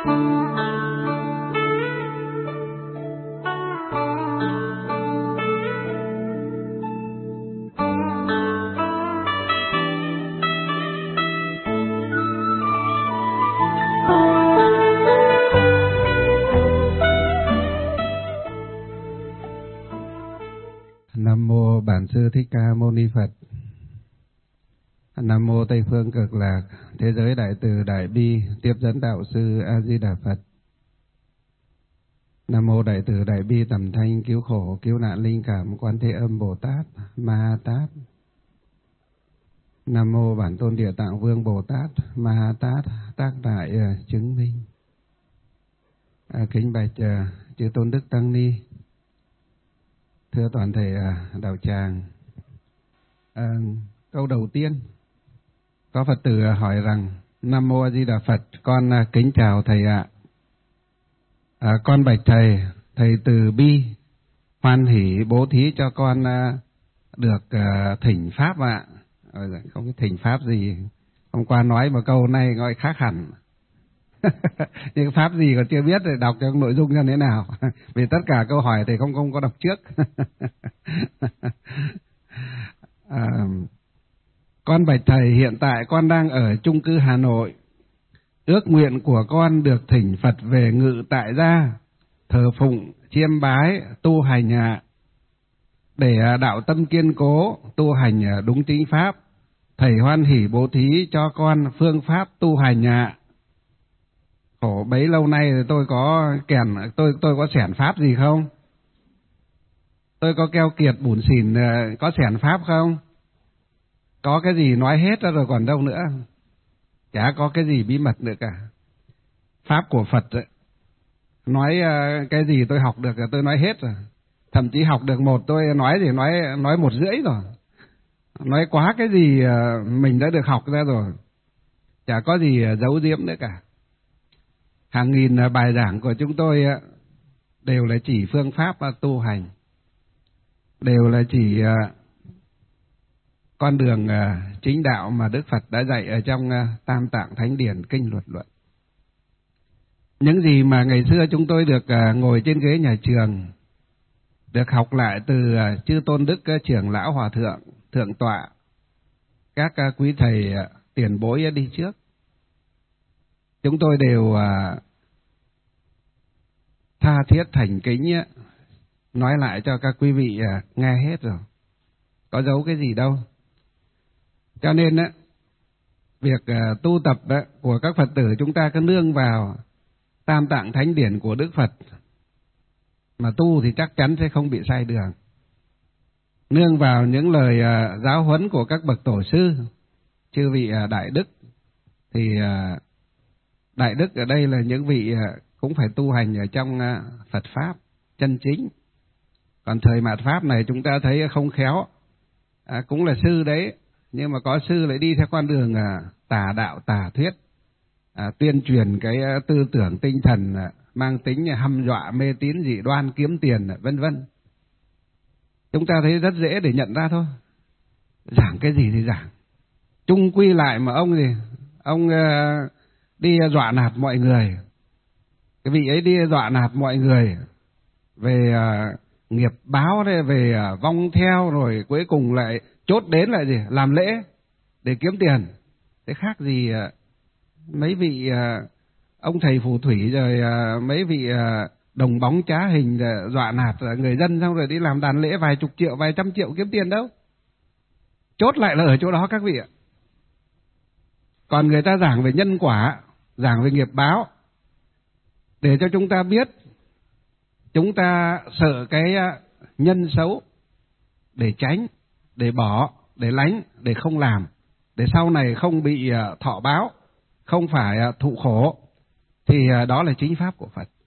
Nam mô Bản Sư Thích Ca Mâu Ni Phật. Nam mô Tây Phương Cực Lạc, Thế giới Đại Từ Đại Bi, Tiếp dẫn Đạo Sư A Di Đà Phật. Nam mô Đại Từ Đại Bi Tầm Thanh Cứu Khổ Cứu Nạn Linh Cảm Quan Thế Âm Bồ Tát Ma Ha Tát. Nam mô Bản Tôn Địa Tạng Vương Bồ Tát Ma Ha Tát Tác Đại Chứng Minh. Kính bạch chư Tôn Đức Tăng Ni, thưa toàn thể đạo tràng. Câu đầu tiên, có Phật tử hỏi rằng: Nam mô A Di Đà Phật, con kính chào thầy ạ. Con bạch thầy, thầy từ bi hoan hỷ bố thí cho con được thỉnh pháp ạ. Không biết thỉnh pháp gì, hôm qua nói một câu này gọi khác hẳn. Nhưng pháp gì còn chưa biết thì đọc cho nội dung như thế nào. Vì tất cả câu hỏi thì không có đọc trước. Con bạch thầy, hiện tại con đang ở chung cư Hà Nội. Ước nguyện của con được thỉnh Phật về ngự tại gia, thờ phụng, chiêm bái, tu hành để đạo tâm kiên cố, tu hành đúng chính pháp. Thầy hoan hỷ bố thí cho con phương pháp tu hành Khổ bấy lâu nay tôi có tôi có xẻn pháp gì không? Tôi có keo kiệt bủn xỉn có xẻn pháp không? Có cái gì nói hết ra rồi còn đâu nữa. Chả có cái gì bí mật nữa cả. Pháp của Phật ấy, nói cái gì tôi học được tôi nói hết rồi. Thậm chí học được một tôi nói thì nói 1,5 rồi. Nói quá cái gì mình đã được học ra rồi. Chả có gì giấu giếm nữa cả. Hàng nghìn bài giảng của chúng tôi đều là chỉ phương pháp tu hành, đều là chỉ con đường chính đạo mà Đức Phật đã dạy ở trong Tam Tạng Thánh Điển Kinh Luật Luận. Những gì mà ngày xưa chúng tôi được ngồi trên ghế nhà trường, được học lại từ chư Tôn Đức Trưởng Lão Hòa Thượng, Thượng Tọa, các quý thầy tiền bối đi trước, chúng tôi đều tha thiết thành kính nói lại cho các quý vị nghe hết rồi. Có giấu cái gì đâu. Cho nên việc tu tập của các Phật tử chúng ta cứ nương vào Tam Tạng Thánh Điển của Đức Phật mà tu thì chắc chắn sẽ không bị sai đường. Nương vào những lời giáo huấn của các bậc tổ sư, chư vị đại đức, thì đại đức ở đây là những vị cũng phải tu hành ở trong Phật Pháp chân chính. Còn thời mạt Pháp này chúng ta thấy không khéo, cũng là sư đấy, nhưng mà có sư lại đi theo con đường tà đạo tà thuyết, tuyên truyền cái tư tưởng tinh thần mang tính hăm dọa, mê tín, dị đoan, kiếm tiền, vân vân. Chúng ta thấy rất dễ để nhận ra thôi. Giảng cái gì thì giảng. Chung quy lại mà ông đi dọa nạt mọi người. Cái vị ấy đi dọa nạt mọi người về nghiệp báo đấy, về vong theo, rồi cuối cùng lại chốt đến lại gì? Làm lễ để kiếm tiền. Thế khác gì mấy vị ông thầy phù thủy rồi mấy vị đồng bóng trá hình dọa nạt người dân xong rồi đi làm đàn lễ vài chục triệu, vài trăm triệu kiếm tiền đâu. Chốt lại là ở chỗ đó các vị ạ. Còn người ta giảng về nhân quả, giảng về nghiệp báo, để cho chúng ta biết chúng ta sợ cái nhân xấu, để tránh, để bỏ, để lánh, để không làm, để sau này không bị thọ báo, không phải thụ khổ, thì đó là chính pháp của Phật.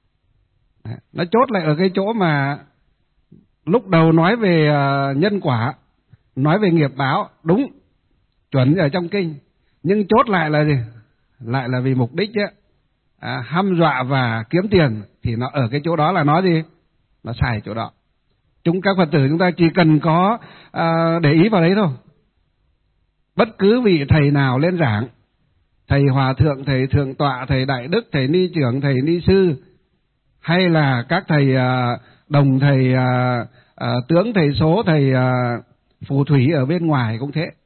Nó chốt lại ở cái chỗ mà lúc đầu nói về nhân quả, nói về nghiệp báo, đúng, chuẩn ở trong kinh, nhưng chốt lại là gì? Lại là vì mục đích hăm dọa và kiếm tiền, thì nó ở cái chỗ đó là nó gì? Nó sai chỗ đó. Các Phật tử chúng ta chỉ cần có để ý vào đấy thôi. Bất cứ vị thầy nào lên giảng thầy hòa thượng, thầy thượng tọa, thầy đại đức, thầy ni trưởng, thầy ni sư, hay là các thầy đồng, thầy tướng, thầy số, thầy phù thủy ở bên ngoài cũng thế.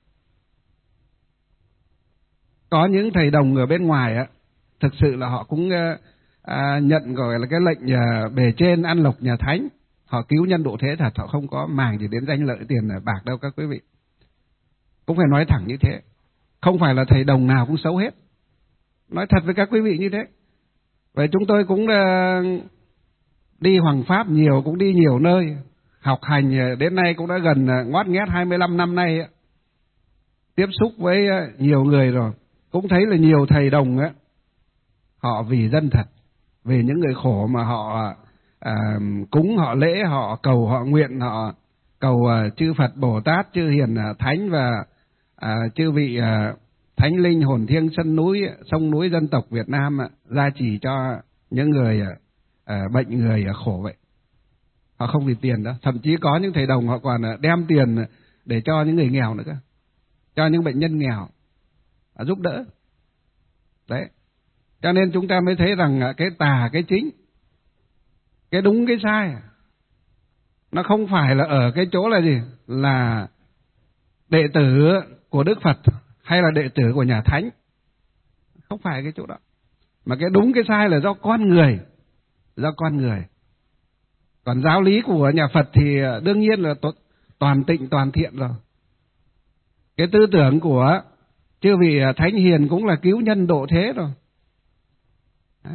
Có những thầy đồng ở bên ngoài á, thực sự là họ cũng nhận gọi là cái lệnh bề trên ăn lộc nhà thánh, họ cứu nhân độ thế thật, họ không có màng gì đến danh lợi tiền bạc đâu các quý vị. Cũng phải nói thẳng như thế, không phải là thầy đồng nào cũng xấu hết, nói thật với các quý vị như thế. Vậy chúng tôi cũng đi Hoàng Pháp nhiều, cũng đi nhiều nơi học hành, đến nay cũng đã gần ngoát nghét 25 năm nay, tiếp xúc với nhiều người rồi, cũng thấy là nhiều thầy đồng á, họ vì dân thật, vì những người khổ mà họ cúng, họ lễ, họ cầu, họ nguyện, họ cầu chư Phật Bồ Tát, chư Hiền Thánh và chư vị Thánh Linh hồn thiêng sông núi dân tộc Việt Nam gia trì cho những người bệnh, người khổ vậy. Họ không vì tiền đó, thậm chí có những thầy đồng họ còn đem tiền để cho những người nghèo nữa cơ, cho những bệnh nhân nghèo giúp đỡ. Đấy, cho nên chúng ta mới thấy rằng cái tà cái chính, cái đúng cái sai, nó không phải là ở cái chỗ là gì, là đệ tử của Đức Phật hay là đệ tử của nhà Thánh, không phải cái chỗ đó, mà cái đúng cái sai là do con người, do con người. Còn giáo lý của nhà Phật thì đương nhiên là toàn tịnh toàn thiện rồi. Cái tư tưởng của chư vị Thánh Hiền cũng là cứu nhân độ thế rồi. Đấy.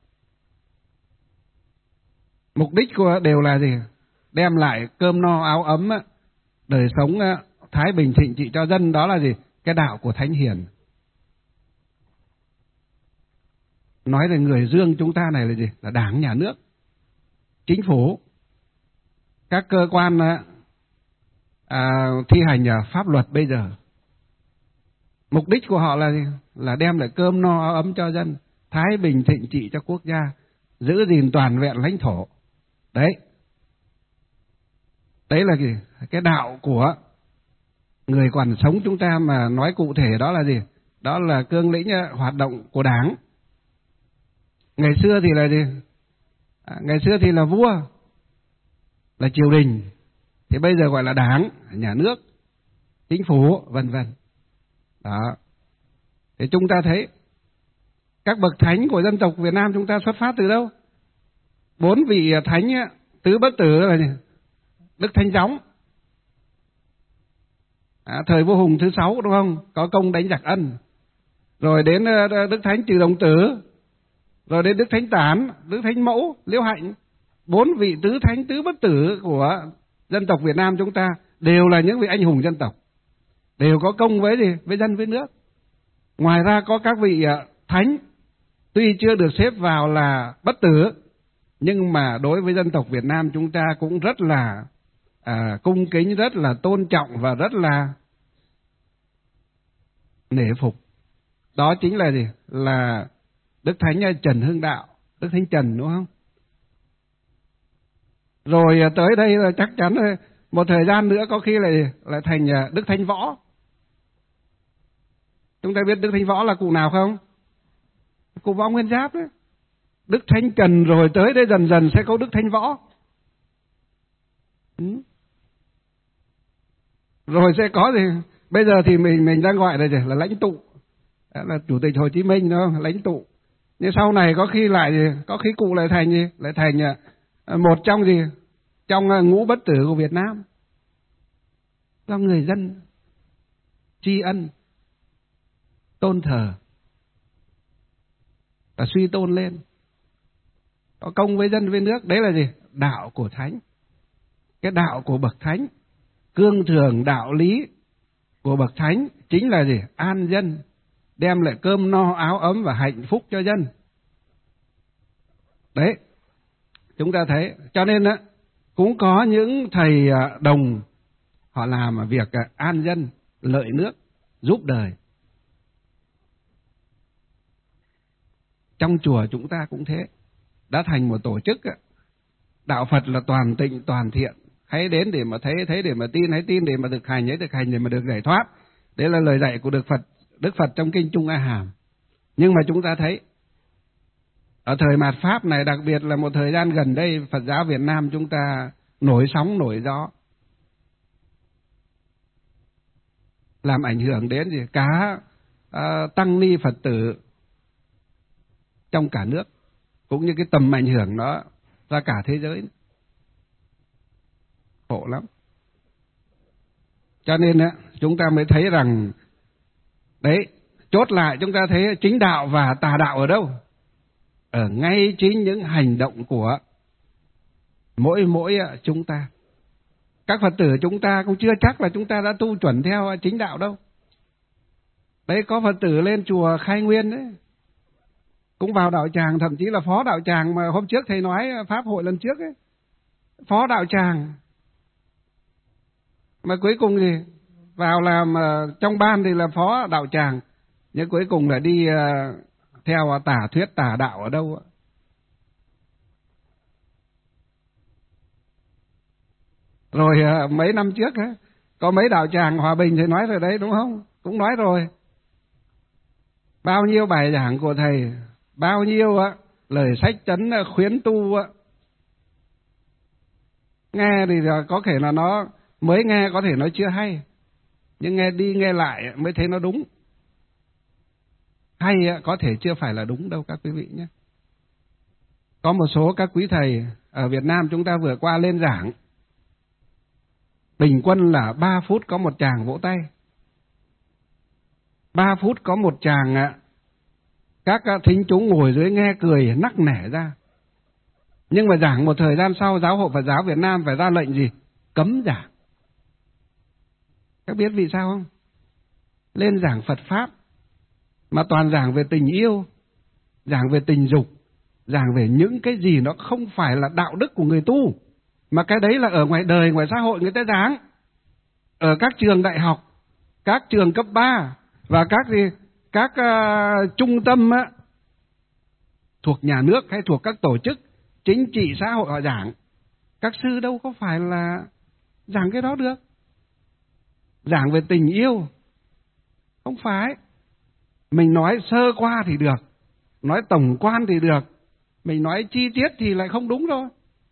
Mục đích của đều là gì? Đem lại cơm no áo ấm, đời sống thái bình thịnh trị cho dân. Đó là gì? Cái đạo của Thánh Hiền. Nói về người dương chúng ta này là gì? Là Đảng, Nhà nước, Chính phủ, các cơ quan thi hành pháp luật bây giờ. Mục đích của họ là gì? Là đem lại cơm no áo ấm cho dân, thái bình thịnh trị cho quốc gia, giữ gìn toàn vẹn lãnh thổ. Đấy. Đấy là gì? Cái đạo của người còn sống chúng ta, mà nói cụ thể đó là gì? Đó là cương lĩnh hoạt động của Đảng. Ngày xưa thì là gì? Ngày xưa thì là vua, là triều đình, thì bây giờ gọi là Đảng, Nhà nước, Chính phủ, vân vân. Đó. Thì chúng ta thấy các bậc thánh của dân tộc Việt Nam chúng ta xuất phát từ đâu? 4 vị thánh tứ bất tử là gì? Đức Thánh Gióng, thời vua Hùng thứ 6 đúng không? Có công đánh giặc Ân. Rồi đến Đức Thánh Trừ Đồng Tử, rồi đến Đức Thánh Tản, Đức Thánh Mẫu, Liễu Hạnh. 4 vị tứ thánh tứ bất tử của dân tộc Việt Nam chúng ta đều là những vị anh hùng dân tộc, đều có công với gì? Với dân với nước. Ngoài ra có các vị thánh tuy chưa được xếp vào là bất tử, nhưng mà đối với dân tộc Việt Nam chúng ta cũng rất là cung kính, rất là tôn trọng và rất là nể phục. Đó chính là gì? Là Đức Thánh Trần Hưng Đạo, Đức Thánh Trần, đúng không? Rồi tới đây là chắc chắn một thời gian nữa có khi lại thành Đức Thánh Võ. Chúng ta biết Đức Thánh Võ là cụ nào không? Cụ Võ Nguyên Giáp đấy. Đức Thánh Trần rồi tới đây dần dần sẽ có Đức Thánh Võ. Rồi sẽ có gì? Bây giờ thì mình đang gọi là lãnh tụ, là Chủ tịch Hồ Chí Minh, đúng không? Lãnh tụ. Nhưng sau này có khi cụ lại thành gì? Lại thành một trong gì? Trong ngũ bất tử của Việt Nam. Do người dân tri ân, tôn thờ và suy tôn lên, có công với dân với nước. Đấy là gì? Đạo của Thánh. Cái đạo của bậc Thánh, cương thường đạo lý của bậc Thánh chính là gì? An dân, đem lại cơm no áo ấm và hạnh phúc cho dân. Đấy, chúng ta thấy. Cho nên cũng có những thầy đồng họ làm việc an dân, lợi nước, giúp đời. Trong chùa chúng ta cũng thế, đã thành một tổ chức đạo Phật là toàn tịnh toàn thiện. Hãy đến để mà thấy để mà tin, hãy tin để mà thực hành, hãy thực hành để mà được giải thoát. Đấy là lời dạy của Đức Phật trong kinh Trung A Hàm. Nhưng mà chúng ta thấy ở thời mạt Pháp này, đặc biệt là một thời gian gần đây, Phật giáo Việt Nam chúng ta nổi sóng nổi gió, làm ảnh hưởng đến gì cả tăng ni Phật tử trong cả nước, cũng như cái tầm ảnh hưởng nó ra cả thế giới. Khổ lắm. Cho nên chúng ta mới thấy rằng đấy, chốt lại chúng ta thấy chính đạo và tà đạo ở đâu? Ở ngay chính những hành động của mỗi chúng ta. Các Phật tử chúng ta cũng chưa chắc là chúng ta đã tu chuẩn theo chính đạo đâu. Đấy, có Phật tử lên chùa Khai Nguyên đấy, cũng vào đạo tràng, thậm chí là phó đạo tràng mà hôm trước thầy nói pháp hội lần trước ấy, phó đạo tràng. Mà cuối cùng thì vào làm trong ban thì là phó đạo tràng, nhưng cuối cùng là đi theo tà thuyết tà đạo ở đâu. Rồi mấy năm trước có mấy đạo tràng Hòa Bình thì nói rồi đấy, đúng không? Cũng nói rồi. Bao nhiêu bài giảng của thầy, bao nhiêu lời sách trấn khuyến tu, nghe thì có thể là nó mới nghe, có thể nó chưa hay, nhưng nghe đi nghe lại mới thấy nó đúng. Hay có thể chưa phải là đúng đâu các quý vị nhé. Có một số các quý thầy ở Việt Nam chúng ta vừa qua lên giảng, bình quân là 3 phút có một tràng vỗ tay, 3 phút có một tràng các thính chúng ngồi dưới nghe cười nắc nẻ ra. Nhưng mà giảng một thời gian sau, Giáo hội Phật giáo Việt Nam phải ra lệnh gì? Cấm giảng. Các biết vì sao không? Lên giảng Phật Pháp mà toàn giảng về tình yêu, giảng về tình dục, giảng về những cái gì nó không phải là đạo đức của người tu, mà cái đấy là ở ngoài đời, ngoài xã hội người ta giảng. Ở các trường đại học, các trường cấp 3 và các trung tâm thuộc nhà nước hay thuộc các tổ chức chính trị xã hội họ giảng. Các sư đâu có phải là giảng cái đó được. Giảng về tình yêu không phải. Mình nói sơ qua thì được, nói tổng quan thì được, mình nói chi tiết thì lại không đúng rồi.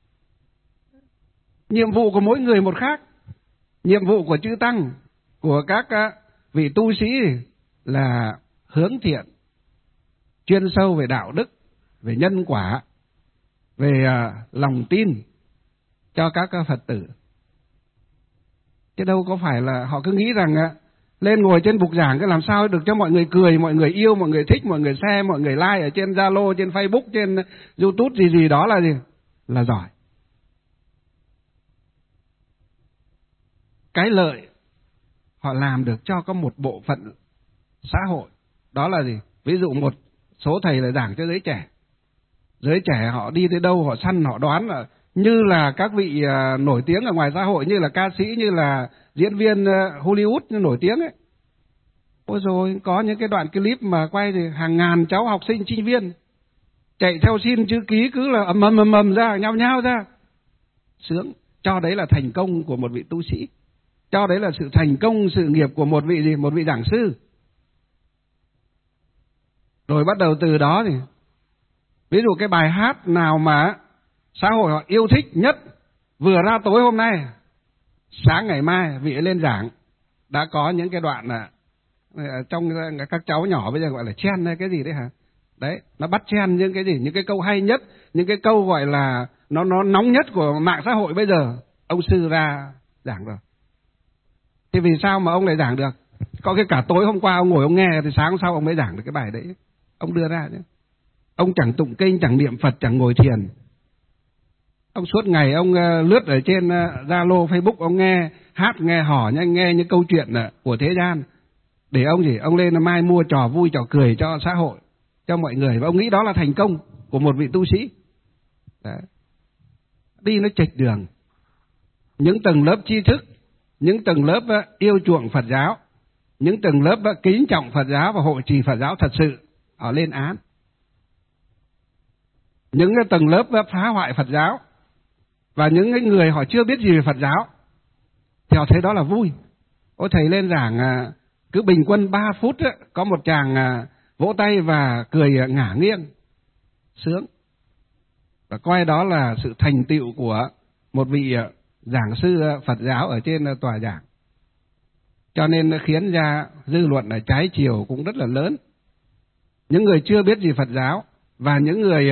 Nhiệm vụ của mỗi người một khác. Nhiệm vụ của chư tăng, của các vị tu sĩ là hướng thiện, chuyên sâu về đạo đức, về nhân quả, về lòng tin cho các Phật tử. Chứ đâu có phải là họ cứ nghĩ rằng lên ngồi trên bục giảng cái làm sao được cho mọi người cười, mọi người yêu, mọi người thích, mọi người share, mọi người like ở trên Zalo, trên Facebook, trên YouTube gì đó là gì? Là giỏi. Cái lợi họ làm được cho có một bộ phận xã hội, đó là gì? Ví dụ một số thầy là giảng cho giới trẻ. Giới trẻ họ đi tới đâu họ săn, họ đoán là như là các vị nổi tiếng ở ngoài xã hội, như là ca sĩ, như là diễn viên Hollywood như nổi tiếng ấy. Ôi rồi có những cái đoạn clip mà quay thì hàng ngàn cháu học sinh sinh viên chạy theo xin chữ ký, cứ là ầm ra, nhao ra. Sướng, cho đấy là thành công của một vị tu sĩ. Cho đấy là sự thành công sự nghiệp của một vị gì? Một vị giảng sư. Rồi bắt đầu từ đó thì ví dụ cái bài hát nào mà xã hội họ yêu thích nhất vừa ra tối hôm nay, sáng ngày mai vị ấy lên giảng đã có những cái đoạn là trong các cháu nhỏ bây giờ gọi là chen hay cái gì đấy hả? Đấy, nó bắt chen những cái gì, những cái câu hay nhất, những cái câu gọi là nó nóng nhất của mạng xã hội bây giờ, ông sư ra giảng rồi. Thì vì sao mà ông lại giảng được? Có cái cả tối hôm qua ông ngồi ông nghe thì sáng hôm sau ông mới giảng được cái bài đấy. Ông đưa ra chứ. Ông chẳng tụng kinh, chẳng niệm Phật, chẳng ngồi thiền. Ông suốt ngày ông lướt ở trên Zalo, Facebook, ông nghe hát, nghe hò, nghe những câu chuyện của thế gian. Để ông gì? Ông lên mai mua trò vui, trò cười cho xã hội, cho mọi người. Và ông nghĩ đó là thành công của một vị tu sĩ. Đấy. Đi nó chệch đường. Những tầng lớp tri thức, những tầng lớp yêu chuộng Phật giáo, những tầng lớp kính trọng Phật giáo và hộ trì Phật giáo thật sự, họ lên án. Những cái tầng lớp phá hoại Phật giáo và những cái người họ chưa biết gì về Phật giáo thì họ thấy đó là vui. Ôi thầy lên giảng cứ bình quân 3 phút có một tràng vỗ tay và cười ngả nghiêng, sướng. Và coi đó là sự thành tựu của một vị giảng sư Phật giáo ở trên tòa giảng. Cho nên nó khiến ra dư luận là trái chiều cũng rất là lớn. Những người chưa biết gì Phật giáo và những người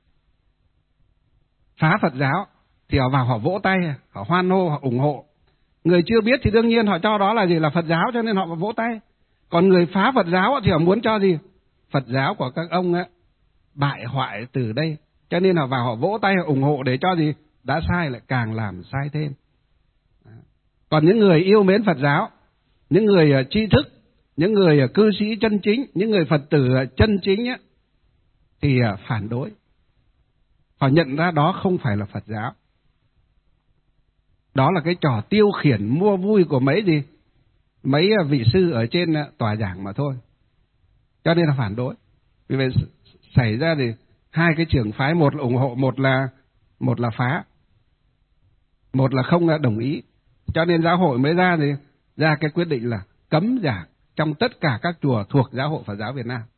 phá Phật giáo thì họ vào họ vỗ tay, họ hoan hô, họ ủng hộ. Người chưa biết thì đương nhiên họ cho đó là gì, là Phật giáo, cho nên họ vỗ tay. Còn người phá Phật giáo thì họ muốn cho gì, Phật giáo của các ông bại hoại từ đây, cho nên họ vào họ vỗ tay, họ ủng hộ để cho gì, đã sai lại càng làm sai thêm. Còn những người yêu mến Phật giáo, những người tri thức, những người cư sĩ chân chính, những người Phật tử chân chính thì phản đối. Họ nhận ra đó không phải là Phật giáo. Đó là cái trò tiêu khiển mua vui của mấy vị sư ở trên tòa giảng mà thôi. Cho nên là phản đối. Vì vậy xảy ra thì hai cái trường phái, một là ủng hộ, một là phá, một là không đồng ý. Cho nên giáo hội mới ra cái quyết định là cấm giảng trong tất cả các chùa thuộc Giáo hội Phật giáo Việt Nam.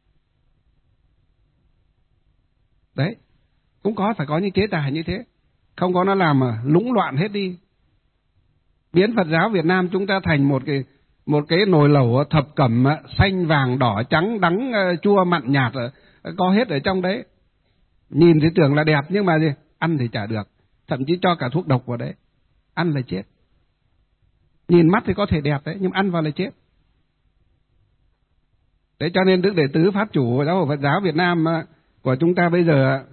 Đấy, cũng phải có những chế tài như thế, không có nó làm lũng loạn hết đi, biến Phật giáo Việt Nam chúng ta thành một cái nồi lẩu thập cẩm, xanh vàng đỏ trắng đắng chua mặn nhạt, có hết ở trong đấy. Nhìn thì tưởng là đẹp nhưng mà ăn thì chả được, thậm chí cho cả thuốc độc vào đấy, ăn là chết. Nhìn mắt thì có thể đẹp đấy, nhưng ăn vào là chết. Đấy, cho nên Đức Đệ Tứ Pháp Chủ Giáo hội Phật giáo Việt Nam của chúng ta bây giờ,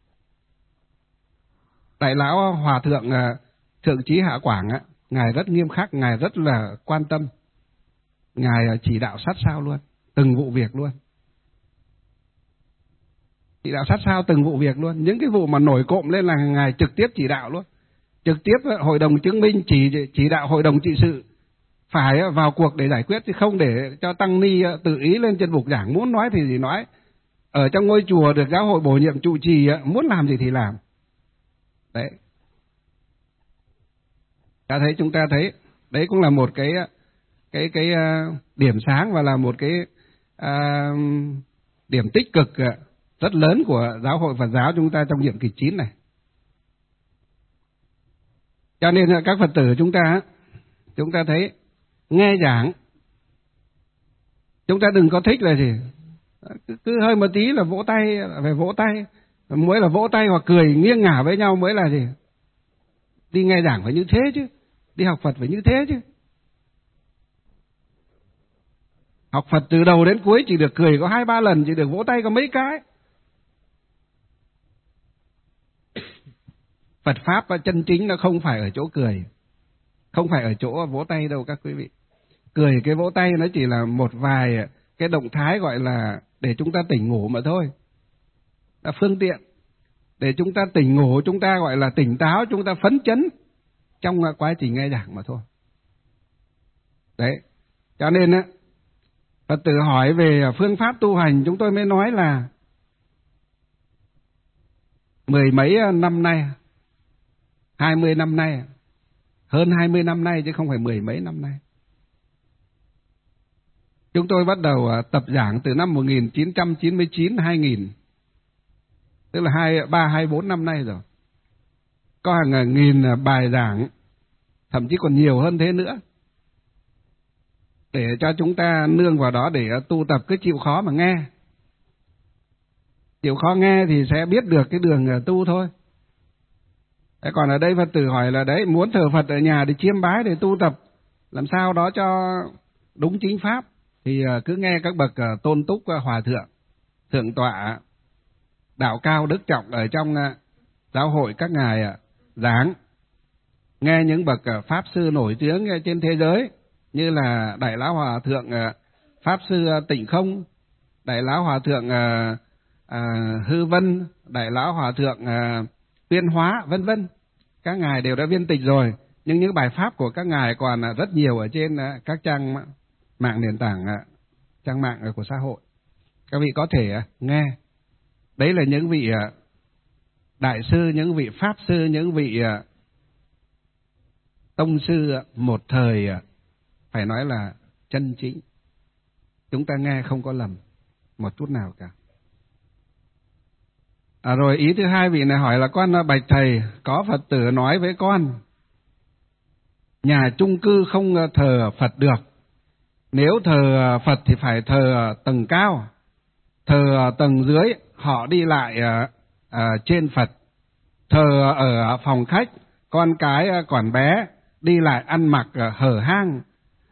Đại lão Hòa thượng Thượng Trí Hạ Quảng ngài rất nghiêm khắc, ngài rất là quan tâm, ngài chỉ đạo sát sao luôn, từng vụ việc luôn, chỉ đạo sát sao từng vụ việc luôn. Những cái vụ mà nổi cộm lên là ngài trực tiếp chỉ đạo luôn, trực tiếp hội đồng chứng minh chỉ đạo hội đồng trị sự phải vào cuộc để giải quyết, chứ không để cho tăng ni tự ý lên trên bục giảng, muốn nói thì gì nói. Ở trong ngôi chùa được giáo hội bổ nhiệm trụ trì, muốn làm gì thì làm. Đấy, chúng ta thấy đấy cũng là một cái điểm sáng và là một cái điểm tích cực rất lớn của Giáo hội Phật giáo chúng ta trong nhiệm kỳ 9 này. Cho nên các Phật tử chúng ta thấy nghe giảng, chúng ta đừng có thích là gì, cứ hơi một tí là vỗ tay, phải vỗ tay, mới là vỗ tay hoặc cười nghiêng ngả với nhau mới là gì. Đi nghe giảng phải như thế chứ, đi học Phật phải như thế chứ. Học Phật từ đầu đến cuối chỉ được cười có 2-3 lần, chỉ được vỗ tay có mấy cái. Phật Pháp chân chính nó không phải ở chỗ cười, không phải ở chỗ vỗ tay đâu các quý vị. Cười cái vỗ tay nó chỉ là một vài cái động thái gọi là để chúng ta tỉnh ngủ mà thôi. Là phương tiện để chúng ta tỉnh ngủ, chúng ta gọi là tỉnh táo, chúng ta phấn chấn trong quá trình nghe giảng mà thôi. Đấy, cho nên Phật tử hỏi về phương pháp tu hành, chúng tôi mới nói là 10 mấy năm nay, 20 năm nay, hơn 20 năm nay chứ không phải 10 mấy năm nay. Chúng tôi bắt đầu tập giảng từ năm 1999-2000, tức là 23-24 năm nay rồi. Có hàng nghìn bài giảng, thậm chí còn nhiều hơn thế nữa, để cho chúng ta nương vào đó để tu tập. Cứ chịu khó mà nghe, chịu khó nghe thì sẽ biết được cái đường tu thôi. Thế còn ở đây Phật tử hỏi là đấy, muốn thờ Phật ở nhà để chiêm bái để tu tập làm sao đó cho đúng chính pháp, thì cứ nghe các bậc tôn túc hòa thượng, thượng tọa, đạo cao đức trọng ở trong giáo hội các ngài giảng, nghe những bậc pháp sư nổi tiếng trên thế giới như là Đại lão Hòa thượng Pháp sư Tịnh Không, Đại lão Hòa thượng Hư Vân, Đại lão Hòa thượng Tuyên Hóa, vân vân. Các ngài đều đã viên tịch rồi, nhưng những bài pháp của các ngài còn rất nhiều ở trên các trang mạng nền tảng, trang mạng của xã hội. Các vị có thể nghe. Đấy là những vị đại sư, những vị pháp sư, những vị tông sư một thời phải nói là chân chính. Chúng ta nghe không có lầm. một chút nào cả. Rồi ý thứ hai vị này hỏi là con bạch thầy, có Phật tử nói với con nhà chung cư không thờ Phật được. Nếu thờ Phật thì phải thờ tầng cao, thờ tầng dưới họ đi lại trên Phật, thờ ở phòng khách con cái còn bé đi lại ăn mặc hở hang,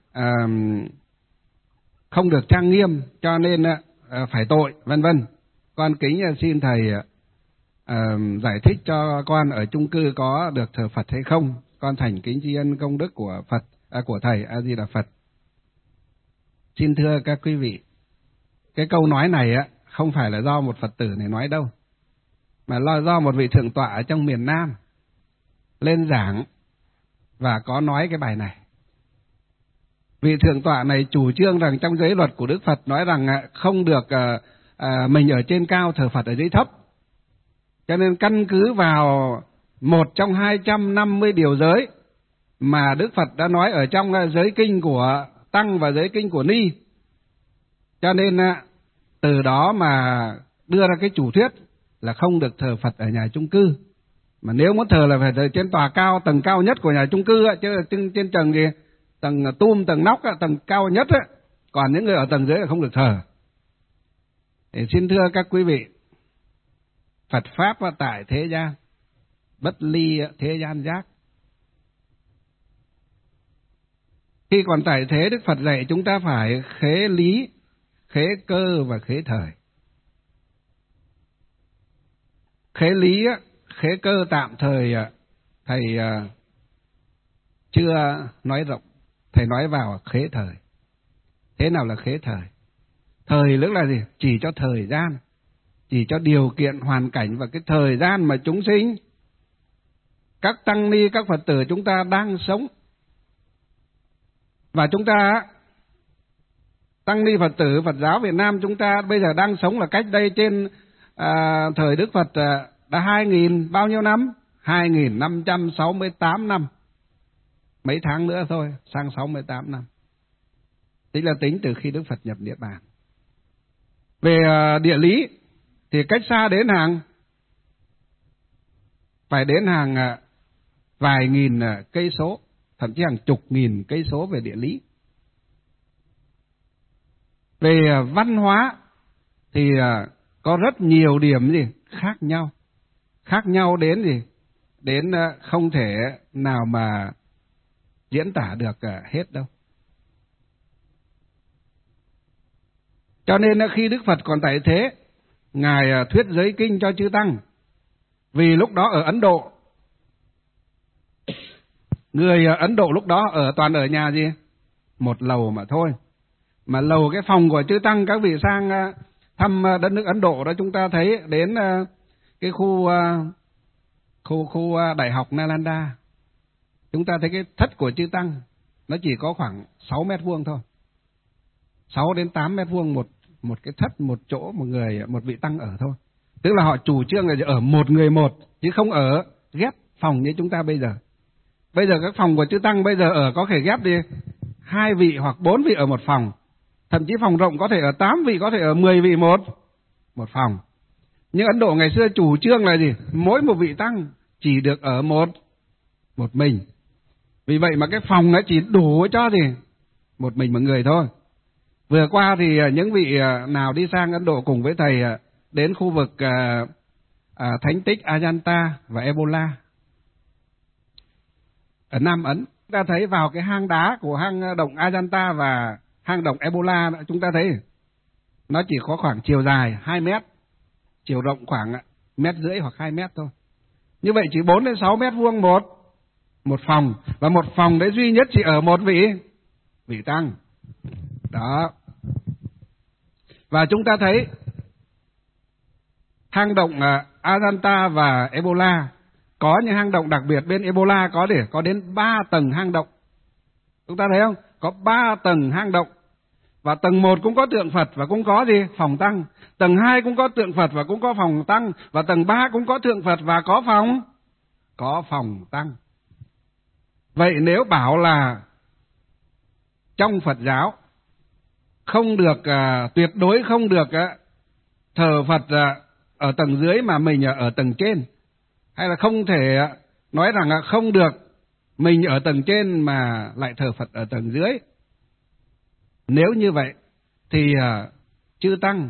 không được trang nghiêm, cho nên phải tội, vân vân. Con kính xin thầy giải thích cho con ở chung cư có được thờ Phật hay không. Con thành kính tri ân công đức của Phật, của thầy A Di Đà Phật. Xin thưa các quý vị, cái câu nói này không phải là do một Phật tử này nói đâu, mà là do một vị thượng tọa ở trong miền Nam lên giảng và có nói cái bài này. Vị thượng tọa này chủ trương rằng trong giới luật của Đức Phật nói rằng không được mình ở trên cao thờ Phật ở dưới thấp. Cho nên căn cứ vào một trong 250 điều giới mà Đức Phật đã nói ở trong giới kinh của Tăng và giới kinh của Ni. Cho nên từ đó mà đưa ra cái chủ thuyết là không được thờ Phật ở nhà chung cư. Mà nếu muốn thờ là phải thờ trên tòa cao, tầng cao nhất của nhà chung cư, chứ trên tầng gì, tầng tum, tầng nóc, tầng cao nhất. Còn những người ở tầng dưới là không được thờ. Thì xin thưa các quý vị, Phật Pháp tại thế gian, bất ly thế gian giác. Khi còn tại thế, Đức Phật dạy chúng ta phải khế lý, khế cơ và khế thời. Khế lý, khế cơ tạm thời thầy chưa nói rộng, thầy nói vào khế thời. Thế nào là khế thời? Thời tức là gì? Chỉ cho thời gian, chỉ cho điều kiện hoàn cảnh và cái thời gian mà chúng sinh, các tăng ni, các Phật tử chúng ta đang sống. Và chúng ta, tăng ni Phật tử Phật giáo Việt Nam chúng ta bây giờ đang sống là cách đây trên thời Đức Phật đã 2.000 bao nhiêu năm? 2.568 năm. Mấy tháng nữa thôi, sang 68 năm. Tức là tính từ khi Đức Phật nhập Niết Bàn. Về địa lý thì cách xa đến phải đến vài nghìn cây số, thậm chí hàng chục nghìn cây số về địa lý. Về văn hóa thì có rất nhiều điểm khác nhau đến đến không thể nào mà diễn tả được hết đâu. Cho nên khi Đức Phật còn tại thế, Ngài thuyết giới kinh cho chư tăng. Vì lúc đó ở Ấn Độ, người Ấn Độ lúc đó toàn ở nhà gì? Một lầu mà thôi. Mà lầu cái phòng của chư tăng, các vị sang thăm đất nước Ấn Độ đó, chúng ta thấy đến cái khu đại học Nalanda, chúng ta thấy cái thất của chư tăng nó chỉ có khoảng 6 mét vuông thôi, 6 đến 8 mét vuông một cái thất, một chỗ một vị tăng ở thôi. Tức là họ chủ trương là ở một người một, chứ không ở ghép phòng như chúng ta bây giờ. Bây giờ các phòng của chư tăng bây giờ ở có thể ghép đi 2 vị hoặc 4 vị ở một phòng. Thậm chí phòng rộng có thể ở 8 vị, có thể ở 10 vị một phòng. Nhưng Ấn Độ ngày xưa chủ trương là gì? Mỗi một vị tăng chỉ được ở một mình. Vì vậy mà cái phòng nó chỉ đủ cho một mình một người thôi. Vừa qua thì những vị nào đi sang Ấn Độ cùng với thầy đến khu vực thánh tích Ajanta và Ebola ở Nam Ấn, chúng ta thấy vào cái hang đá của hang động Ajanta và hang động Ebola, chúng ta thấy nó chỉ có khoảng chiều dài 2 mét, chiều rộng khoảng 1,5 mét hoặc 2 mét thôi. Như vậy chỉ 4 đến 6 mét vuông một phòng, và một phòng đấy duy nhất chỉ ở một vị tăng. Đó. Và chúng ta thấy hang động Ajanta và Ebola, có những hang động đặc biệt. Bên Ebola có đến 3 tầng hang động. Chúng ta thấy không? Có 3 tầng hang động. Và tầng 1 cũng có tượng Phật và cũng có phòng tăng. Tầng 2 cũng có tượng Phật và cũng có phòng tăng. Và tầng 3 cũng có tượng Phật và có phòng tăng. Vậy nếu bảo là trong Phật giáo không được tuyệt đối không được thờ Phật ở tầng dưới mà mình ở tầng trên, hay là không thể nói rằng không được mình ở tầng trên mà lại thờ Phật ở tầng dưới. Nếu như vậy thì chư tăng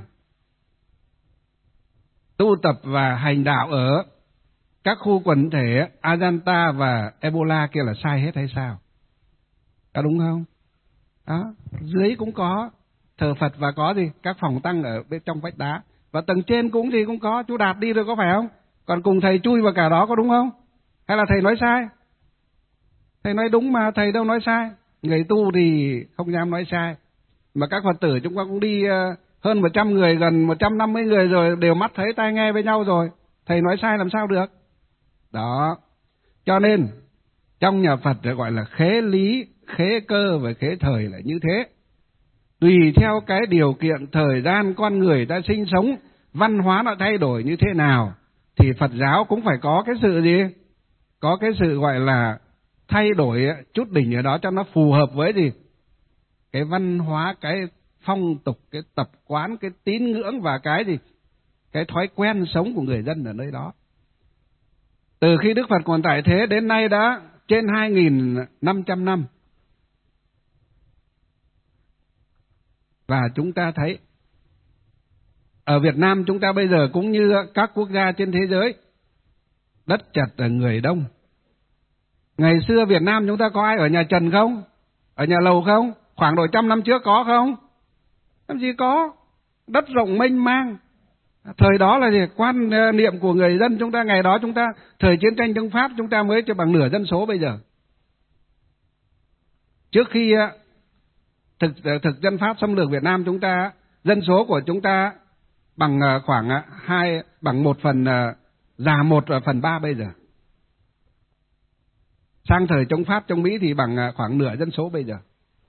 tu tập và hành đạo ở các khu quần thể Ajanta và Ebola kia là sai hết hay sao? Có đúng không? Đó, dưới cũng có thờ Phật và có gì? Các phòng tăng ở bên trong vách đá. Và tầng trên cũng gì cũng có, chú Đạt đi rồi có phải không? Còn cùng thầy chui vào cả đó có đúng không? Hay là thầy nói sai? Thầy nói đúng mà, thầy đâu nói sai. Người tu thì không dám nói sai. Mà các Phật tử chúng ta cũng đi hơn 100 người, gần 150 người rồi, đều mắt thấy tai nghe với nhau rồi. Thầy nói sai làm sao được? Đó. Cho nên trong nhà Phật gọi là khế lý, khế cơ và khế thời là như thế. Tùy theo cái điều kiện thời gian con người ta sinh sống, văn hóa nó thay đổi như thế nào, thì Phật giáo cũng phải có cái sự gì? Có cái sự gọi là thay đổi chút đỉnh ở đó cho nó phù hợp với gì? Cái văn hóa, cái phong tục, cái tập quán, cái tín ngưỡng và cái gì? Cái thói quen sống của người dân ở nơi đó. Từ khi Đức Phật còn tại thế đến nay đã trên 2.500 năm. Và chúng ta thấy ở Việt Nam chúng ta bây giờ cũng như các quốc gia trên thế giới, đất chật ở người đông. Ngày xưa Việt Nam chúng ta có ai ở nhà trần không? Ở nhà lầu không? Khoảng độ 100 năm trước có không? Làm gì có. Đất rộng mênh mang. Thời đó là gì? Quan niệm của người dân chúng ta, ngày đó chúng ta, thời chiến tranh chống Pháp chúng ta mới cho bằng nửa dân số bây giờ. Trước khi thực dân Pháp xâm lược Việt Nam chúng ta, dân số của chúng ta bằng khoảng 1/3 bây giờ. Sang thời chống Pháp chống Mỹ thì bằng khoảng nửa dân số bây giờ.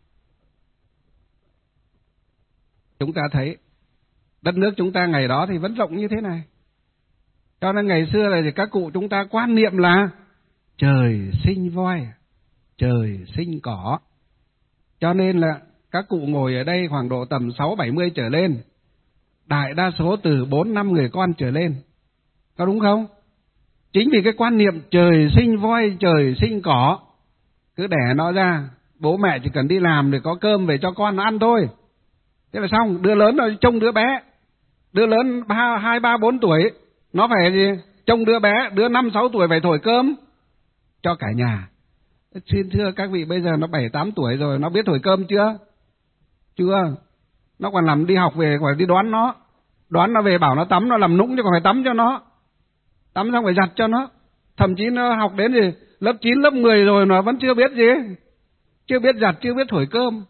Chúng ta thấy đất nước chúng ta ngày đó thì vẫn rộng như thế này. Cho nên ngày xưa là thì các cụ chúng ta quan niệm là trời sinh voi, trời sinh cỏ. Cho nên là các cụ ngồi ở đây khoảng độ tầm 60-70 trở lên, đại đa số từ 4-5 người con trở lên. Có đúng không? Chính vì cái quan niệm trời sinh voi, trời sinh cỏ, cứ đẻ nó ra, bố mẹ chỉ cần đi làm để có cơm về cho con nó ăn thôi. Thế là xong, đứa lớn nó trông đứa bé. Đứa lớn 2, 3, 4 tuổi, nó phải gì? Trông đứa bé, đứa 5, 6 tuổi phải thổi cơm cho cả nhà. Xin thưa các vị, bây giờ nó 7, 8 tuổi rồi, nó biết thổi cơm chưa? Chưa. Nó còn làm đi học về phải đi đoán nó. Đoán nó về bảo nó tắm, nó làm nũng chứ còn phải tắm cho nó. Tắm xong phải giặt cho nó. Thậm chí nó học đến gì? Lớp 9, lớp 10 rồi nó vẫn chưa biết gì. Chưa biết giặt, chưa biết thổi cơm.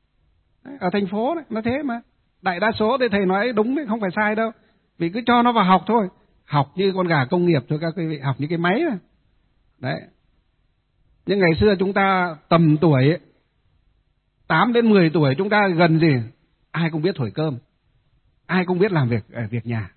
Ở thành phố đấy, nó thế mà. Đại đa số thì thầy nói đúng đấy, không phải sai đâu. Vì cứ cho nó vào học thôi. Học như con gà công nghiệp thôi các quý vị, học như cái máy mà. Đấy. Nhưng ngày xưa chúng ta tầm tuổi 8 đến 10 tuổi chúng ta gần gì? Ai cũng biết thổi cơm. Ai cũng biết làm việc nhà.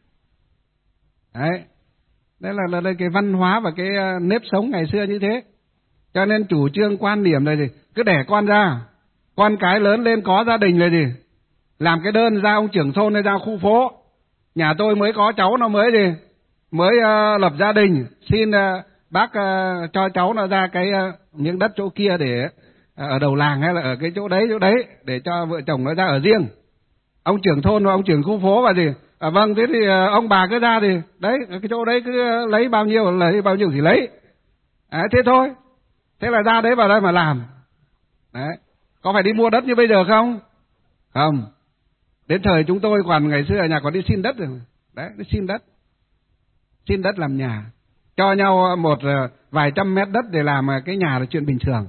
Đấy. Đấy là cái văn hóa và cái nếp sống ngày xưa như thế. Cho nên chủ trương quan điểm là gì? Cứ đẻ con ra, con cái lớn lên có gia đình là gì? Làm cái đơn ra ông trưởng thôn hay ra khu phố. Nhà tôi mới có cháu nó mới gì? Mới lập gia đình, xin bác cho cháu nó ra cái miếng đất chỗ kia để ở đầu làng hay là ở cái chỗ đấy để cho vợ chồng nó ra ở riêng. Ông trưởng thôn và ông trưởng khu phố và gì? Vâng, thế thì ông bà cứ ra thì đấy, cái chỗ đấy cứ lấy bao nhiêu thì lấy. Thế thôi. Thế là ra đấy vào đây mà làm. Đấy. Có phải đi mua đất như bây giờ không? Không. Đến thời chúng tôi còn ngày xưa ở nhà còn đi xin đất rồi. Đấy, đi xin đất. Xin đất làm nhà. Cho nhau một vài trăm mét đất để làm cái nhà là chuyện bình thường.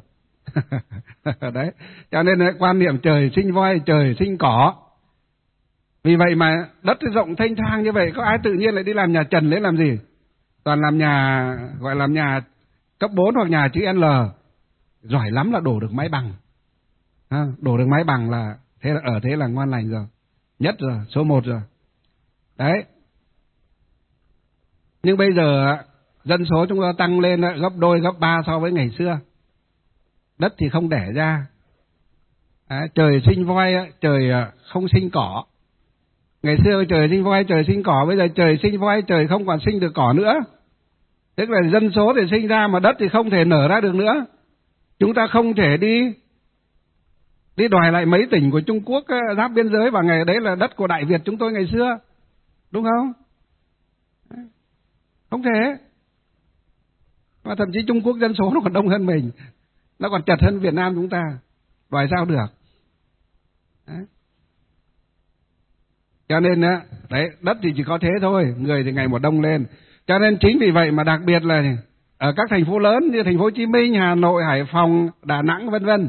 Đấy. Cho nên quan niệm trời sinh voi, trời sinh cỏ. Vì vậy mà đất rộng thênh thang như vậy, có ai tự nhiên lại đi làm nhà trần lấy làm gì? Toàn làm nhà, gọi làm nhà cấp 4 hoặc nhà chữ L. Giỏi lắm là đổ được mái bằng. Đổ được mái bằng là thế là ngon lành rồi. Nhất rồi, số 1 rồi. Đấy. Nhưng bây giờ dân số chúng ta tăng lên gấp 2, gấp 3 so với ngày xưa. Đất thì không đẻ ra. Trời sinh voi, trời không sinh cỏ. Ngày xưa trời sinh voi, trời sinh cỏ, bây giờ trời sinh voi, trời không còn sinh được cỏ nữa. Tức là dân số thì sinh ra mà đất thì không thể nở ra được nữa. Chúng ta không thể đi đòi lại mấy tỉnh của Trung Quốc giáp biên giới, và ngày đấy là đất của Đại Việt chúng tôi ngày xưa, đúng không? Không thể. Và thậm chí Trung Quốc dân số nó còn đông hơn mình, nó còn chật hơn Việt Nam chúng ta, đòi sao được. Đấy. Cho nên đấy, đất thì chỉ có thế thôi, người thì ngày một đông lên. Cho nên chính vì vậy mà đặc biệt là ở các thành phố lớn như thành phố Hồ Chí Minh, Hà Nội, Hải Phòng, Đà Nẵng vân vân,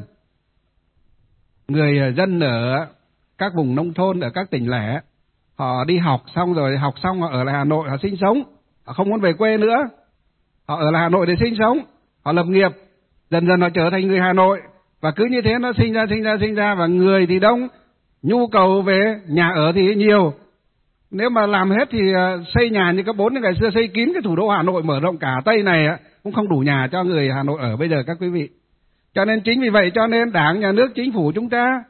người dân ở các vùng nông thôn, ở các tỉnh lẻ, họ đi học xong rồi, học xong họ ở lại Hà Nội, họ sinh sống, họ không muốn về quê nữa, họ ở lại Hà Nội để sinh sống, họ lập nghiệp, dần dần họ trở thành người Hà Nội, và cứ như thế nó sinh ra, và người thì đông, nhu cầu về nhà ở thì nhiều. Nếu mà làm hết thì xây nhà như các bốn ngày xưa xây kín cái thủ đô Hà Nội, mở rộng cả Tây này cũng không đủ nhà cho người Hà Nội ở bây giờ các quý vị. Cho nên chính vì vậy cho nên Đảng, Nhà nước, Chính phủ chúng ta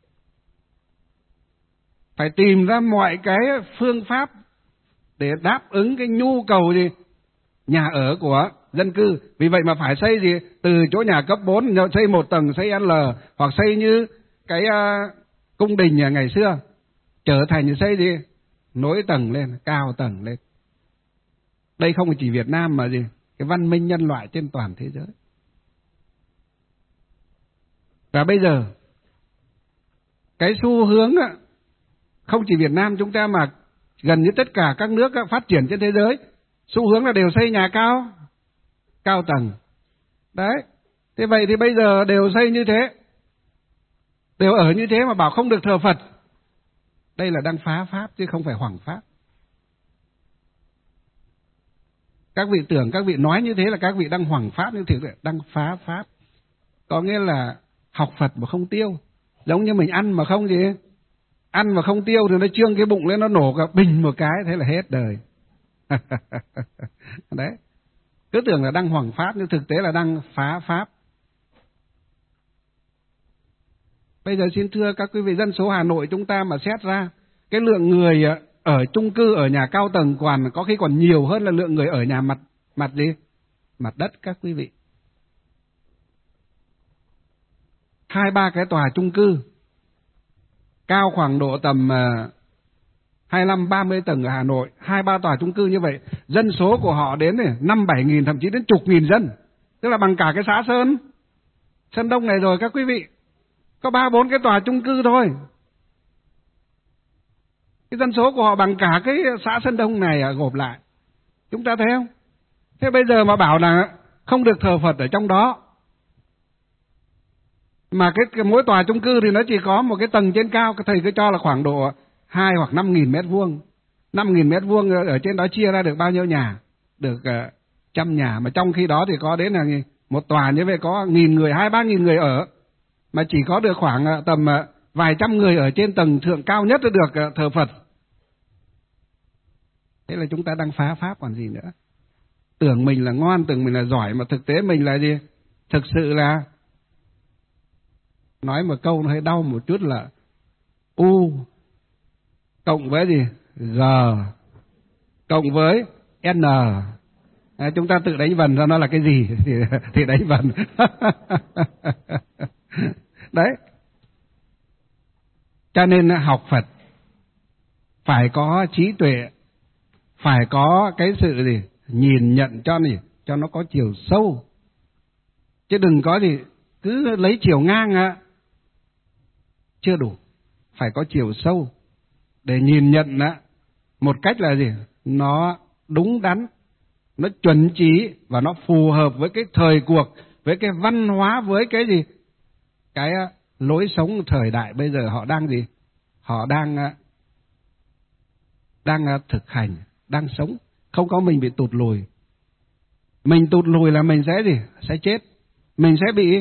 phải tìm ra mọi cái phương pháp để đáp ứng cái nhu cầu nhà ở của dân cư. Vì vậy mà phải xây từ chỗ nhà cấp 4 xây một tầng, xây L, hoặc xây như cái cung đình ngày xưa, trở thành xây nối tầng lên, cao tầng lên. Đây không chỉ Việt Nam mà cái văn minh nhân loại trên toàn thế giới. Và bây giờ cái xu hướng không chỉ Việt Nam chúng ta mà gần như tất cả các nước phát triển trên thế giới, xu hướng là đều xây nhà cao tầng. Đấy. Thế vậy thì bây giờ đều xây như thế, đều ở như thế mà bảo không được thờ Phật. Đây là đang phá pháp chứ không phải hoằng pháp. Các vị tưởng các vị nói như thế là các vị đang hoằng pháp, nhưng thực sự đang phá pháp. Có nghĩa là học Phật mà không tiêu. Giống như mình ăn mà không ăn mà không tiêu thì nó trương cái bụng lên, nó nổ cả bình một cái, thế là hết đời. Đấy. Cứ tưởng là đang hoằng pháp nhưng thực tế là đang phá pháp. Bây giờ xin thưa các quý vị, dân số Hà Nội chúng ta mà xét ra, cái lượng người ở chung cư, ở nhà cao tầng có khi còn nhiều hơn là lượng người ở nhà mặt đất các quý vị. 2-3 cái tòa chung cư cao khoảng độ tầm 25-30 tầng ở Hà Nội, 2-3 tòa chung cư như vậy, dân số của họ đến 5-7 nghìn, thậm chí đến chục nghìn dân, tức là bằng cả cái xã Sơn Đông này rồi các quý vị. Có 3-4 cái tòa chung cư thôi, cái dân số của họ bằng cả cái xã Sơn Đông này gộp lại. Chúng ta thấy không? Thế bây giờ mà bảo là không được thờ Phật ở trong đó, mà cái mỗi tòa chung cư thì nó chỉ có một cái tầng trên cao, các thầy cứ cho là khoảng độ 2 hoặc 5.000 mét vuông. 5.000 mét vuông ở trên đó chia ra được bao nhiêu nhà? Được 100 nhà, mà trong khi đó thì có đến là một tòa như vậy có 1.000 người, 2-3 nghìn người ở, mà chỉ có được khoảng tầm vài trăm người ở trên tầng thượng cao nhất được thờ Phật. Thế là chúng ta đang phá pháp còn gì nữa. Tưởng mình là ngoan, tưởng mình là giỏi, mà thực tế mình là gì? Thực sự là, nói một câu nó hơi đau một chút là U cộng với G cộng với N. Chúng ta tự đánh vần ra nó là cái gì thì đánh vần. Đấy. Cho nên học Phật phải có trí tuệ, phải có cái sự nhìn nhận cho nó có chiều sâu, chứ đừng có cứ lấy chiều ngang chưa đủ, phải có chiều sâu để nhìn nhận một cách là nó đúng đắn, nó chuẩn chỉ và nó phù hợp với cái thời cuộc, với cái văn hóa, với cái cái lối sống thời đại bây giờ họ đang họ đang thực hành, đang sống. Không có mình bị tụt lùi. Mình tụt lùi là mình sẽ chết, mình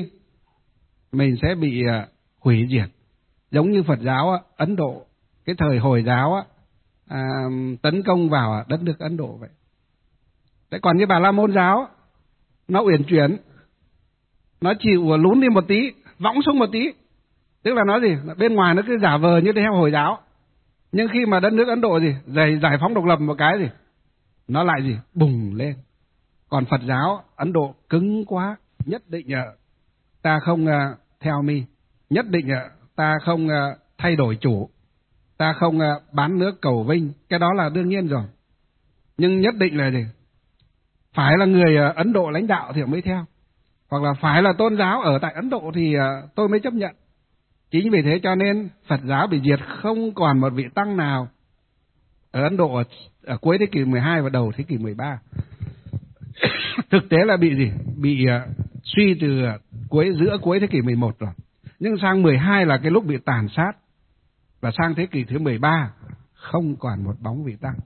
sẽ bị hủy diệt. Giống như Phật giáo Ấn Độ, cái thời Hồi giáo tấn công vào đất nước Ấn Độ vậy. Thế còn như Bà La Môn giáo, nó uyển chuyển, nó chịu lún đi một tí, võng xuống một tí, Tức là nói gì? Bên ngoài nó cứ giả vờ như theo Hồi giáo. Nhưng khi mà đất nước Ấn Độ gì? Giải phóng độc lập một cái gì? Nó lại gì? Bùng lên. Còn Phật giáo Ấn Độ cứng quá. Nhất định ta không theo mi. Nhất định ta không thay đổi chủ. Ta không bán nước cầu vinh. Cái đó là đương nhiên rồi. Nhưng nhất định là gì? Phải là người Ấn Độ lãnh đạo thì mới theo. Hoặc là phải là tôn giáo ở tại Ấn Độ thì tôi mới chấp nhận. Chính vì thế cho nên Phật giáo bị diệt, không còn một vị tăng nào ở Ấn Độ ở cuối thế kỷ 12 và đầu thế kỷ 13. Thực tế là bị gì? Bị suy từ giữa cuối thế kỷ 11 rồi. Nhưng sang 12 là cái lúc bị tàn sát. Và sang thế kỷ thứ 13 không còn một bóng vị tăng.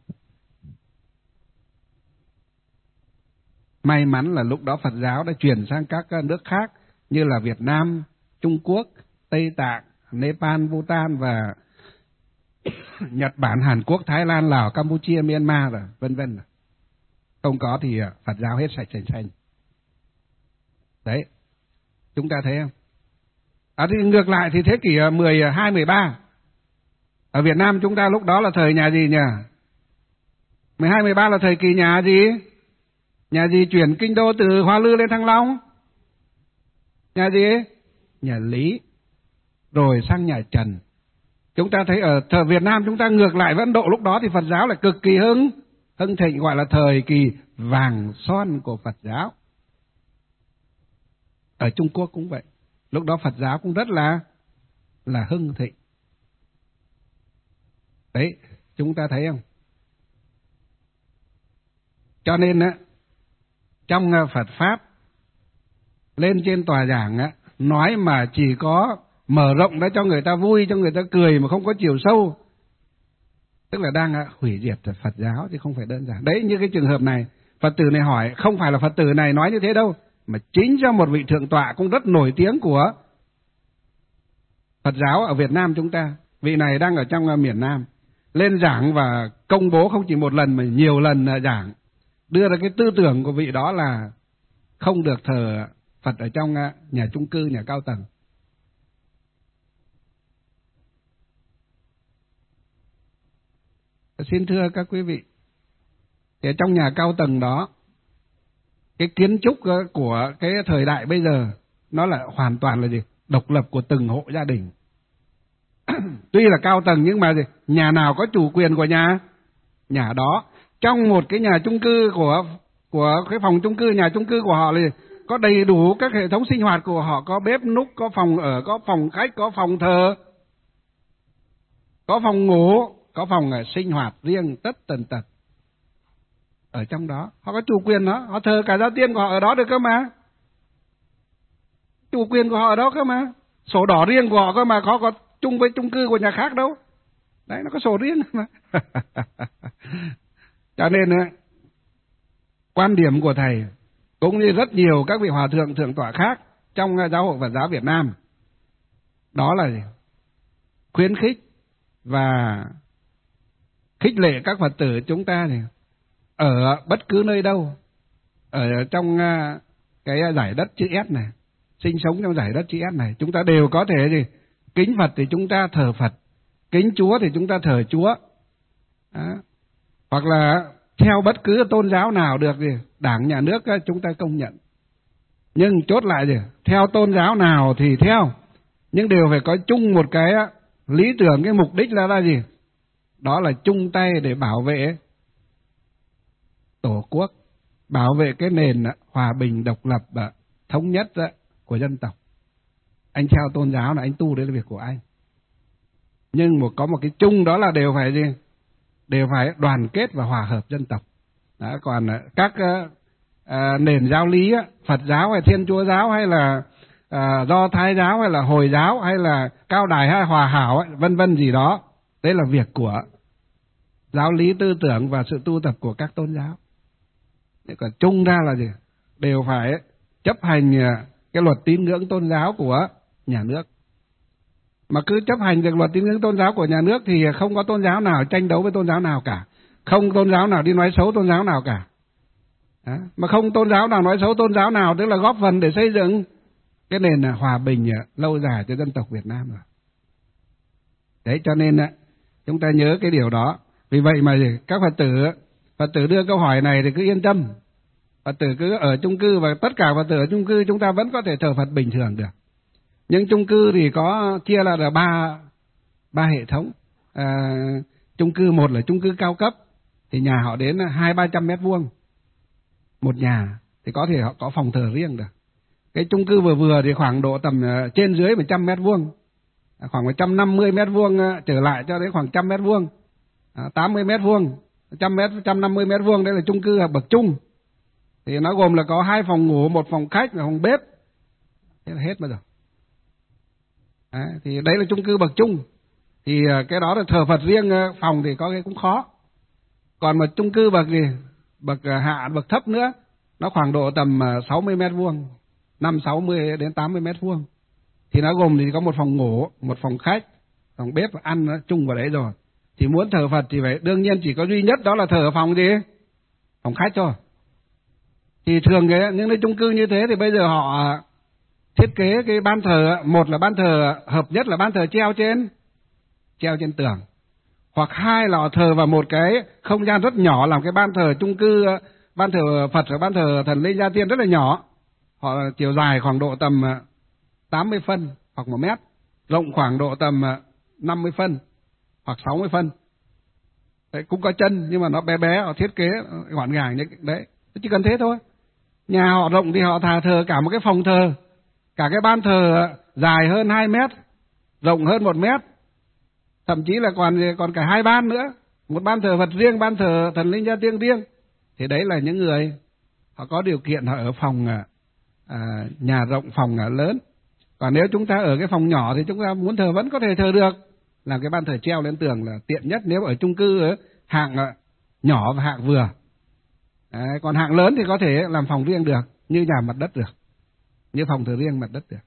May mắn là lúc đó Phật giáo đã chuyển sang các nước khác như là Việt Nam, Trung Quốc, Tây Tạng, Nepal, Bhutan và Nhật Bản, Hàn Quốc, Thái Lan, Lào, Campuchia, Myanmar rồi, vân vân. Không có thì Phật giáo hết sạch sành xanh. Đấy, chúng ta thấy không? Thì ngược lại thì thế kỷ 12, 13 ở Việt Nam chúng ta lúc đó là thời nhà gì nhỉ? 12, 13 là thời kỳ nhà gì? Nhà gì chuyển kinh đô từ Hoa Lư lên Thăng Long? Nhà gì? Nhà Lý. Rồi sang nhà Trần. Chúng ta thấy ở thời Việt Nam chúng ta ngược lại với Ấn Độ, lúc đó thì Phật giáo lại cực kỳ hưng thịnh, gọi là thời kỳ vàng son của Phật giáo. Ở Trung Quốc cũng vậy. Lúc đó Phật giáo cũng rất là hưng thịnh. Đấy, chúng ta thấy không? Cho nên trong Phật Pháp lên trên tòa giảng nói mà chỉ có mở rộng đó cho người ta vui, cho người ta cười mà không có chiều sâu, tức là đang hủy diệt Phật giáo chứ không phải đơn giản. Đấy, như cái trường hợp này, Phật tử này hỏi, không phải là Phật tử này nói như thế đâu, mà chính cho một vị thượng tọa cũng rất nổi tiếng của Phật giáo ở Việt Nam chúng ta. Vị này đang ở trong miền Nam, lên giảng và công bố không chỉ một lần mà nhiều lần giảng, đưa ra cái tư tưởng của vị đó là không được thờ Phật ở trong nhà chung cư, nhà cao tầng. Xin thưa các quý vị, thì trong nhà cao tầng đó, cái kiến trúc của cái thời đại bây giờ nó là hoàn toàn là gì? Độc lập của từng hộ gia đình. Tuy là cao tầng nhưng mà gì? Nhà nào có chủ quyền của nhà đó. Trong một cái nhà chung cư của cái phòng chung cư, nhà chung cư của họ là có đầy đủ các hệ thống sinh hoạt của họ, có bếp núc, có phòng ở, có phòng khách, có phòng thờ, có phòng ngủ, có phòng sinh hoạt riêng tất tần tật. Ở trong đó, họ có chủ quyền đó, họ thờ cả gia tiên của họ ở đó được cơ mà. Chủ quyền của họ ở đó cơ mà. Sổ đỏ riêng của họ cơ mà, có chung với chung cư của nhà khác đâu. Đấy, nó có sổ riêng mà. Cho nên quan điểm của thầy cũng như rất nhiều các vị hòa thượng, thượng tọa khác trong giáo hội Phật giáo Việt Nam, đó là khuyến khích và khích lệ các Phật tử chúng ta này, ở bất cứ nơi đâu, ở trong cái giải đất chữ S này, sinh sống trong giải đất chữ S này, chúng ta đều có thể gì? Kính Phật thì chúng ta thờ Phật, kính Chúa thì chúng ta thờ Chúa. Đó. Hoặc là theo bất cứ tôn giáo nào được gì, Đảng, Nhà nước chúng ta công nhận. Nhưng chốt lại gì? Theo tôn giáo nào thì theo, nhưng đều phải có chung một cái lý tưởng, cái mục đích là gì? Đó là chung tay để bảo vệ Tổ quốc, bảo vệ cái nền hòa bình, độc lập, thống nhất của dân tộc. Anh theo tôn giáo là anh tu, đấy là việc của anh. Nhưng có một cái chung đó là đều phải gì? Đều phải đoàn kết và hòa hợp dân tộc. Đó, còn các nền giáo lý, Phật giáo hay Thiên Chúa giáo hay là Do Thái giáo hay là Hồi giáo hay là Cao Đài hay Hòa Hảo vân vân gì đó, đấy là việc của giáo lý tư tưởng và sự tu tập của các tôn giáo. Thế còn chung ra là gì? Đều phải chấp hành cái luật tín ngưỡng tôn giáo của nhà nước. Mà cứ chấp hành được luật tín ngưỡng tôn giáo của nhà nước thì không có tôn giáo nào tranh đấu với tôn giáo nào cả, không tôn giáo nào đi nói xấu tôn giáo nào cả. Đó. Mà không tôn giáo nào nói xấu tôn giáo nào, tức là góp phần để xây dựng cái nền hòa bình lâu dài cho dân tộc Việt Nam rồi. Đấy, cho nên chúng ta nhớ cái điều đó. Vì vậy mà các Phật tử đưa câu hỏi này thì cứ yên tâm. Phật tử cứ ở chung cư, và tất cả Phật tử ở chung cư chúng ta vẫn có thể thờ Phật bình thường được. Nhưng chung cư thì có chia là ba hệ thống. Chung cư một là chung cư cao cấp, thì nhà họ đến 200-300 mét vuông một nhà, thì có thể họ có phòng thờ riêng được. Cái chung cư vừa vừa thì khoảng độ tầm trên dưới 100 mét vuông, khoảng 150 mét vuông trở lại cho đến khoảng 100 mét vuông, 80 mét vuông, 100 mét, 150 mét vuông, đây là chung cư bậc trung. Thì nó gồm là có 2 phòng ngủ, 1 phòng khách và phòng bếp. Thế là hết bây giờ. Thì đấy là chung cư bậc trung. Thì cái đó là thờ Phật riêng phòng thì có cái cũng khó. Còn một chung cư bậc hạ, bậc thấp nữa, nó khoảng độ tầm 60 mét vuông, 60 đến 80 mét vuông. Thì nó gồm thì có 1 phòng ngủ, 1 phòng khách, phòng bếp và ăn nó chung vào đấy rồi. Thì muốn thờ Phật thì phải đương nhiên chỉ có duy nhất đó là thờ ở phòng gì? Phòng khách thôi. Thì thường những cái chung cư như thế thì bây giờ họ thiết kế cái ban thờ, một là ban thờ hợp nhất là ban thờ treo trên tường, hoặc 2 là họ thờ vào một cái không gian rất nhỏ, làm cái ban thờ chung cư, ban thờ Phật và ban thờ thần linh gia tiên rất là nhỏ. Họ chiều dài khoảng độ tầm 80 phân hoặc 1 mét, rộng khoảng độ tầm 50 phân hoặc 60 phân. Đấy, cũng có chân nhưng mà nó bé bé, họ thiết kế gọn gàng như đấy, chỉ cần thế thôi. Nhà họ rộng thì họ thờ cả một cái phòng thờ, cả cái ban thờ dài hơn 2 mét, rộng hơn 1 mét, thậm chí là còn cả 2 ban nữa, một ban thờ Phật riêng, ban thờ thần linh gia tiên riêng. Thì đấy là những người họ có điều kiện, họ ở phòng nhà rộng, phòng lớn. Còn nếu chúng ta ở cái phòng nhỏ thì chúng ta muốn thờ vẫn có thể thờ được, làm cái ban thờ treo lên tường là tiện nhất nếu ở chung cư hạng nhỏ và hạng vừa. Còn hạng lớn thì có thể làm phòng riêng được, như nhà mặt đất được, như phòng thờ riêng mặt đất được.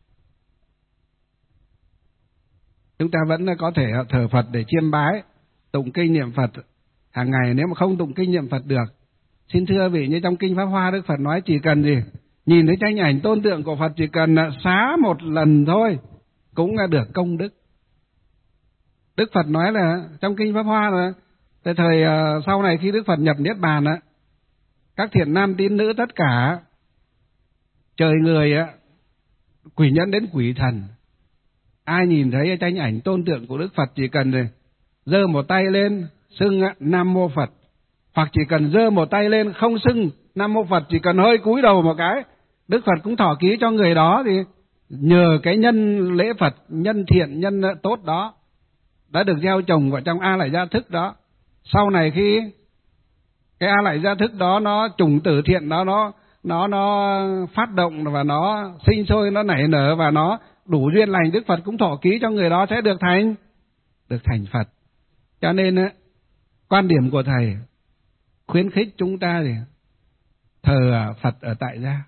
Chúng ta vẫn có thể thờ Phật để chiêm bái, tụng kinh niệm Phật hàng ngày. Nếu mà không tụng kinh niệm Phật được, xin thưa vị, như trong kinh Pháp Hoa Đức Phật nói chỉ cần gì nhìn thấy tranh ảnh tôn tượng của Phật, chỉ cần xá 1 lần thôi cũng là được công đức. Đức Phật nói là trong kinh Pháp Hoa là thời sau này khi Đức Phật nhập Niết Bàn, các thiện nam tín nữ tất cả, trời người, quỷ nhân đến quỷ thần, ai nhìn thấy tranh ảnh tôn tượng của Đức Phật chỉ cần giơ một tay lên xưng Nam Mô Phật, hoặc chỉ cần giơ một tay lên không xưng Nam Mô Phật, chỉ cần hơi cúi đầu một cái, Đức Phật cũng thọ ký cho người đó. Thì nhờ cái nhân lễ Phật, nhân thiện, nhân tốt đó đã được gieo trồng vào trong A Lại Gia Thức đó. Sau này khi cái A Lại Gia Thức đó, nó chủng tử thiện đó, nó phát động và nó sinh sôi, nó nảy nở và nó đủ duyên lành, Đức Phật cũng thọ ký cho người đó sẽ được thành Phật. Cho nên quan điểm của thầy khuyến khích chúng ta thì thờ Phật ở tại gia,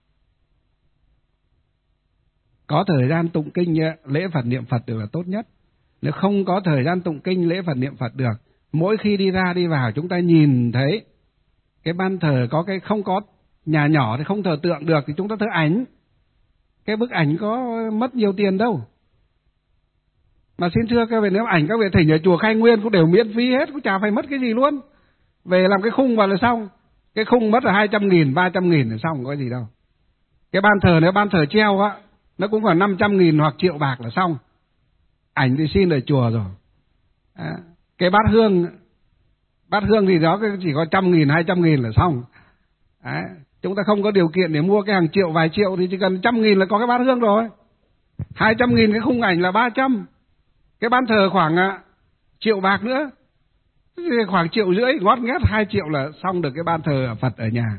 có thời gian tụng kinh lễ Phật niệm Phật đều là tốt nhất. Nếu không có thời gian tụng kinh lễ Phật niệm Phật được, mỗi khi đi ra đi vào chúng ta nhìn thấy cái ban thờ có cái, không có nhà nhỏ thì không thờ tượng được thì chúng ta thờ ảnh. Cái bức ảnh có mất nhiều tiền đâu. Mà xin thưa các vị, nếu ảnh các vị thỉnh ở chùa Khai Nguyên cũng đều miễn phí hết, cũng chả phải mất cái gì luôn. Về làm cái khung vào là xong. Cái khung mất là 200.000, 300.000 là xong, có gì đâu. Cái ban thờ, nếu ban thờ treo á, nó cũng khoảng 500.000 hoặc 1.000.000 bạc là xong. Ảnh thì xin ở chùa rồi. Cái bát hương thì đó chỉ có 100.000, 200.000 là xong. Chúng ta không có điều kiện để mua cái hàng triệu, vài triệu thì chỉ cần 100.000 là có cái bát hương rồi. 200.000 cái khung ảnh là 300. Cái ban thờ khoảng 1.000.000 bạc nữa, khoảng 1,5 triệu, ngót nghét 2 triệu là xong được cái ban thờ Phật ở nhà.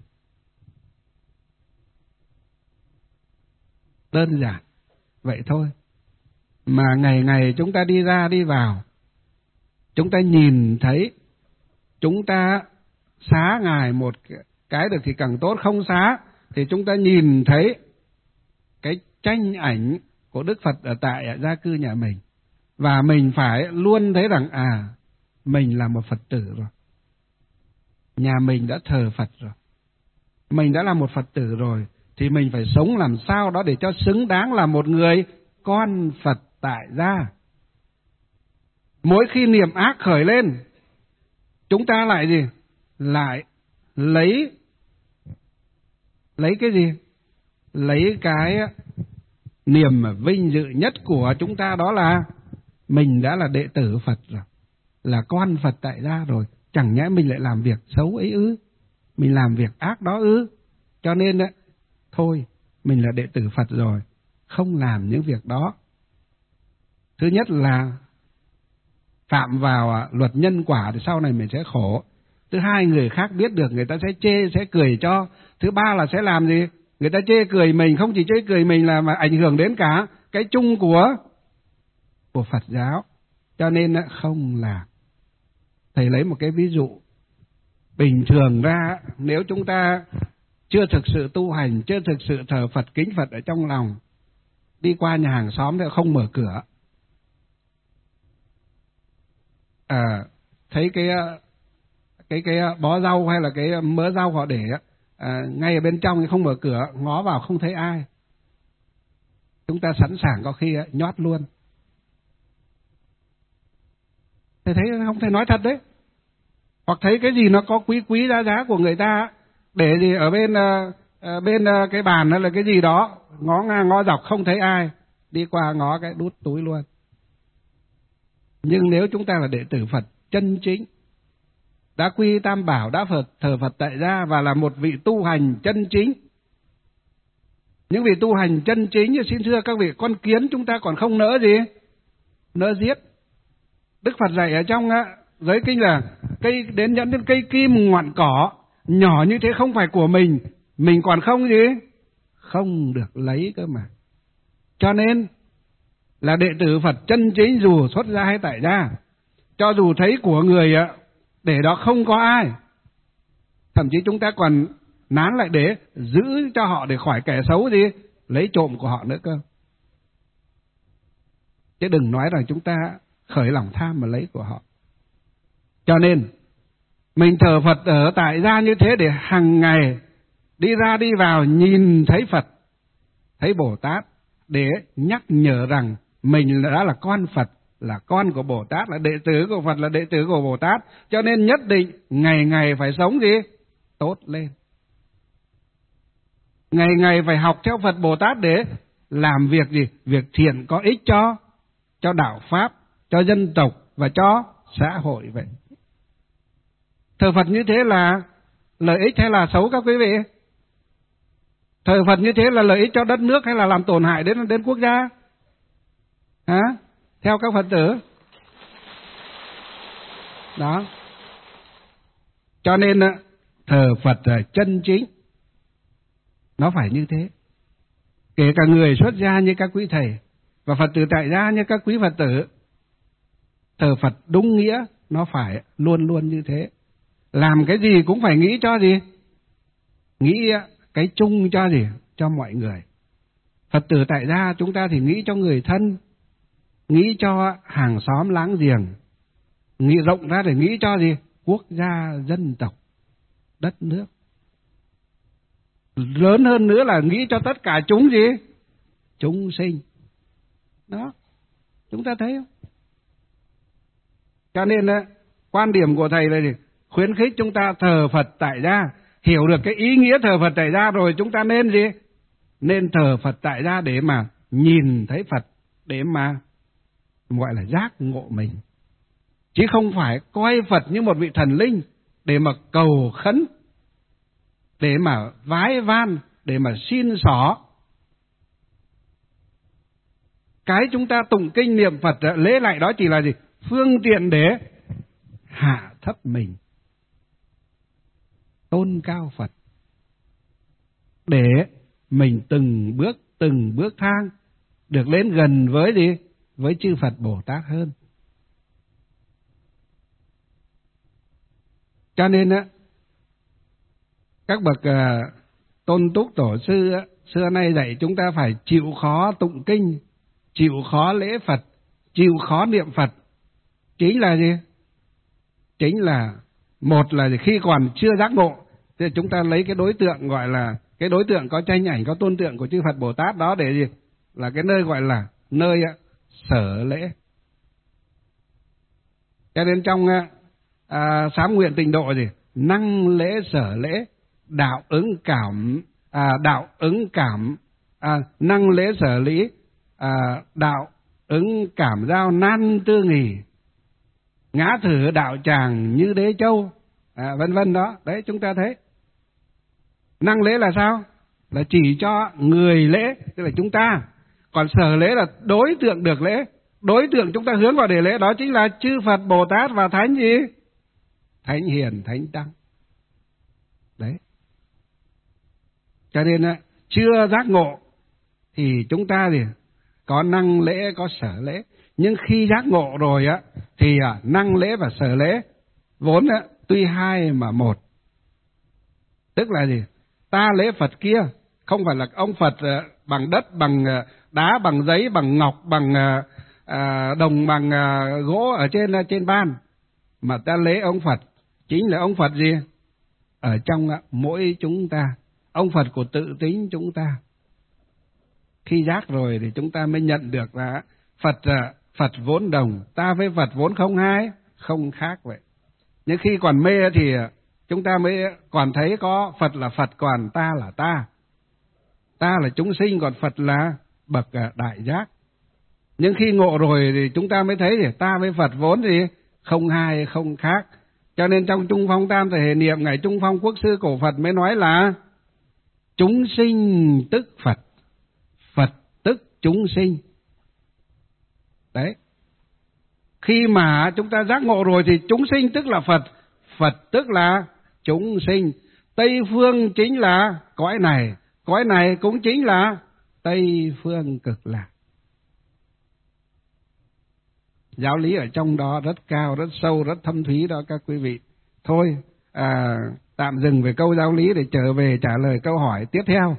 Đơn giản vậy thôi. Mà ngày ngày chúng ta đi ra đi vào, chúng ta nhìn thấy, chúng ta xá Ngài một cái được thì càng tốt, không xá thì chúng ta nhìn thấy cái tranh ảnh của Đức Phật ở tại gia cư nhà mình. Và mình phải luôn thấy rằng mình là một Phật tử rồi. Nhà mình đã thờ Phật rồi. Mình đã là một Phật tử rồi. thì mình phải sống làm sao đó để cho xứng đáng là một người con Phật tại gia. Mỗi khi niệm ác khởi lên, chúng ta lại gì? Lại lấy cái gì? Lấy cái niềm vinh dự nhất của chúng ta, đó là mình đã là đệ tử Phật rồi, là con Phật tại gia rồi. Chẳng nhẽ mình lại làm việc xấu ấy ư? Mình làm việc ác đó ư? Cho nên thôi, mình là đệ tử Phật rồi, không làm những việc đó. Thứ nhất là phạm vào luật nhân quả thì sau này mình sẽ khổ. Thứ hai, người khác biết được người ta sẽ chê, sẽ cười cho. Thứ ba là sẽ làm gì? Người ta chê cười mình, không chỉ chê cười mình là mà ảnh hưởng đến cả cái chung của Phật giáo. Cho nên không làm. Thầy lấy một cái ví dụ. Bình thường ra, nếu chúng ta chưa thực sự tu hành, chưa thực sự thờ Phật, kính Phật ở trong lòng, đi qua nhà hàng xóm thì không mở cửa. Thấy cái bó rau hay là cái mớ rau họ để ngay ở bên trong thì không mở cửa, ngó vào không thấy ai. Chúng ta sẵn sàng có khi nhót luôn. Thầy thấy không, thầy nói thật đấy. Hoặc thấy cái gì nó có quý giá của người ta để gì ở bên cái bàn hay là cái gì đó, ngó ngang ngó dọc không thấy ai, đi qua ngó cái đút túi luôn. Nhưng nếu chúng ta là đệ tử Phật chân chính, đã quy Tam Bảo, đã thờ Phật tại gia và là một vị tu hành chân chính. Những vị tu hành chân chính, xin thưa các vị, con kiến chúng ta còn không nỡ gì? Nỡ giết. Đức Phật dạy ở trong giới kinh là cây đến dẫn đến cây kim ngoạn cỏ, nhỏ như thế không phải của mình còn không gì? Không được lấy cơ mà. Cho nên là đệ tử Phật chân chính, dù xuất gia hay tại gia, cho dù thấy của người để đó không có ai, thậm chí chúng ta còn nán lại để giữ cho họ để khỏi kẻ xấu gì lấy trộm của họ nữa cơ. Chứ đừng nói rằng chúng ta khởi lòng tham mà lấy của họ. Cho nên mình thờ Phật ở tại gia như thế để hàng ngày đi ra đi vào nhìn thấy Phật, thấy Bồ Tát, để nhắc nhở rằng mình đã là con Phật, là con của Bồ Tát, là đệ tử của Phật, là đệ tử của Bồ Tát. Cho nên nhất định ngày ngày phải sống gì? Tốt lên. Ngày ngày phải học theo Phật Bồ Tát để làm việc gì? Việc thiện có ích cho đạo Pháp, cho dân tộc và cho xã hội vậy. Thờ Phật như thế là lợi ích hay là xấu các quý vị? Thờ Phật như thế là lợi ích cho đất nước hay là làm tổn hại đến quốc gia? Hả? Theo các Phật tử. Đó. Cho nên thờ Phật chân chính nó phải như thế. Kể cả người xuất gia như các quý thầy và Phật tử tại gia như các quý Phật tử, thờ Phật đúng nghĩa nó phải luôn luôn như thế. Làm cái gì cũng phải nghĩ cho gì? Nghĩ cái chung cho gì? Cho mọi người. Phật tử tại gia chúng ta thì nghĩ cho người thân, nghĩ cho hàng xóm láng giềng, nghĩ rộng ra để nghĩ cho gì? Quốc gia, dân tộc, đất nước. Lớn hơn nữa là nghĩ cho tất cả chúng gì? Chúng sinh. Đó, chúng ta thấy không? Cho nên quan điểm của thầy là gì? Khuyến khích chúng ta thờ Phật tại gia. Hiểu được cái ý nghĩa thờ Phật tại gia rồi, chúng ta nên gì? Nên thờ Phật tại gia để mà nhìn thấy Phật, để mà gọi là giác ngộ mình. Chứ không phải coi Phật như một vị thần linh để mà cầu khấn, để mà vái van, để mà xin xỏ. Cái chúng ta tụng kinh niệm Phật lễ lại đó chỉ là gì? Phương tiện để hạ thấp mình, tôn cao Phật, để mình từng bước thang được đến gần với gì? Với chư Phật Bồ Tát hơn. Cho nên các bậc tôn túc tổ sư xưa nay dạy chúng ta phải chịu khó tụng kinh, chịu khó lễ Phật, chịu khó niệm Phật. Chính là gì? Chính là một là khi còn chưa giác ngộ thì chúng ta lấy cái đối tượng gọi là cái đối tượng có tranh ảnh, có tôn tượng của chư Phật Bồ Tát đó để gì? Là cái nơi gọi là nơi sở lễ. Cho nên trong sám nguyện tịnh độ gì? Năng lễ sở lễ, đạo ứng cảm, năng lễ sở lý, đạo ứng cảm giao nan tư nghỉ, ngã thử đạo tràng như đế châu, vân vân đó. Đấy, chúng ta thấy năng lễ là sao? Là chỉ cho người lễ, tức là chúng ta. Còn sở lễ là đối tượng được lễ, đối tượng chúng ta hướng vào để lễ, đó chính là chư Phật Bồ Tát và thánh gì? Thánh hiền, thánh tăng. Đấy. Cho nên chưa giác ngộ thì chúng ta thì có năng lễ, có sở lễ. Nhưng khi giác ngộ rồi thì năng lễ và sở lễ vốn tuy hai mà một. Tức là gì? Ta lễ Phật kia không phải là ông Phật bằng đất, bằng đá, bằng giấy, bằng ngọc, bằng đồng, bằng gỗ ở trên ban, mà ta lễ ông Phật chính là ông Phật gì? Ở trong mỗi chúng ta, ông Phật của tự tính chúng ta. Khi giác rồi thì chúng ta mới nhận được là Phật vốn đồng, ta với Phật vốn không hai, không khác vậy. Nhưng khi còn mê thì chúng ta mới còn thấy có Phật là Phật, còn ta là ta. Ta là chúng sinh, còn Phật là bậc đại giác. Nhưng khi ngộ rồi thì chúng ta mới thấy thì ta với Phật vốn gì? Không hai, không khác. Cho nên trong Trung Phong Tam Thể Niệm, Ngài Trung Phong Quốc sư cổ Phật mới nói là chúng sinh tức Phật, Phật tức chúng sinh. Đấy. Khi mà chúng ta giác ngộ rồi thì chúng sinh tức là Phật, Phật tức là chúng sinh. Tây phương chính là cõi này cũng chính là Tây phương cực lạc. Giáo lý ở trong đó rất cao, rất sâu, rất thâm thúy đó các quý vị. Thôi, tạm dừng về câu giáo lý để trở về trả lời câu hỏi tiếp theo.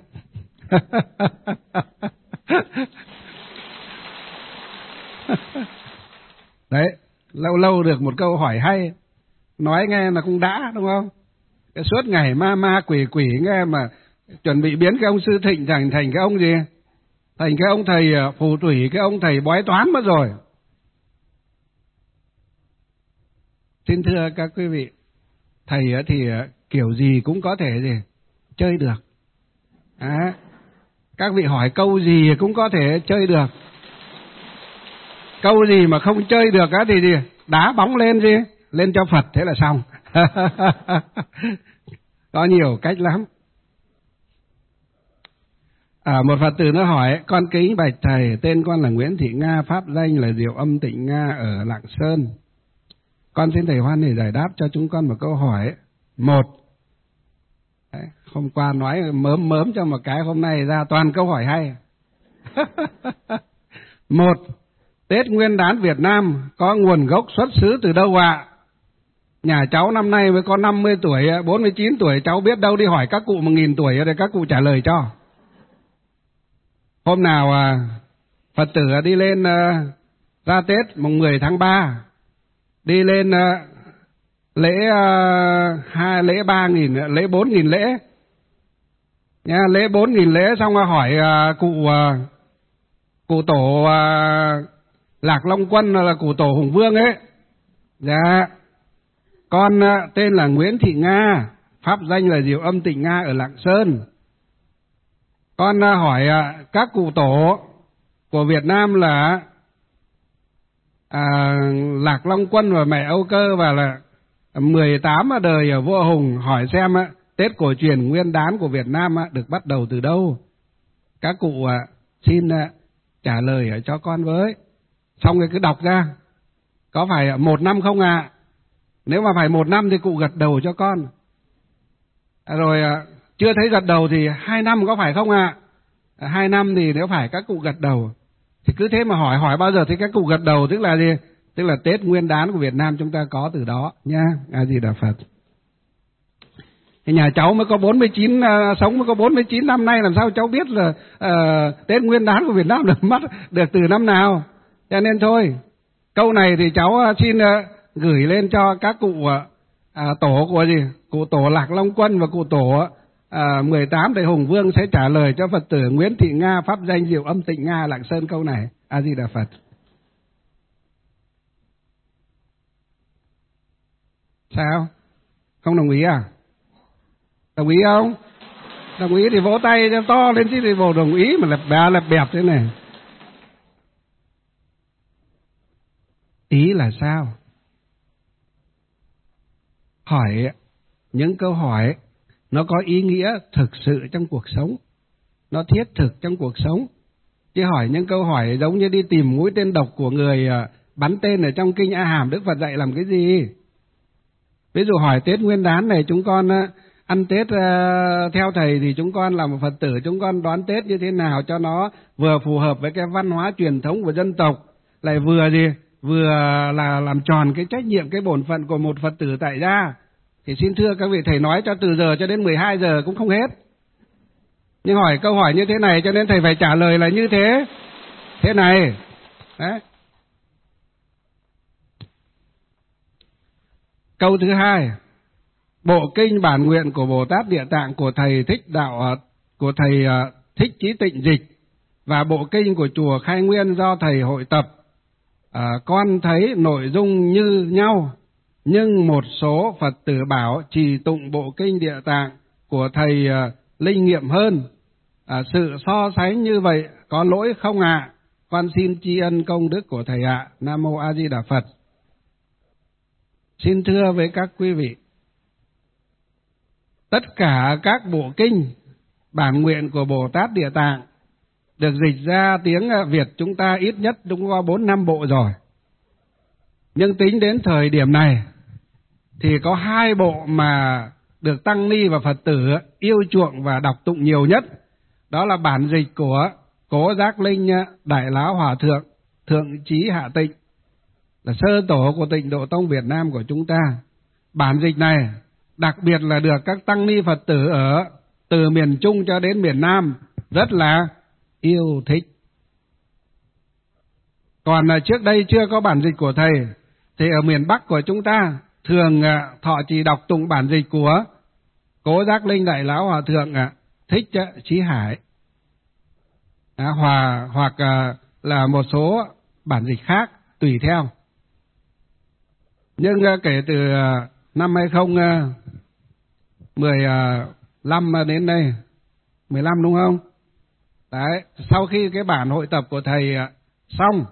Đấy, lâu lâu được một câu hỏi hay, nói nghe là cũng đã, đúng không? Cái suốt ngày ma quỷ nghe mà chuẩn bị biến cái ông Sư Thịnh thành cái ông gì? Thành cái ông thầy phù thủy, cái ông thầy bói toán mất rồi. Xin thưa các quý vị, thầy thì kiểu gì cũng có thể gì chơi được. Các vị hỏi câu gì cũng có thể chơi được. Câu gì mà không chơi được thì gì? Đá bóng lên gì? Lên cho Phật, thế là xong. Có nhiều cách lắm. Một Phật tử nó hỏi: con kính bạch thầy, tên con là Nguyễn Thị Nga, pháp danh là Diệu Âm Tịnh Nga ở Lạng Sơn. Con xin thầy hoan hỉ giải đáp cho chúng con một câu hỏi. Một, đấy, hôm qua nói mớm cho một cái, hôm nay ra toàn câu hỏi hay. Một, Tết Nguyên đán Việt Nam có nguồn gốc xuất xứ từ đâu ạ? Nhà cháu năm nay mới có 50 tuổi, 49 tuổi, cháu biết đâu, đi hỏi các cụ 1000 tuổi để các cụ trả lời cho. Hôm nào Phật tử đi lên ra Tết mùng 10 tháng 3, đi lên lễ 3.000, lễ 4.000 lễ nha, lễ 4.000 lễ xong hỏi cụ tổ Lạc Long Quân là cụ tổ Hùng Vương ấy. Dạ, con tên là Nguyễn Thị Nga, pháp danh là Diệu Âm Tịnh Nga ở Lạng Sơn. Con hỏi các cụ tổ của Việt Nam là Lạc Long Quân và mẹ Âu Cơ và là 18 đời ở vua Hùng, hỏi xem Tết cổ truyền Nguyên đán của Việt Nam được bắt đầu từ đâu. Các cụ xin trả lời cho con với. Xong rồi cứ đọc ra, có phải 1 năm không ạ? Nếu mà phải 1 năm thì cụ gật đầu cho con. Rồi chưa thấy gật đầu thì 2 năm có phải không ạ? 2 năm thì nếu phải các cụ gật đầu. Thì cứ thế mà hỏi bao giờ thì các cụ gật đầu, tức là gì? Tức là Tết Nguyên đán của Việt Nam chúng ta có từ đó nha. A Di Đà Phật. Thì nhà cháu mới có 49, sống mới có 49 năm nay, làm sao cháu biết là Tết Nguyên đán của Việt Nam được từ năm nào? Cho nên thôi, câu này thì cháu xin gửi lên cho các cụ tổ của gì? Cụ tổ Lạc Long Quân và cụ tổ 18 thầy Hùng Vương sẽ trả lời cho Phật tử Nguyễn Thị Nga, pháp danh Diệu Âm Tịnh Nga, Lạng Sơn câu này. A Di Đà Phật. Sao? Không đồng ý à? Đồng ý không? Đồng ý thì vỗ tay cho to lên chứ, thì bộ đồng ý mà lẹp bẹp thế này. Ý là sao? Hỏi những câu hỏi nó có ý nghĩa thực sự trong cuộc sống, nó thiết thực trong cuộc sống. Chứ hỏi những câu hỏi giống như đi tìm mũi tên độc của người bắn tên ở trong kinh A Hàm Đức Phật dạy làm cái gì? Ví dụ hỏi Tết Nguyên Đán này chúng con ăn Tết theo thầy thì chúng con là một Phật tử, chúng con đón Tết như thế nào cho nó vừa phù hợp với cái văn hóa truyền thống của dân tộc, lại vừa là làm tròn cái trách nhiệm, cái bổn phận của một Phật tử tại gia. Thì xin thưa các vị, thầy nói cho từ giờ cho đến 12 giờ cũng không hết. Nhưng hỏi câu hỏi như thế này cho nên thầy phải trả lời là như thế này. Đấy. Câu thứ hai, bộ kinh bản nguyện của Bồ Tát Địa Tạng của thầy Thích Chí Tịnh dịch và bộ kinh của chùa Khai Nguyên do thầy hội tập, con thấy nội dung như nhau, nhưng một số Phật tử bảo trì tụng bộ kinh Địa Tạng của thầy linh nghiệm hơn. Sự so sánh như vậy có lỗi không ạ? Con xin tri ân công đức của thầy ạ. Nam mô A Di Đà Phật. Xin thưa với các quý vị, tất cả các bộ kinh bản nguyện của Bồ Tát Địa Tạng được dịch ra tiếng Việt chúng ta ít nhất cũng có 4-5 bộ rồi. Nhưng tính đến thời điểm này thì có 2 bộ mà được tăng ni và Phật tử yêu chuộng và đọc tụng nhiều nhất. Đó là bản dịch của Cố Giác Linh Đại Lão Hòa Thượng Thượng Chí Hạ Tịnh, là sơ tổ của Tịnh Độ Tông Việt Nam của chúng ta. Bản dịch này đặc biệt là được các tăng ni Phật tử ở từ miền Trung cho đến miền Nam rất là yêu thích. Còn trước đây chưa có bản dịch của thầy thì ở miền Bắc của chúng ta thường thọ trì đọc tụng bản dịch của Cố Giác Linh Đại Lão Hòa Thượng Thích Chí Hải, hoặc là một số bản dịch khác tùy theo. Nhưng kể từ năm 2015 đến đây, 15 đúng không? Đấy, sau khi cái bản hội tập của thầy xong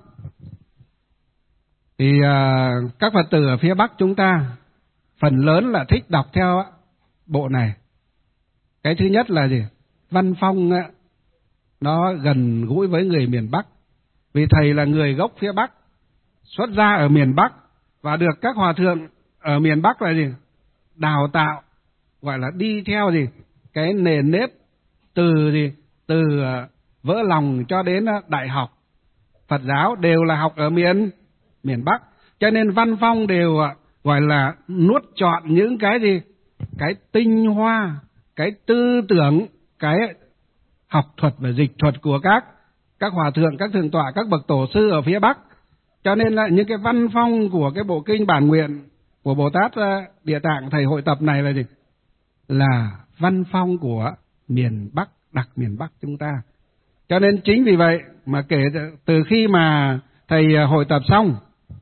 thì các Phật tử ở phía Bắc chúng ta phần lớn là thích đọc theo bộ này. Cái thứ nhất là gì? Văn phong nó gần gũi với người miền Bắc. Vì thầy là người gốc phía Bắc, xuất gia ở miền Bắc và được các hòa thượng ở miền Bắc là gì? Đào tạo, gọi là đi theo gì? Cái nền nếp từ vỡ lòng cho đến đại học Phật giáo đều là học ở miền Bắc. Cho nên văn phong đều gọi là nuốt trọn những cái gì? Cái tinh hoa, cái tư tưởng, cái học thuật và dịch thuật của các hòa thượng, các thượng tọa, các bậc tổ sư ở phía Bắc. Cho nên là những cái văn phong của cái bộ kinh bản nguyện của Bồ Tát Địa Tạng thầy hội tập này là gì? Là văn phong của miền Bắc, đặc miền Bắc chúng ta. Cho nên chính vì vậy mà kể từ khi mà thầy hội tập xong